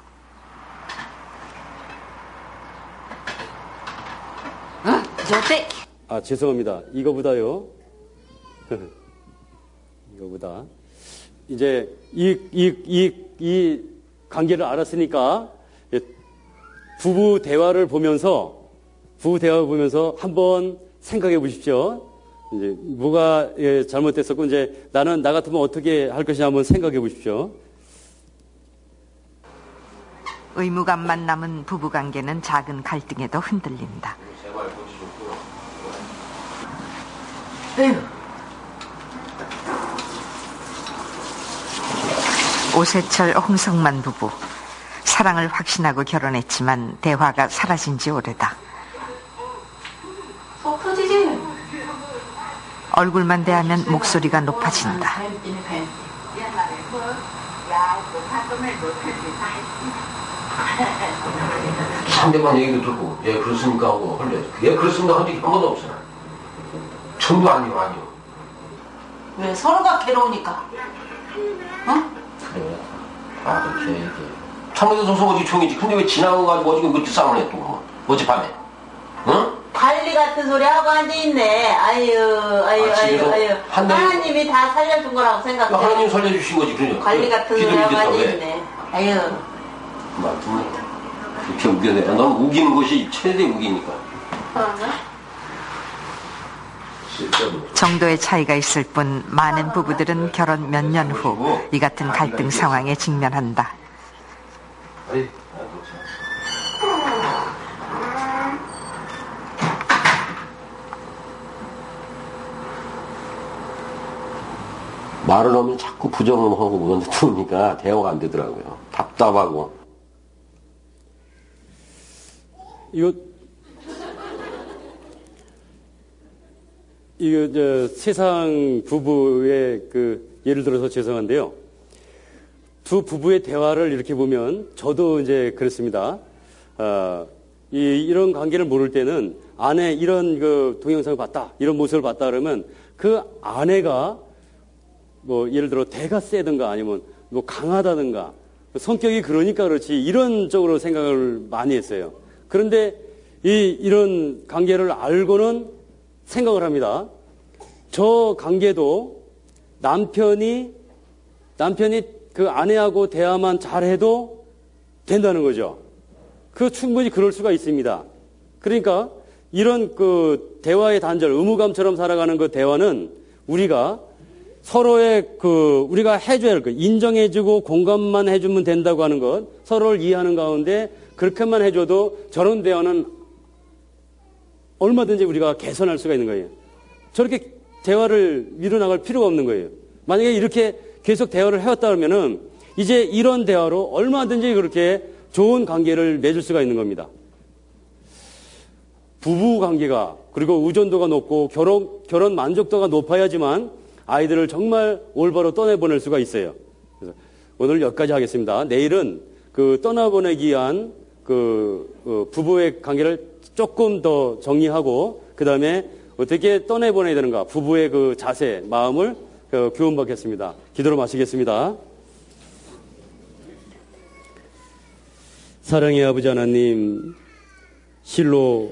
A: 아 죄송합니다. 이거보다요. 이거보다 이제 이 이 이 이 관계를 알았으니까 부부 대화를 보면서 부부 대화를 보면서 한번 생각해 보십시오. 이제 뭐가 예, 잘못됐었고 이제 나는 나 같으면 어떻게 할 것이냐 한번 생각해 보십시오.
D: 의무감만 남은 부부관계는 작은 갈등에도 흔들린다. 오세철 홍성만 부부 사랑을 확신하고 결혼했지만 대화가 사라진 지 오래다.
C: 속 터지지?
D: 얼굴만 대하면 목소리가 높아진다.
S: 상대방 얘기도 듣고 얘 그렇습니까 하고 할래. 얘 그렇습니까 한 적이 한 번도 없어. 전부 아니요 아니요.
F: 왜 서로가 괴로우니까? 어?
S: 그래. 아 그렇게 얘기해. 참고도 정성 어지 총이지. 근데 왜 지나고 가지고 어지고 그렇게 싸움을 해 또. 어젯밤에. 응?
F: 관리 같은 소리 하고 앉아있네. 아유, 아유,
S: 아,
F: 아유, 아유.
S: 한 달에-
F: 하나님이 다 살려준 거라고 생각해.
S: 하나님 살려주신 거지, 그냥.
F: 관리 같은 소리 하고 앉아있네. 아유.
S: 맞네. 이렇게 우겨내. 넌 우기는 것이 최대 우기니까.
D: 정도의 차이가 있을 뿐 많은 부부들은 결혼 몇 년 후 이 같은 갈등 상황에 직면한다.
S: 말을 하면 자꾸 부정을 하고 그런 데 들으니까 대화가 안 되더라고요. 답답하고.
A: 이거 이거 저 세상 부부의 그 예를 들어서 죄송한데요. 두 부부의 대화를 이렇게 보면 저도 이제 그렇습니다. 아, 이, 이런 관계를 모를 때는 아내 이런 그 동영상을 봤다, 이런 모습을 봤다 그러면 그 아내가 뭐 예를 들어 대가 세든가 아니면 뭐 강하다든가 성격이 그러니까 그렇지 이런 쪽으로 생각을 많이 했어요. 그런데 이 이런 관계를 알고는 생각을 합니다. 저 관계도 남편이 남편이 그 아내하고 대화만 잘해도 된다는 거죠. 그 충분히 그럴 수가 있습니다. 그러니까 이런 그 대화의 단절, 의무감처럼 살아가는 그 대화는 우리가 서로의 그 우리가 해줘야 할 것, 인정해주고 공감만 해주면 된다고 하는 것, 서로를 이해하는 가운데 그렇게만 해줘도 저런 대화는 얼마든지 우리가 개선할 수가 있는 거예요. 저렇게 대화를 밀어나갈 필요가 없는 거예요. 만약에 이렇게 계속 대화를 해왔다 그러면은 이제 이런 대화로 얼마든지 그렇게 좋은 관계를 맺을 수가 있는 겁니다. 부부 관계가 그리고 의존도가 높고 결혼, 결혼 만족도가 높아야지만 아이들을 정말 올바로 떠내보낼 수가 있어요. 그래서 오늘 여기까지 하겠습니다. 내일은 그 떠나보내기 위한 그, 그 부부의 관계를 조금 더 정리하고 그 다음에 어떻게 떠내보내야 되는가 부부의 그 자세, 마음을 그 교훈받겠습니다. 기도로 마치겠습니다. 사랑의 아버지 하나님, 실로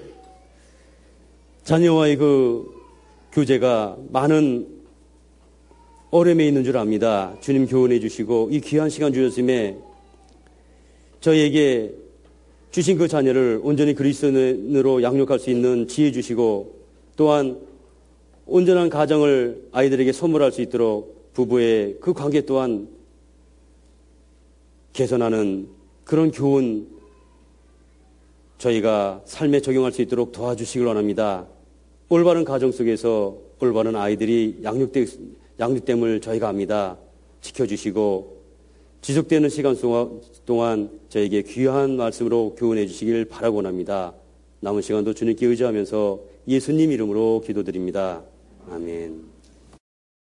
A: 자녀와의 그 교제가 많은 어려움에 있는 줄 압니다. 주님 교훈해 주시고 이 귀한 시간 주셨음에 저희에게 주신 그 자녀를 온전히 그리스도인으로 양육할 수 있는 지혜 주시고 또한 온전한 가정을 아이들에게 선물할 수 있도록 부부의 그 관계 또한 개선하는 그런 교훈 저희가 삶에 적용할 수 있도록 도와주시길 원합니다. 올바른 가정 속에서 올바른 아이들이 양육되, 양육됨을 저희가 압니다. 지켜주시고 지속되는 시간 동안 저에게 귀한 말씀으로 교훈해 주시길 바라고 합니다. 남은 시간도 주님께 의지하면서 예수님 이름으로 기도드립니다. 아멘.